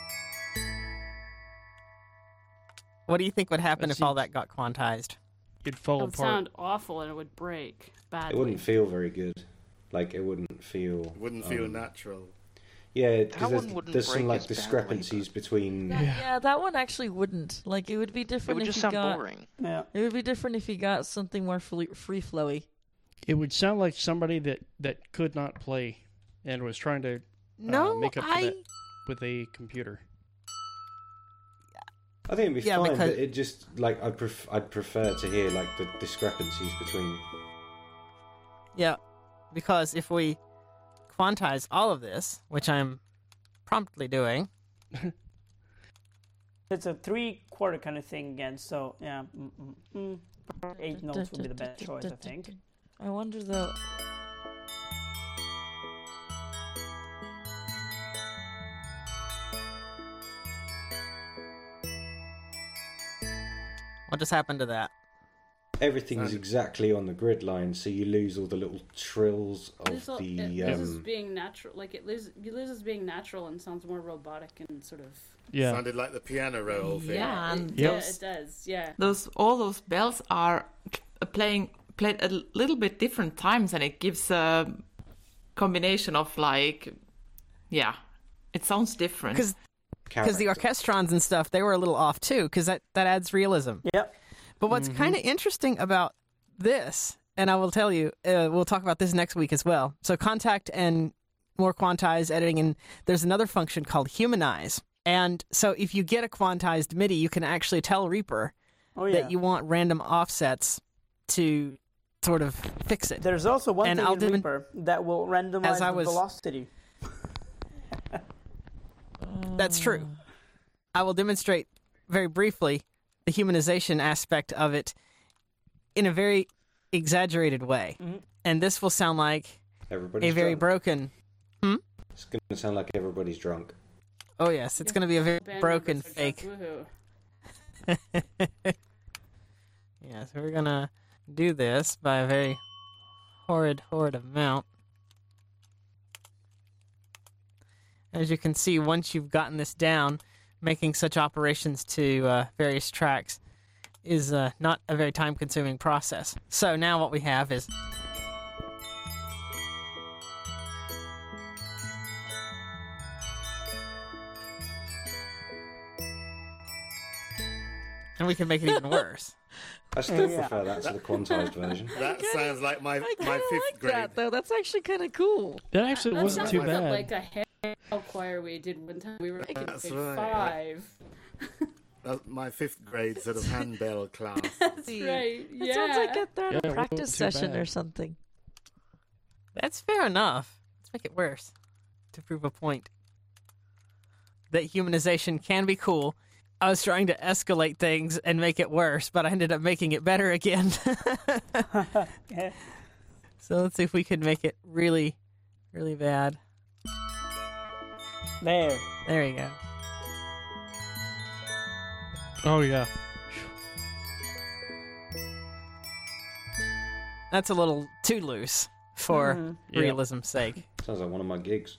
[SPEAKER 4] What do you think would happen if all that got quantized?
[SPEAKER 2] It'd fall
[SPEAKER 17] It would sound awful and it would break badly.
[SPEAKER 14] It wouldn't feel very good. Like, it wouldn't feel...
[SPEAKER 9] Wouldn't feel natural.
[SPEAKER 14] Yeah, because there's some, like, discrepancies between...
[SPEAKER 1] Yeah, that one actually wouldn't. Like, it would be different
[SPEAKER 18] It would
[SPEAKER 1] if
[SPEAKER 18] just
[SPEAKER 1] you
[SPEAKER 18] sound
[SPEAKER 1] got...
[SPEAKER 18] boring.
[SPEAKER 13] Yeah.
[SPEAKER 1] It would be different if you got something more free-flowy.
[SPEAKER 2] It would sound like somebody that could not play and was trying to make up for that with a computer.
[SPEAKER 14] I think it'd be fine, but it just, like, I'd prefer to hear, like, the discrepancies between...
[SPEAKER 4] Yeah, because if we quantize all of this, which I'm promptly doing...
[SPEAKER 13] It's a 3/4 kind of thing again, so, yeah. 8 notes would be the best choice, I think.
[SPEAKER 1] I wonder, though...
[SPEAKER 4] What just happened to that?
[SPEAKER 14] Everything's exactly on the grid line, so you lose all the little trills of
[SPEAKER 17] It loses being natural. Like it loses being natural and sounds more robotic and sort of.
[SPEAKER 9] Yeah. Sounded like the piano roll thing.
[SPEAKER 17] Yeah, it does. Yeah.
[SPEAKER 20] All those bells are played at a little bit different times, and it gives a combination of it sounds different.
[SPEAKER 4] Because the orchestrons and stuff, they were a little off too, because that adds realism.
[SPEAKER 13] Yep.
[SPEAKER 4] But what's kind of interesting about this, and I will tell you, we'll talk about this next week as well. So Kontakt and more quantized editing, and there's another function called humanize. And so if you get a quantized MIDI, you can actually tell Reaper that you want random offsets to sort of fix it.
[SPEAKER 13] There's also one thing in Reaper that will randomize the velocity.
[SPEAKER 4] That's true. I will demonstrate very briefly the humanization aspect of it in a very exaggerated way. Mm-hmm. And this will sound like
[SPEAKER 14] everybody's
[SPEAKER 4] a very
[SPEAKER 14] drunk.
[SPEAKER 4] broken...
[SPEAKER 14] It's going to sound like everybody's drunk.
[SPEAKER 4] Oh, yes. It's going to be a very broken fake. Yeah, so we're going to do this by a very horrid amount. As you can see, once you've gotten this down, making such operations to various tracks is not a very time-consuming process. So now what we have is... And we can make it even worse.
[SPEAKER 14] I still prefer that to the quantized version.
[SPEAKER 9] That sounds like my fifth grade.
[SPEAKER 1] That, though. That's actually kind of cool.
[SPEAKER 2] That actually wasn't too bad.
[SPEAKER 17] Like a hair choir we did one time. We were making
[SPEAKER 9] right.
[SPEAKER 17] 5.
[SPEAKER 9] That's my 5th grade sort of handbell class.
[SPEAKER 17] That's right. Yeah.
[SPEAKER 1] It sounds like they're at a practice session or something.
[SPEAKER 4] That's fair enough. Let's make it worse to prove a point. That humanization can be cool. I was trying to escalate things and make it worse, but I ended up making it better again.
[SPEAKER 13] Okay.
[SPEAKER 4] So let's see if we could make it really, really bad.
[SPEAKER 13] There
[SPEAKER 4] you go.
[SPEAKER 2] Oh, yeah.
[SPEAKER 4] That's a little too loose for realism's sake.
[SPEAKER 14] Sounds like one of my gigs.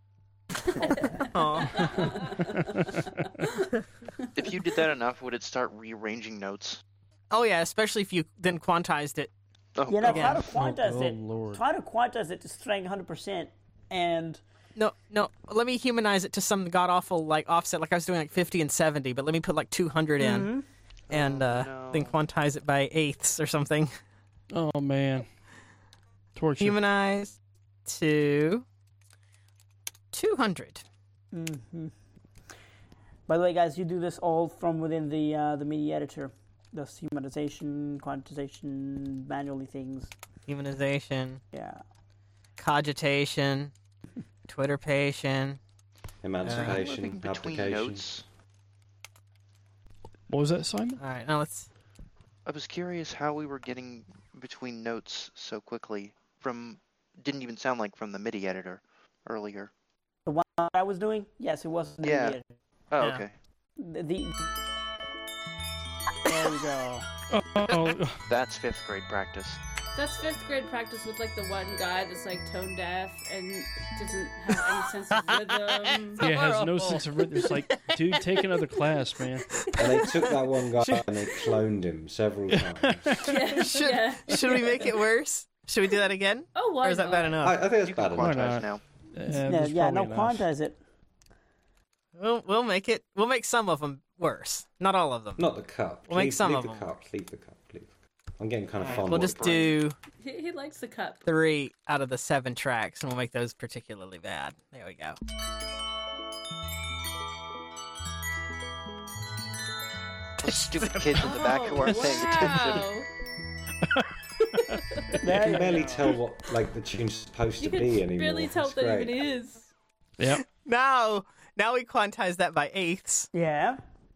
[SPEAKER 18] If you did that enough, would it start rearranging notes?
[SPEAKER 4] Oh yeah, especially if you then quantized it.
[SPEAKER 18] Oh,
[SPEAKER 13] try to quantize it.
[SPEAKER 2] Lord.
[SPEAKER 13] Try to quantize it to string 100%, and
[SPEAKER 4] no. Let me humanize it to some god awful like offset. Like I was doing like 50 and 70, but let me put like 200 in. and then quantize it by eighths or something.
[SPEAKER 2] Oh man, torture.
[SPEAKER 4] Humanize to 200.
[SPEAKER 13] Mm-hmm. By the way, guys, you do this all from within the MIDI editor. The humanization, quantization, manually things.
[SPEAKER 4] Humanization.
[SPEAKER 13] Yeah.
[SPEAKER 4] Cogitation. Twitterpation.
[SPEAKER 14] Emancipation.
[SPEAKER 18] Between
[SPEAKER 14] application.
[SPEAKER 18] notes.
[SPEAKER 2] What was that, Simon?
[SPEAKER 4] All right, now let's.
[SPEAKER 18] I was curious how we were getting between notes so quickly from. Didn't even sound like from the MIDI editor earlier.
[SPEAKER 13] The one I was doing? Yes, it was in the
[SPEAKER 18] Yeah.
[SPEAKER 13] MIDI editor.
[SPEAKER 18] Oh,
[SPEAKER 13] Yeah.
[SPEAKER 18] okay.
[SPEAKER 13] There we go.
[SPEAKER 2] Oh.
[SPEAKER 18] That's 5th grade practice.
[SPEAKER 17] That's 5th grade practice with like the one guy that's like tone deaf and doesn't have any sense of rhythm.
[SPEAKER 2] Yeah, has no sense of rhythm. It's like, dude, take another class, man.
[SPEAKER 14] And they took that one guy and they cloned him several times.
[SPEAKER 4] Should we make it worse? Should we do that again?
[SPEAKER 17] Oh, why
[SPEAKER 4] Or is that bad enough?
[SPEAKER 14] I think it's bad
[SPEAKER 2] Why
[SPEAKER 14] enough.
[SPEAKER 2] not?
[SPEAKER 13] No, quantize it.
[SPEAKER 4] We'll make it. We'll make some of them worse. Not all of them.
[SPEAKER 14] Not the cup.
[SPEAKER 4] We'll make some
[SPEAKER 14] leave
[SPEAKER 4] of
[SPEAKER 14] the
[SPEAKER 4] them.
[SPEAKER 14] cup. Leave the cup. I'm getting kind of fond
[SPEAKER 4] We'll
[SPEAKER 14] of
[SPEAKER 4] just
[SPEAKER 14] it.
[SPEAKER 4] do
[SPEAKER 17] He likes the cup.
[SPEAKER 4] 3 out of the 7 tracks, and we'll make those particularly bad. There we go.
[SPEAKER 18] Those stupid kids in the back who aren't paying attention.
[SPEAKER 14] You can barely tell what the tune's supposed
[SPEAKER 17] You
[SPEAKER 14] to
[SPEAKER 17] can
[SPEAKER 14] be anymore.
[SPEAKER 17] barely tell
[SPEAKER 14] It's
[SPEAKER 17] that
[SPEAKER 14] great.
[SPEAKER 17] even is.
[SPEAKER 2] Yep.
[SPEAKER 4] Now we quantize that by eighths.
[SPEAKER 13] Yeah.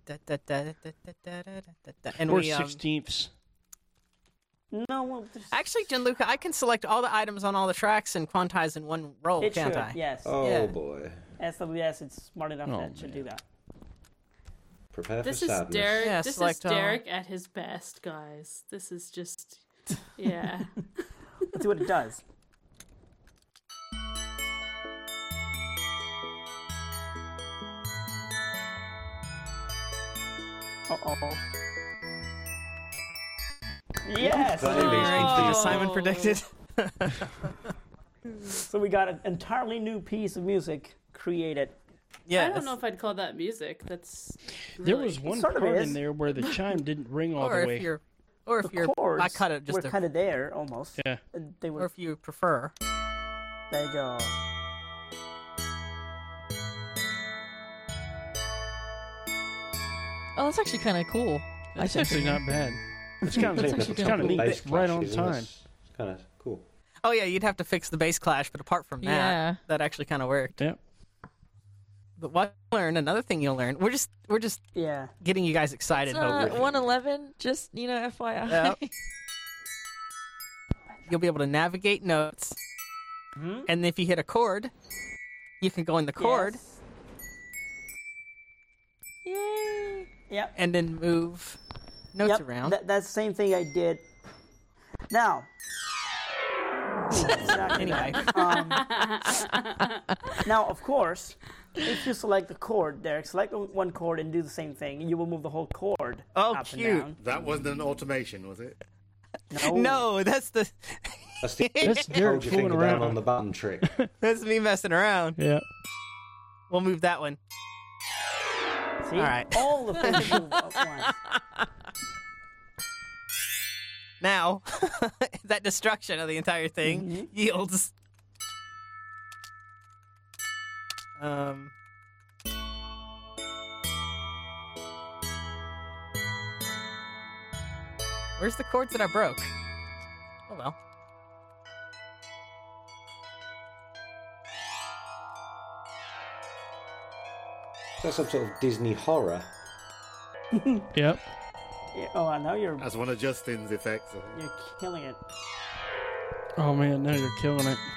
[SPEAKER 4] And
[SPEAKER 2] or
[SPEAKER 4] we
[SPEAKER 2] 16ths.
[SPEAKER 13] No, well,
[SPEAKER 4] actually, Gianluca, I can select all the items on all the tracks and quantize in one roll,
[SPEAKER 13] it
[SPEAKER 4] can't
[SPEAKER 13] should,
[SPEAKER 4] I?
[SPEAKER 13] yes.
[SPEAKER 14] Oh
[SPEAKER 4] Yeah.
[SPEAKER 14] boy.
[SPEAKER 13] SWS, it's smart enough that it should do that.
[SPEAKER 14] Prepare
[SPEAKER 17] This
[SPEAKER 14] for
[SPEAKER 17] is
[SPEAKER 14] sadness.
[SPEAKER 17] Derek.
[SPEAKER 4] Yeah,
[SPEAKER 17] this is
[SPEAKER 4] select all.
[SPEAKER 17] Derek at his best, guys. This is just, yeah.
[SPEAKER 13] Let's see what it does. Uh-oh. Yes!
[SPEAKER 4] As Simon predicted.
[SPEAKER 13] So we got an entirely new piece of music created.
[SPEAKER 4] Yeah.
[SPEAKER 17] I don't know if I'd call that music. That's
[SPEAKER 2] There
[SPEAKER 17] really-
[SPEAKER 2] was one
[SPEAKER 13] sort of
[SPEAKER 2] part
[SPEAKER 13] is.
[SPEAKER 2] in there where the chime didn't ring all
[SPEAKER 4] Or
[SPEAKER 2] the way.
[SPEAKER 4] if you're, or if
[SPEAKER 13] The
[SPEAKER 4] you're,
[SPEAKER 13] chords
[SPEAKER 4] I cut it just
[SPEAKER 13] were kind of there almost.
[SPEAKER 2] Yeah.
[SPEAKER 13] They were.
[SPEAKER 4] Or if you prefer.
[SPEAKER 13] There you go.
[SPEAKER 1] Oh, that's actually kind of cool.
[SPEAKER 2] That's actually not bad. It's kind of
[SPEAKER 1] That's
[SPEAKER 2] it's
[SPEAKER 1] actually
[SPEAKER 2] kind of
[SPEAKER 1] kinda
[SPEAKER 2] neat.
[SPEAKER 1] cool.
[SPEAKER 2] Right on time.
[SPEAKER 14] It's kind of cool.
[SPEAKER 4] Oh yeah, you'd have to fix the bass clash, but apart from that,
[SPEAKER 1] Yeah.
[SPEAKER 4] that actually kind of worked.
[SPEAKER 2] Yep.
[SPEAKER 4] But what you learn, another thing you'll learn, we're just
[SPEAKER 13] Yeah.
[SPEAKER 4] getting you guys excited.
[SPEAKER 1] It's
[SPEAKER 4] hopefully.
[SPEAKER 1] 111. Just FYI.
[SPEAKER 4] Yep. You'll be able to navigate notes, and if you hit a chord, you can go in the chord
[SPEAKER 1] Yay!
[SPEAKER 13] Yep.
[SPEAKER 4] and then move notes around.
[SPEAKER 13] That's the same thing I did. Now.
[SPEAKER 4] Anyway.
[SPEAKER 13] Now, of course, if you select the chord, Derek, select one chord and do the same thing, and you will move the whole chord
[SPEAKER 4] Oh,
[SPEAKER 13] up
[SPEAKER 4] cute.
[SPEAKER 13] and down.
[SPEAKER 9] That wasn't an automation, was it?
[SPEAKER 4] No, that's the
[SPEAKER 14] That's the
[SPEAKER 2] That's Derek
[SPEAKER 14] hold your
[SPEAKER 2] fooling
[SPEAKER 14] finger down
[SPEAKER 2] around.
[SPEAKER 14] on the button trick.
[SPEAKER 4] that's me messing around.
[SPEAKER 2] Yeah.
[SPEAKER 4] We'll move that one.
[SPEAKER 13] See?
[SPEAKER 4] All right.
[SPEAKER 13] All the things move at once.
[SPEAKER 4] Now, that destruction of the entire thing yields. Where's the chords that I broke? Oh well.
[SPEAKER 14] That's some sort of Disney horror.
[SPEAKER 2] Yep.
[SPEAKER 13] Yeah, oh, now you're
[SPEAKER 9] That's one of Justin's effects. I think.
[SPEAKER 13] you're killing it.
[SPEAKER 2] Oh man, now you're killing it.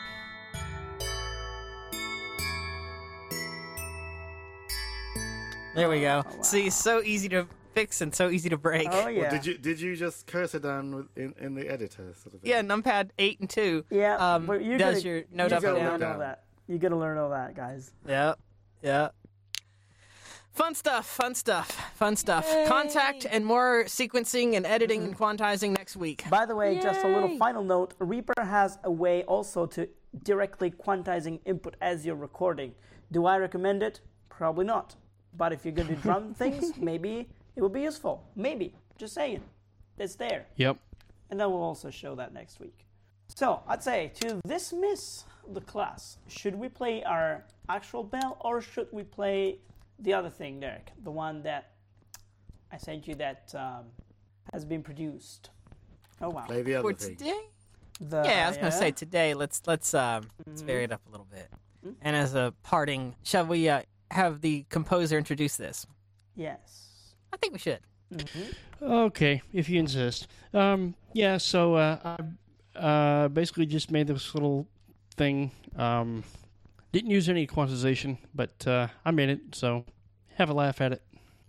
[SPEAKER 4] There we go.
[SPEAKER 13] Oh, wow.
[SPEAKER 4] See, so easy to fix and so easy to break.
[SPEAKER 13] Oh
[SPEAKER 9] Well,
[SPEAKER 13] yeah.
[SPEAKER 9] did you just cursor down in the editor sort of thing?
[SPEAKER 4] Yeah, numpad 8 and 2.
[SPEAKER 13] Yeah. but you're
[SPEAKER 4] does
[SPEAKER 13] gonna,
[SPEAKER 4] your note
[SPEAKER 13] you
[SPEAKER 4] up
[SPEAKER 13] gotta
[SPEAKER 4] and
[SPEAKER 13] learn
[SPEAKER 4] down.
[SPEAKER 13] all that. You gotta learn all that, guys.
[SPEAKER 4] Yeah. Yeah. Fun stuff, fun stuff, fun stuff.
[SPEAKER 1] Yay.
[SPEAKER 4] Contact and more sequencing and editing and quantizing next week.
[SPEAKER 13] By the way, just a little
[SPEAKER 1] Yay.
[SPEAKER 13] final note. Reaper has a way also to directly quantizing input as you're recording. Do I recommend it? Probably not. But if you're going to do drum things, maybe it will be useful. Maybe. Just saying. It's there.
[SPEAKER 2] Yep.
[SPEAKER 13] And then we'll also show that next week. So, I'd say to dismiss the class, should we play our actual bell or should we play the other thing, Derek? The one that I sent you that has been produced. Oh, wow.
[SPEAKER 9] Play the other
[SPEAKER 4] For
[SPEAKER 9] thing.
[SPEAKER 4] today? Yeah, I was going to say today, let's vary it up a little bit. And as a parting, shall we have the composer introduce this?
[SPEAKER 13] Yes.
[SPEAKER 4] I think we should.
[SPEAKER 2] Okay, if you insist. So I basically just made this little thing. Didn't use any quantization, but I made it, so have a laugh at it.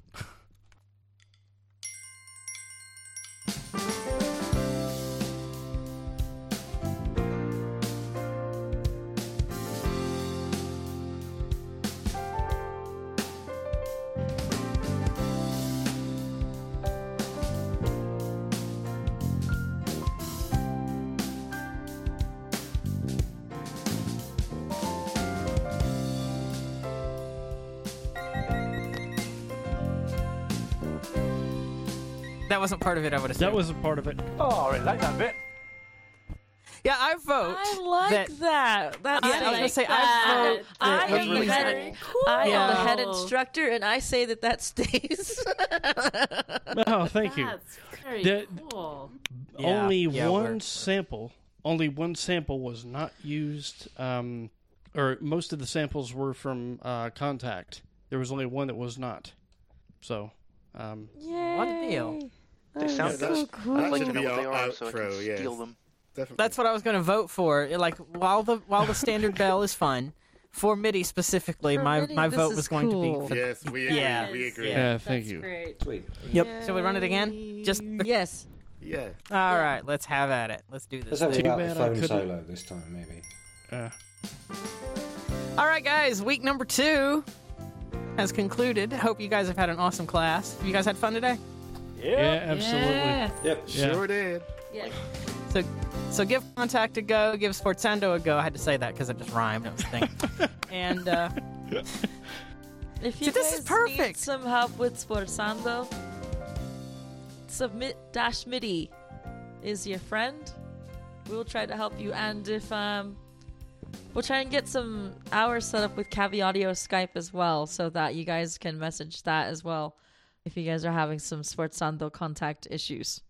[SPEAKER 4] That wasn't part of it, I would have said.
[SPEAKER 2] That wasn't part of it.
[SPEAKER 19] Oh, I really like that bit.
[SPEAKER 4] Yeah, I vote.
[SPEAKER 1] I like that. That's
[SPEAKER 4] I was going to say,
[SPEAKER 1] I vote. I
[SPEAKER 4] that
[SPEAKER 1] am the head. I am the head instructor, and I say that stays.
[SPEAKER 2] Oh, thank you.
[SPEAKER 17] That's very cool.
[SPEAKER 2] Only one sample was not used, or most of the samples were from Contact. There was only one that was not. So,
[SPEAKER 1] Yay.
[SPEAKER 4] What a deal.
[SPEAKER 18] They sound
[SPEAKER 1] so cool.
[SPEAKER 18] I'd like
[SPEAKER 9] That
[SPEAKER 18] to know
[SPEAKER 9] should
[SPEAKER 18] what
[SPEAKER 9] be
[SPEAKER 18] they
[SPEAKER 9] our
[SPEAKER 18] are so I can
[SPEAKER 9] outro, yes.
[SPEAKER 18] steal them.
[SPEAKER 9] Definitely.
[SPEAKER 4] That's what I was going to vote for. Like, while the standard bell is fun, for MIDI specifically,
[SPEAKER 1] For
[SPEAKER 4] my
[SPEAKER 1] MIDI,
[SPEAKER 4] my
[SPEAKER 1] this
[SPEAKER 4] vote
[SPEAKER 1] is
[SPEAKER 4] was going
[SPEAKER 1] cool.
[SPEAKER 4] to be.
[SPEAKER 9] Yes, we agree.
[SPEAKER 4] Yeah.
[SPEAKER 9] We agree.
[SPEAKER 2] yeah, thank
[SPEAKER 17] That's
[SPEAKER 2] you.
[SPEAKER 17] great.
[SPEAKER 14] Sweet.
[SPEAKER 4] Yep. Shall we run it again? Just
[SPEAKER 1] Yes.
[SPEAKER 9] Yeah.
[SPEAKER 4] all right. Let's have at it. Let's do this.
[SPEAKER 14] Let's have it
[SPEAKER 2] Too
[SPEAKER 14] about the
[SPEAKER 2] bad I
[SPEAKER 14] phone
[SPEAKER 2] couldn't-
[SPEAKER 14] solo this time, maybe.
[SPEAKER 4] All right, guys. Week number 2 has concluded. Hope you guys have had an awesome class. Have you guys had fun today?
[SPEAKER 2] Yeah, absolutely.
[SPEAKER 17] Yes.
[SPEAKER 14] Yep.
[SPEAKER 2] Yeah.
[SPEAKER 9] Sure did.
[SPEAKER 17] Yes.
[SPEAKER 4] So give Contact a go. Give Sforzando a go. I had to say that because it just rhymed. It was a thing. And
[SPEAKER 1] If you
[SPEAKER 4] See, this
[SPEAKER 1] guys
[SPEAKER 4] is perfect.
[SPEAKER 1] need some help with Sforzando, Submit-MIDI is your friend. We'll try to help you. And if we'll try and get some hours set up with Cavi Audio Skype as well, so that you guys can message that as well if you guys are having some Sforzando Contact issues.